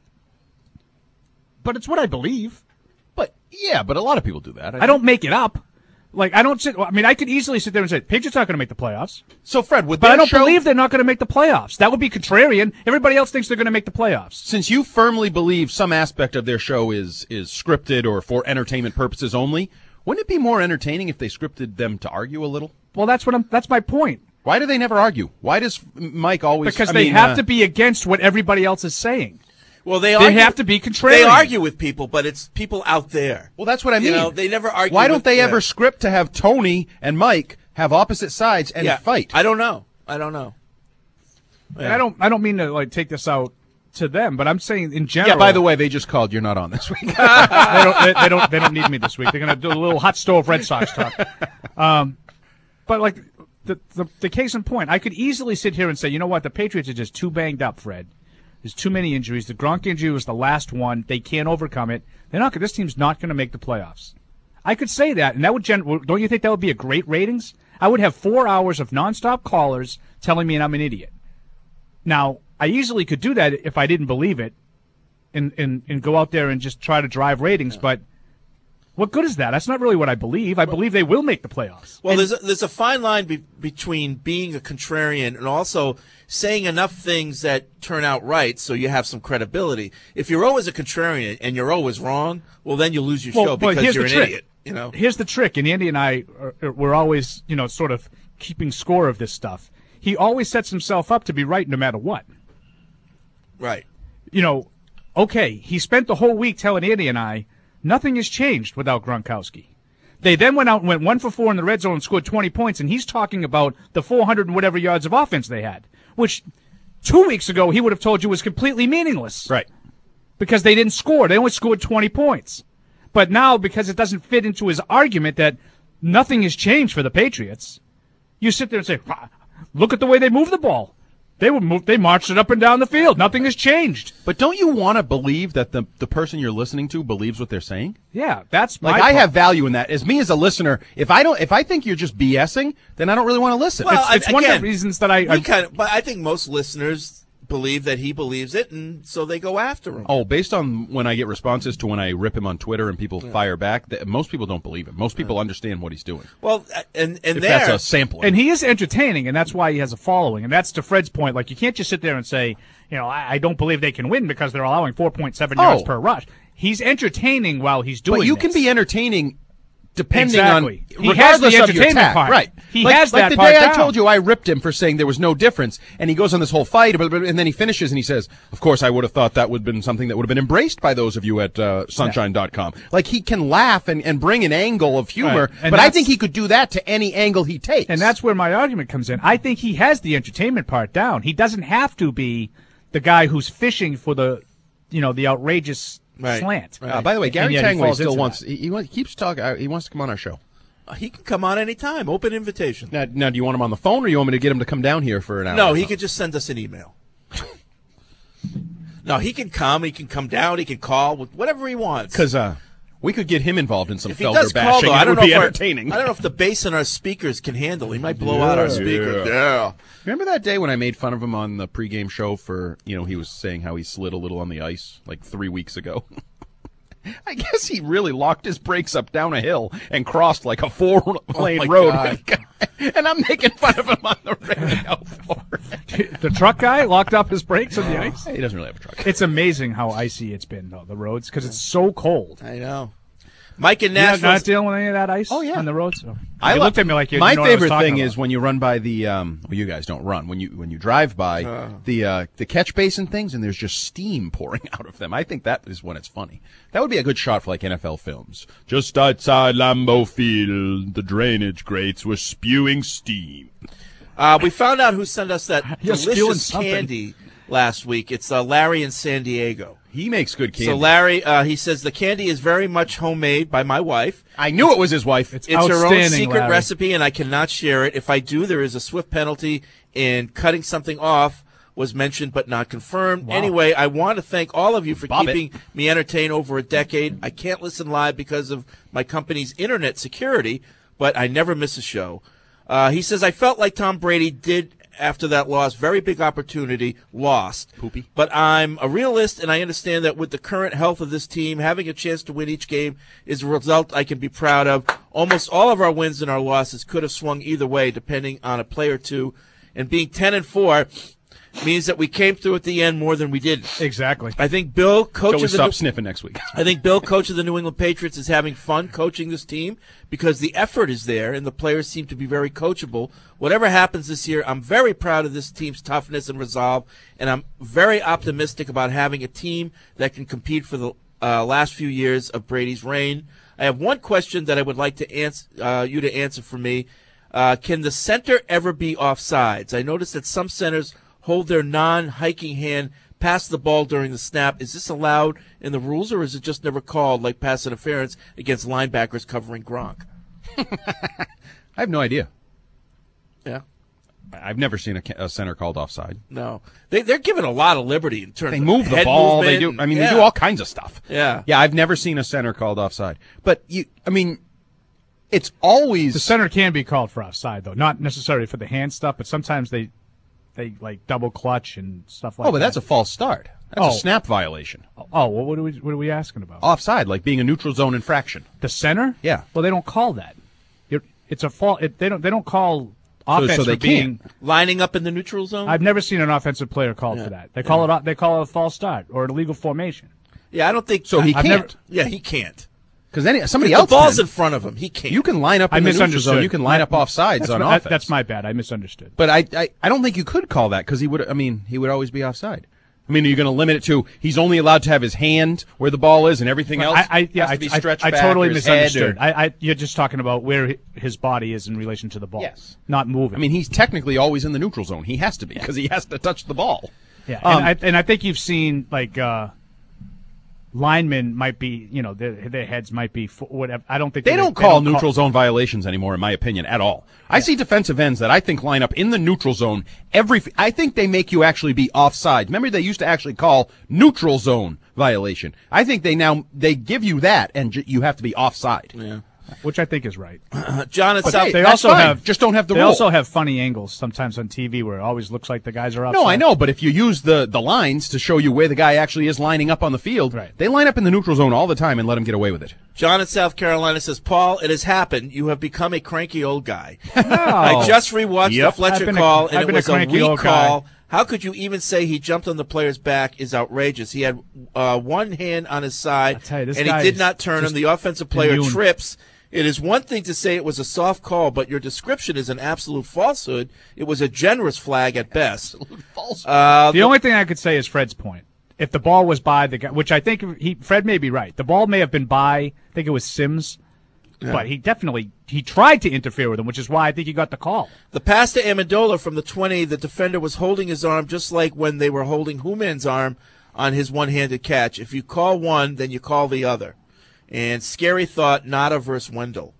But it's what I believe. But a lot of people do that. I don't make it up. I could easily sit there and say, Patriots aren't going to make the playoffs. So, Fred, but I don't believe they're not going to make the playoffs. That would be contrarian. Everybody else thinks they're going to make the playoffs. Since you firmly believe some aspect of their show is scripted or for entertainment purposes only, wouldn't it be more entertaining if they scripted them to argue a little? Well, that's my point. Why do they never argue? Why does Mike always? Because they have to be against what everybody else is saying. Well, they have to be contrarian. They argue with people, but it's people out there. Well, that's what I mean. They never argue. Why don't they ever script to have Tony and Mike have opposite sides and fight? I don't know. Yeah. I don't mean to take this out to them, but I'm saying in general. Yeah. By the way, they just called. You're not on this week. They don't need me this week. They're going to do a little hot stove Red Sox talk. But the case in point, I could easily sit here and say, you know what, the Patriots are just too banged up, Fred. There's too many injuries. The Gronk injury was the last one. They can't overcome it. This team's not going to make the playoffs. I could say that, and that would don't you think that would be a great ratings? I would have 4 hours of nonstop callers telling me I'm an idiot. Now, I easily could do that if I didn't believe it and go out there and just try to drive ratings, but what good is that? That's not really what I believe. I believe they will make the playoffs. Well, there's a fine line between being a contrarian and also saying enough things that turn out right so you have some credibility. If you're always a contrarian and you're always wrong, well, then you lose your show because you're an idiot. Here's the trick, and Andy and I we're always, sort of keeping score of this stuff. He always sets himself up to be right no matter what. Right. Okay, he spent the whole week telling Andy and I, nothing has changed without Gronkowski. They then went out and went 1 for 4 in the red zone and scored 20 points, and he's talking about the 400 and whatever yards of offense they had, which 2 weeks ago he would have told you was completely meaningless. Right. Because they didn't score. They only scored 20 points. But now, because it doesn't fit into his argument that nothing has changed for the Patriots. You sit there and say, look at the way they move the ball. They marched it up and down the field. Nothing has changed. But don't you want to believe that the person you're listening to believes what they're saying? Yeah, that's my like I have value in that. As me as a listener, if I think you're just BSing, then I don't really want to listen. Well, it's one of the reasons that but I think most listeners believe that he believes it, and so they go after him. Oh, based on when I get responses to when I rip him on Twitter and people fire back, most people don't believe him. Most people understand what he's doing. Well, and if that's a sampling. And he is entertaining, and that's why he has a following. And that's to Fred's point. Like, you can't just sit there and say, I don't believe they can win because they're allowing 4.7 yards per rush. He's entertaining while he's doing it. But you can be entertaining depending on regardless of your attack, part. right? He has that the part day down. I told you I ripped him for saying there was no difference, and he goes on this whole fight, and then he finishes and he says, "Of course, I would have thought that would have been something that would have been embraced by those of you at Sunshine.com." Like he can laugh and bring an angle of humor, right. but I think he could do that to any angle he takes. And that's where my argument comes in. I think he has the entertainment part down. He doesn't have to be the guy who's fishing for the outrageous slant. Right. By the way, Gary Tangway still wants. He keeps talking. He wants to come on our show. He can come on anytime. Open invitation. Now, do you want him on the phone, or you want me to get him to come down here for an hour? No, he could just send us an email. No, he can come. He can come down. He can call with whatever he wants. Because we could get him involved in some Felger bashing. Call, though, it would be entertaining. I don't know if the bass in our speakers can handle. He might blow out our speakers. Yeah. Remember that day when I made fun of him on the pregame show for he was saying how he slid a little on the ice like 3 weeks ago? I guess he really locked his brakes up down a hill and crossed like a 4-lane road. And I'm making fun of him on the radio for it. The truck guy locked up his brakes on the ice? He doesn't really have a truck. It's amazing how icy it's been, though, the roads, because it's so cold. I know. Mike in Nashville. You're not dealing with any of that ice on the roads? So. I looked at me like you my know what I was favorite talking thing about. is when you run by the well, you guys don't run when you drive by the catch basin things and there's just steam pouring out of them. I think that is when it's funny. That would be a good shot for like NFL films. Just outside Lambeau Field, the drainage grates were spewing steam. We found out who sent us that delicious candy last week. It's Larry in San Diego. He makes good candy. So Larry, he says the candy is very much homemade by my wife. I knew it was his wife. It's her own secret recipe, and I cannot share it. If I do, there is a swift penalty, and cutting something off was mentioned but not confirmed. Wow. Anyway, I want to thank all of you for keeping me entertained over a decade. I can't listen live because of my company's internet security, but I never miss a show. He says, I felt like Tom Brady did after that loss. Very big opportunity, lost. Poopy. But I'm a realist, and I understand that with the current health of this team, having a chance to win each game is a result I can be proud of. Almost all of our wins and our losses could have swung either way, depending on a play or two. And being 10-4 means that we came through at the end more than we didn't. Exactly. I think Bill, coach of the sniffing next week. I think Bill, coach of the New England Patriots, is having fun coaching this team because the effort is there and the players seem to be very coachable. Whatever happens this year, I'm very proud of this team's toughness and resolve, and I'm very optimistic about having a team that can compete for the last few years of Brady's reign. I have one question that I would like to you to answer for me. Can the center ever be offsides? I noticed that some centers hold their non-hiking hand past the ball during the snap. Is this allowed in the rules, or is it just never called, like pass interference against linebackers covering Gronk? I have no idea. Yeah. I've never seen a center called offside. No. They're given a lot of liberty in terms of They move the head ball. movement. They do. I mean, they do all kinds of stuff. Yeah. Yeah, I've never seen a center called offside. But, it's always... The center can be called for offside, though. Not necessarily for the hand stuff, but sometimes they like double clutch and stuff like that. Oh, but that's a false start. That's a snap violation. Oh, well, what are we asking about? Offside, like being a neutral zone infraction. The center? Yeah. Well, they don't call that. It's a fault. They don't call offense so they for being can't. Lining up in the neutral zone. I've never seen an offensive player called for that. They call it a false start or an illegal formation. Yeah, I don't think so. He can't. He can't. Because somebody else. The ball's can. in front of him. He can't. You can line up in the neutral zone. You can line up offsides on offense. That's my bad. I misunderstood. But I don't think you could call that because he would always be offside. I mean, are you going to limit it to he's only allowed to have his hand where the ball is and everything else has to be stretched back? I totally or his misunderstood. head You're just talking about where his body is in relation to the ball. Yes. Not moving. I mean, he's technically always in the neutral zone. He has to be because he has to touch the ball. Yeah, and I think you've seen like linemen might be, their heads might be whatever. I don't think they don't call neutral zone violations anymore, in my opinion, at all. I see defensive ends that I think line up in the neutral zone I think they make you actually be offside. Remember, they used to actually call neutral zone violation. I think they give you that, and you have to be offside. Yeah. Which I think is right. John, it's they also have just don't have the rule. They also have funny angles sometimes on TV where it always looks like the guys are outside. No, I know, but if you use the lines to show you where the guy actually is lining up on the field, right. They line up in the neutral zone all the time and let him get away with it. John in South Carolina says, Paul, it has happened. You have become a cranky old guy. No. I just rewatched the Fletcher call, and it was a weak call. Guy. How could you even say he jumped on the player's back is outrageous? He had one hand on his side, and he did not turn him. The offensive player trips. It is one thing to say it was a soft call, but your description is an absolute falsehood. It was a generous flag at best. Absolute falsehood. The only thing I could say is Fred's point. If the ball was by the guy, which I think Fred may be right. The ball may have been by, I think it was Sims, but he tried to interfere with him, which is why I think he got the call. The pass to Amendola from the 20, the defender was holding his arm just like when they were holding Human's arm on his one-handed catch. If you call one, then you call the other. And scary thought, Nada versus Wendell.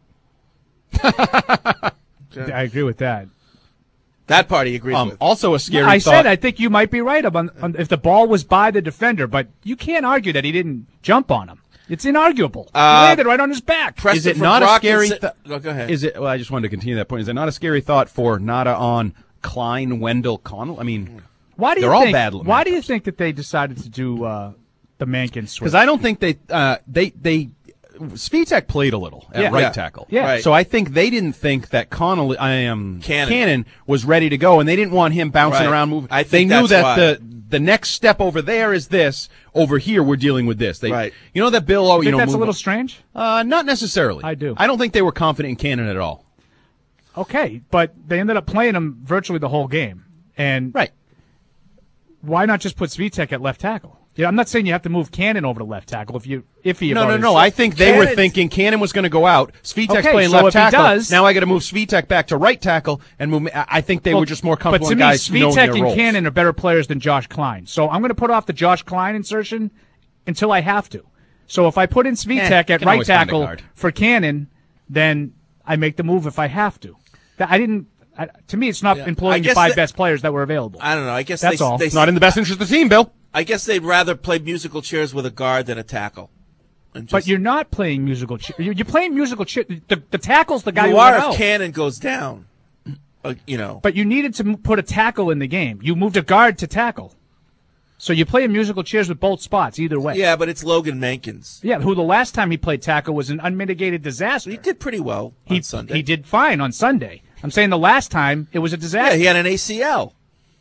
I agree with that. That part he agrees with. Also a scary thought. I said I think you might be right on if the ball was by the defender, but you can't argue that he didn't jump on him. It's inarguable. He landed right on his back. Is it not a scary thought? Go ahead. Well, I just wanted to continue that point. Is it not a scary thought for Nada on Klein, Wendell, Connell? I mean, they're all bad. Why do you think that they decided to do the Mankin switch? Because I don't think they Svitek played a little at right tackle. Yeah. Right. So I think they didn't think that Cannon was ready to go, and they didn't want him bouncing around moving. They knew that the next step over there is this. Over here, we're dealing with this. You know that Bill. You think that's a little strange? Not necessarily. I do. I don't think they were confident in Cannon at all. Okay, but they ended up playing him virtually the whole game, and why not just put Svitek at left tackle? Yeah, I'm not saying you have to move Cannon over to left tackle if he. No. I think they were thinking Cannon was going to go out. Svitek's playing left tackle. Now I got to move Svitek back to right tackle and move. I think they were just more comfortable. But to me, guys Svitek and Cannon are better players than Josh Klein. So I'm going to put off the Josh Klein insertion until I have to. So if I put in Svitek at right tackle for Cannon, then I make the move if I have to. To me, it's not employing the five best players that were available. I don't know. I guess that's all. It's not in the best interest of the team, Bill. I guess they'd rather play musical chairs with a guard than a tackle. But you're not playing musical chairs. You're playing musical chairs. The tackle's the guy who are went if out. Cannon goes down. But you needed to put a tackle in the game. You moved a guard to tackle. So you play in musical chairs with both spots, either way. Yeah, but it's Logan Mankins. Yeah, who the last time he played tackle was an unmitigated disaster. He did pretty well on Sunday. He did fine on Sunday. I'm saying the last time it was a disaster. Yeah, he had an ACL.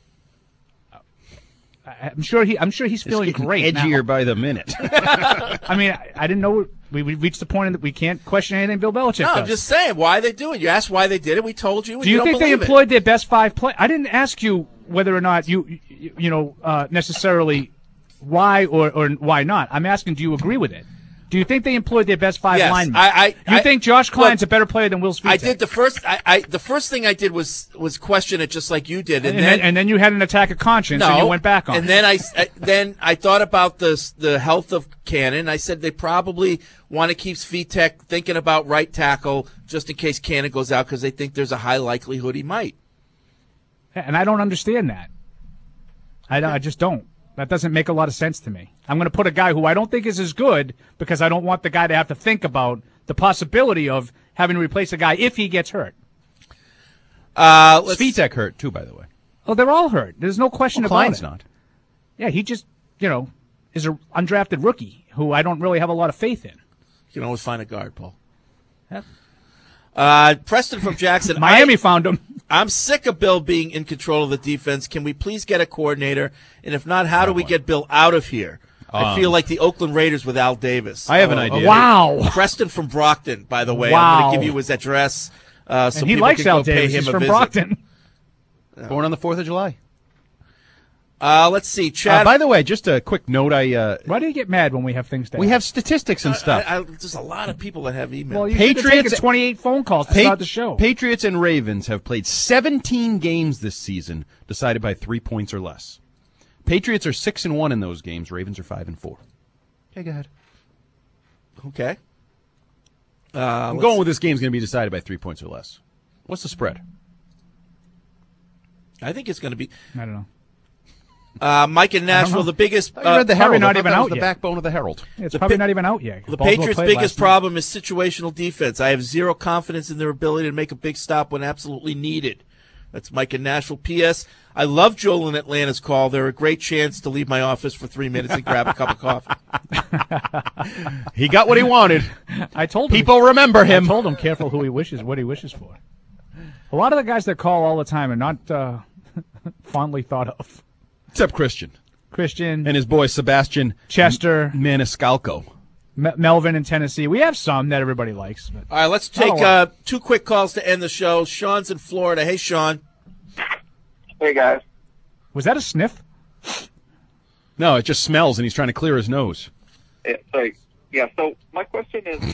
I'm sure he's feeling great. Edgier now. by the minute. I mean, I didn't know we reached the point that we can't question anything Bill Belichick does. I'm just saying why they do it. You asked why they did it. We told you. Do you think they employed their best five players? I didn't ask you whether or not you necessarily why or why not. I'm asking, do you agree with it? Do you think they employed their best five linemen? You think Josh Klein's a better player than Will Svitek? I did the first thing I did was question it just like you did, and then you had an attack of conscience and you went back on it. And then I thought about the health of Cannon. I said they probably want to keep Svitek thinking about right tackle just in case Cannon goes out because they think there's a high likelihood he might. And I don't understand that. I just don't. That doesn't make a lot of sense to me. I'm going to put a guy who I don't think is as good because I don't want the guy to have to think about the possibility of having to replace a guy if he gets hurt. Svitek hurt, too, by the way. Oh, they're all hurt. There's no question about Klein's it. not. Yeah, he just, is an undrafted rookie who I don't really have a lot of faith in. You can always find a guard, Paul. Yep. Preston from Jackson. Miami found him. I'm sick of Bill being in control of the defense. Can we please get a coordinator? And if not, how do we get Bill out of here? I feel like the Oakland Raiders with Al Davis. I have an idea. Wow. Preston from Brockton, by the way. Wow. I'm going to give you his address. So he likes Al Davis. He's from Brockton. Born on the 4th of July. Let's see. Chad. By the way, just a quick note. Why do you get mad when we have things to We have statistics and stuff. There's a lot of people that have emails. Well, you Patriots 28 phone calls to start the show. Patriots and Ravens have played 17 games this season, decided by 3 points or less. Patriots are 6-1 in those games. Ravens are 5-4. Okay, go ahead. Okay. I'm going with this game's going to be decided by 3 points or less. What's the spread? I think it's going to be. I don't know. Mike in Nashville, the biggest. You read the Herald. Not even out the yet. backbone of the Herald. It's probably not even out yet. The Patriots' biggest problem is situational defense. I have zero confidence in their ability to make a big stop when absolutely needed. That's Mike in Nashville. P.S. I love Joel in Atlanta's call. They're a great chance to leave my office for 3 minutes and grab a cup of coffee. He got what he wanted. I told him. People remember him. I told him careful what he wishes for. A lot of the guys that call all the time are not fondly thought of. Except Christian. And his boy Sebastian Chester Maniscalco. Melvin in Tennessee. We have some that everybody likes. But all right, let's take 2 quick calls to end the show. Sean's in Florida. Hey, Sean. Hey, guys. Was that a sniff? No, it just smells, and he's trying to clear his nose. So my question is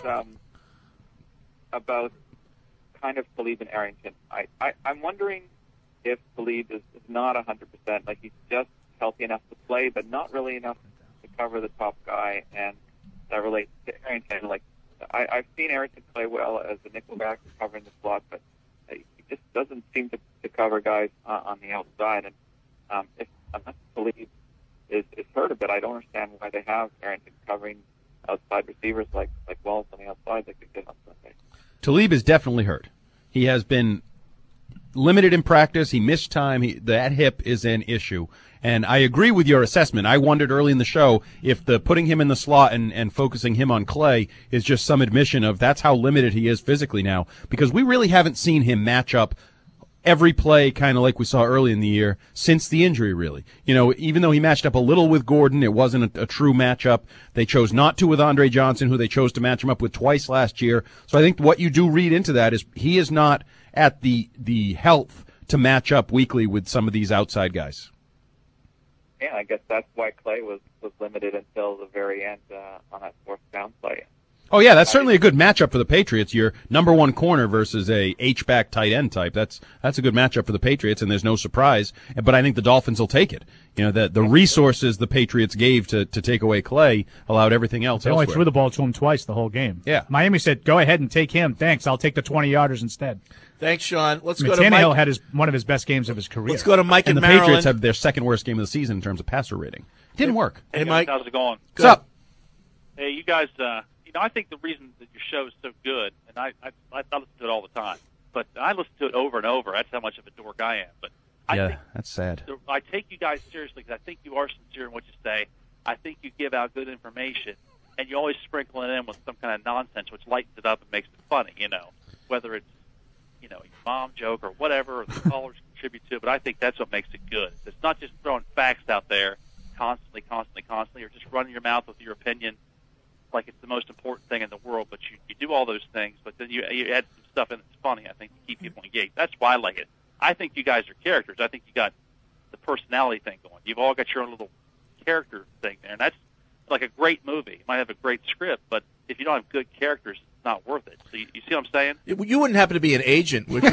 about kind of Talib and Arrington. I'm wondering if Talib is not 100%, like he's just healthy enough to play, but not really enough to cover the top guy, and that relates to Arrington. Like I've seen Arrington play well as a nickelback covering the slot, but he just doesn't seem to cover guys on the outside. And unless Talib is hurt a bit, I don't understand why they have Arrington covering outside receivers like Wallace on the outside that could get on Sunday. Talib is definitely hurt. He has been limited in practice. He missed time. That hip is an issue. And I agree with your assessment. I wondered early in the show if the putting him in the slot and focusing him on Clay is just some admission of that's how limited he is physically now, because we really haven't seen him match up every play kind of like we saw early in the year since the injury, really. You know, even though he matched up a little with Gordon, it wasn't a true matchup. They chose not to with Andre Johnson, who they chose to match him up with twice last year. So I think what you do read into that is he is not at the health to match up weekly with some of these outside guys. Yeah, I guess that's why Clay was limited until the very end on that fourth down play. Oh, yeah, that's certainly a good matchup for the Patriots. Your number one corner versus a H-back tight end type. That's a good matchup for the Patriots, and there's no surprise. But I think the Dolphins will take it. You know, the resources the Patriots gave to take away Clay allowed everything else They elsewhere. only threw the ball to him twice the whole game. Yeah. Miami said, go ahead and take him. Thanks. I'll take the 20-yarders instead. Thanks, Sean. Let's go to Tannehill Mike. had one of his best games of his career. Let's go to Mike and in the Maryland. Patriots have their second worst game of the season in terms of passer rating. Didn't work. Hey, Mike. How's it going? What's up? Hey, you guys, I think the reason that your show is so good, and I listen to it all the time, but I listen to it over and over. That's how much of a dork I am. But I think that's sad. I take you guys seriously because I think you are sincere in what you say. I think you give out good information, and you always sprinkle it in with some kind of nonsense, which lightens it up and makes it funny, whether it's, your mom joke or whatever, or the callers contribute to it. But I think that's what makes it good. It's not just throwing facts out there constantly, or just running your mouth with your opinion like it's the most important thing in the world, but you do all those things, but then you add some stuff in that's funny, I think, to keep people engaged. That's why I like it. I think you guys are characters. I think you got the personality thing going. You've all got your own little character thing there, and that's like a great movie. You might have a great script, but if you don't have good characters, it's not worth it. So you see what I'm saying? You wouldn't happen to be an agent, would you?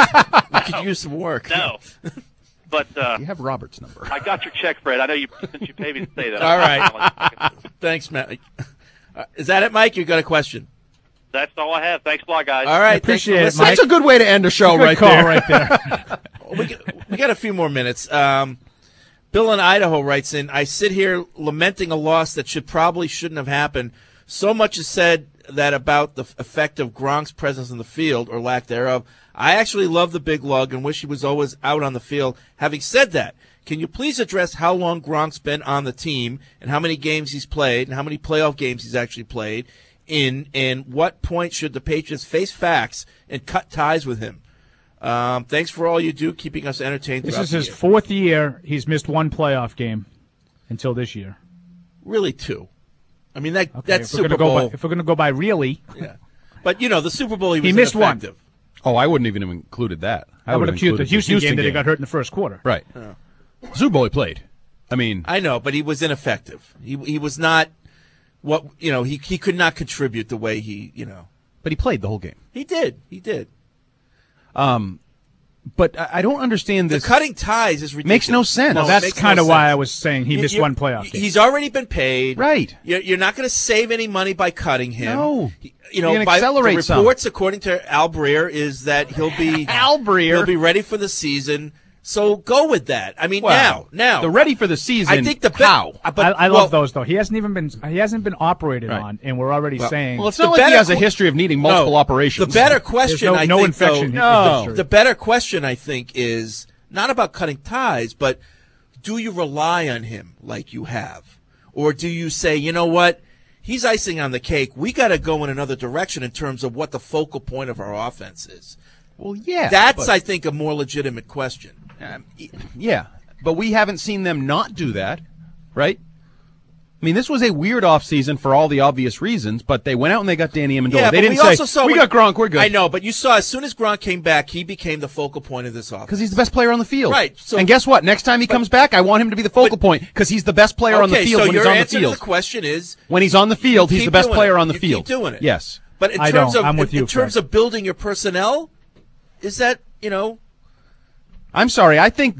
We could use some work. No. But you have Robert's number. I got your check, Fred. I know since you paid me to say that. All right. Thanks, Matt. Is that it, Mike? You got a question? That's all I have. Thanks a lot, guys. All right. Appreciate it, Mike. That's a good way to end a show right call there. Right there. We got a few more minutes. Bill in Idaho writes in, I sit here lamenting a loss that shouldn't have happened. So much is said that about the effect of Gronk's presence in the field, or lack thereof. I actually love the big lug and wish he was always out on the field. Having said that, can you please address how long Gronk's been on the team and how many games he's played and how many playoff games he's actually played and what point should the Patriots face facts and cut ties with him? Thanks for all you do, keeping us entertained. This is his fourth year. He's missed one playoff game until this year. Really, two. I mean, that's if Super Bowl. If we're going to go by really. Yeah. But, the Super Bowl, he missed one. Oh, I wouldn't even have included that. I would have included the Houston game that he got hurt in the first quarter. Right. Super Bowl he played. I know, but he was ineffective. He was not he could not contribute the way he. But he played the whole game. He did. But I don't understand this. The cutting ties is ridiculous. Makes no sense. Well, that's kind of why I was saying he missed one playoff game. He's already been paid. Right. You're not going to save any money by cutting him. No. You know, You're gonna by accelerate the reports, according to Al Breer, is that he'll be he'll be ready for the season. So go with that. I mean, now the ready for the season. I think I love those though. He hasn't been operated on, and we're already saying. Well, it's not like he has a history of needing multiple operations. The better question, no infection. The better question, I think, is not about cutting ties, but do you rely on him like you have, or do you say, you know what, he's icing on the cake. We got to go in another direction in terms of what the focal point of our offense is. Well, yeah, that's I think a more legitimate question. Yeah, but we haven't seen them not do that, right? I mean, this was a weird offseason for all the obvious reasons, but they went out and they got Danny Amendola. Yeah, they didn't say, we got Gronk, we're good. I know, but you saw as soon as Gronk came back, he became the focal point of this offense. Because he's the best player on the field. Right. So, and guess what? Next time he comes back, I want him to be the focal point because he's the best player on the field when he's on the field. So your answer to the question is... When he's on the field, he's the best player on the field. Keep doing it. Yes. But in terms of building your personnel, is that, you know... I'm sorry. I think,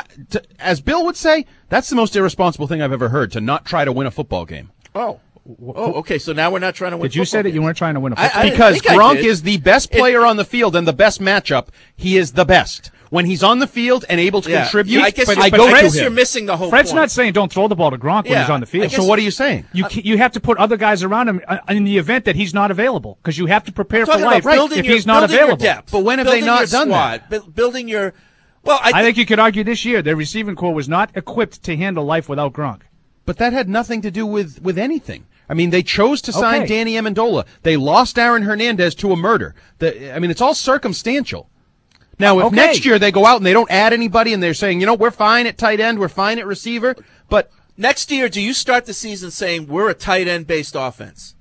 as Bill would say, that's the most irresponsible thing I've ever heard, to not try to win a football game. Oh, okay. So now we're not trying to win. Did you say that you weren't trying to win a football game? Because Gronk is the best player on the field and the best matchup. He is the best. When he's on the field and able to contribute, I guess I go to him. You're missing the whole Fred's point. not saying don't throw the ball to Gronk when he's on the field. So what are you saying? You have to put other guys around him in the event that he's not available, because you have to prepare for life if he's not available. Depth. But when have they not done that? Building your... Well, I think you could argue this year their receiving core was not equipped to handle life without Gronk. But that had nothing to do with anything. I mean, they chose to sign Danny Amendola. They lost Aaron Hernandez to a murder. It's all circumstantial. Now, if next year they go out and they don't add anybody and they're saying, you know, we're fine at tight end, we're fine at receiver, but... Next year, do you start the season saying we're a tight end-based offense?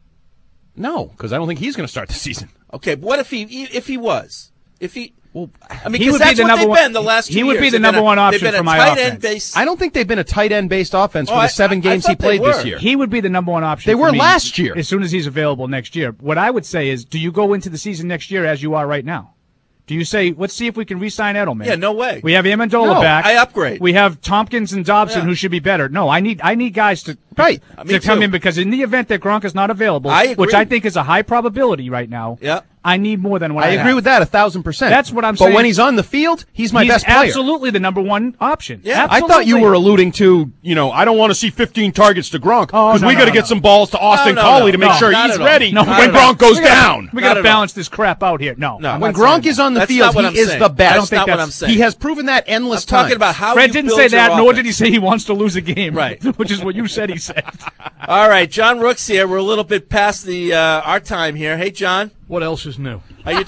No, because I don't think he's going to start the season. Okay, but what if he was? Well, I mean, he would that's be the what they've one, been the last 2 years. He would be the number one option for my offense. I don't think they've been a tight end based offense for the 7 games he played this year. He would be the number one option. They were last year. As soon as he's available next year. What I would say is, do you go into the season next year as you are right now? Do you say, let's see if we can re-sign Edelman? Yeah, no way. We have Amendola back. I upgrade. We have Tompkins and Dobson, who should be better. No, I need guys to come in, because in the event that Gronk is not available, which I think is a high probability right now, I need more than what I have. agree with that 1,000%. That's what I'm saying. But when he's on the field, he's my best player. Absolutely the number one option. Yeah, I thought you were alluding to, I don't want to see 15 targets to Gronk because we got to get some balls to Austin Collie to make sure he's ready when Gronk goes down. We got to balance this crap out here. No. When Gronk is on the field, he is the best. I don't think that's what I'm saying. He has proven that endless times. Talking about how Fred didn't say that, nor did he say he wants to lose a game. Right. Which is what you said he said. All right, John Rooks here. We're a little bit past our time here. Hey, John. What else is new? How you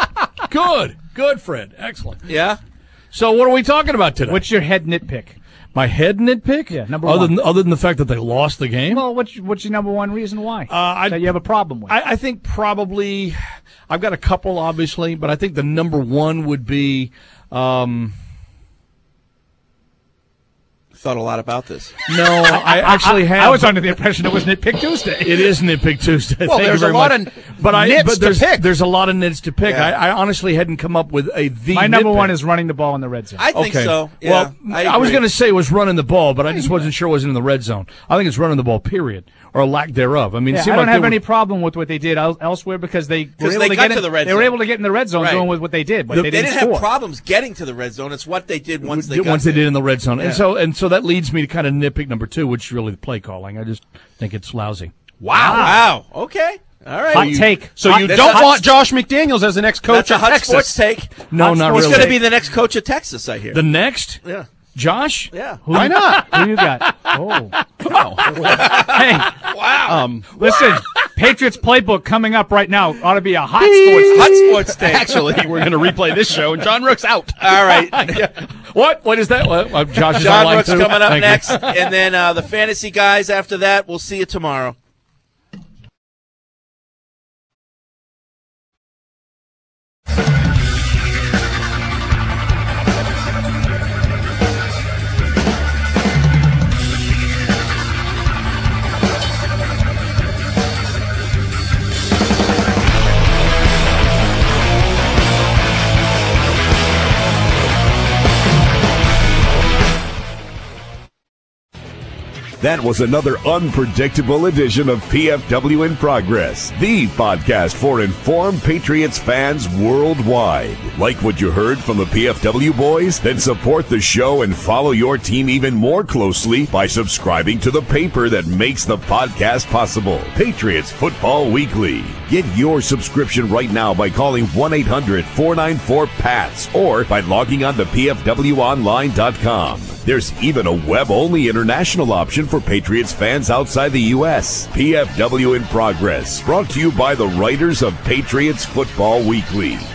doing? Good, Fred. Excellent. Yeah? So what are we talking about today? What's your head nitpick? My head nitpick? Yeah, number one. Other than the fact that they lost the game? Well, what's your number one reason why? That you have a problem with? I think probably, I've got a couple, obviously, but I think the number one would be... Thought a lot about this. No, I actually have. I was under the impression it was Nitpick Tuesday. It is Nitpick Tuesday. Well, there's a lot of nits to pick. There's a lot of nits to pick. Yeah. I honestly hadn't come up with My number one is running the ball in the red zone. I think so. Yeah, well, I was going to say it was running the ball, but I just wasn't sure it was in the red zone. I think it's running the ball, period, or lack thereof. I mean, I don't have any problem with what they did elsewhere because they were able to get in the red zone. They were able to get in the red zone doing with what they did, but they didn't have problems getting to the red zone. It's what they did once they did in the red zone, and so that leads me to kind of nitpick number two, which is really the play calling. I just think it's lousy. Wow. Okay. All right. Hot take. So you don't want Josh McDaniels as the next coach of Texas? Sports take. No, not really. He's going to be the next coach of Texas, I hear. The next? Yeah. Josh? Yeah. Why not? Who you got? Oh. Wow. Hey. Wow. Listen, Patriots playbook coming up right now ought to be a hot sports take. Actually, we're going to replay this show, and John Rook's out. All right. What? What is that? Josh is John online Rook's too. coming up Thank next, you. and then the fantasy guys after that. We'll see you tomorrow. That was another unpredictable edition of PFW in Progress, the podcast for informed Patriots fans worldwide. Like what you heard from the PFW boys? Then support the show and follow your team even more closely by subscribing to the paper that makes the podcast possible, Patriots Football Weekly. Get your subscription right now by calling 1-800-494-PATS or by logging on to pfwonline.com. There's even a web-only international option for Patriots fans outside the U.S. PFW in Progress, brought to you by the writers of Patriots Football Weekly.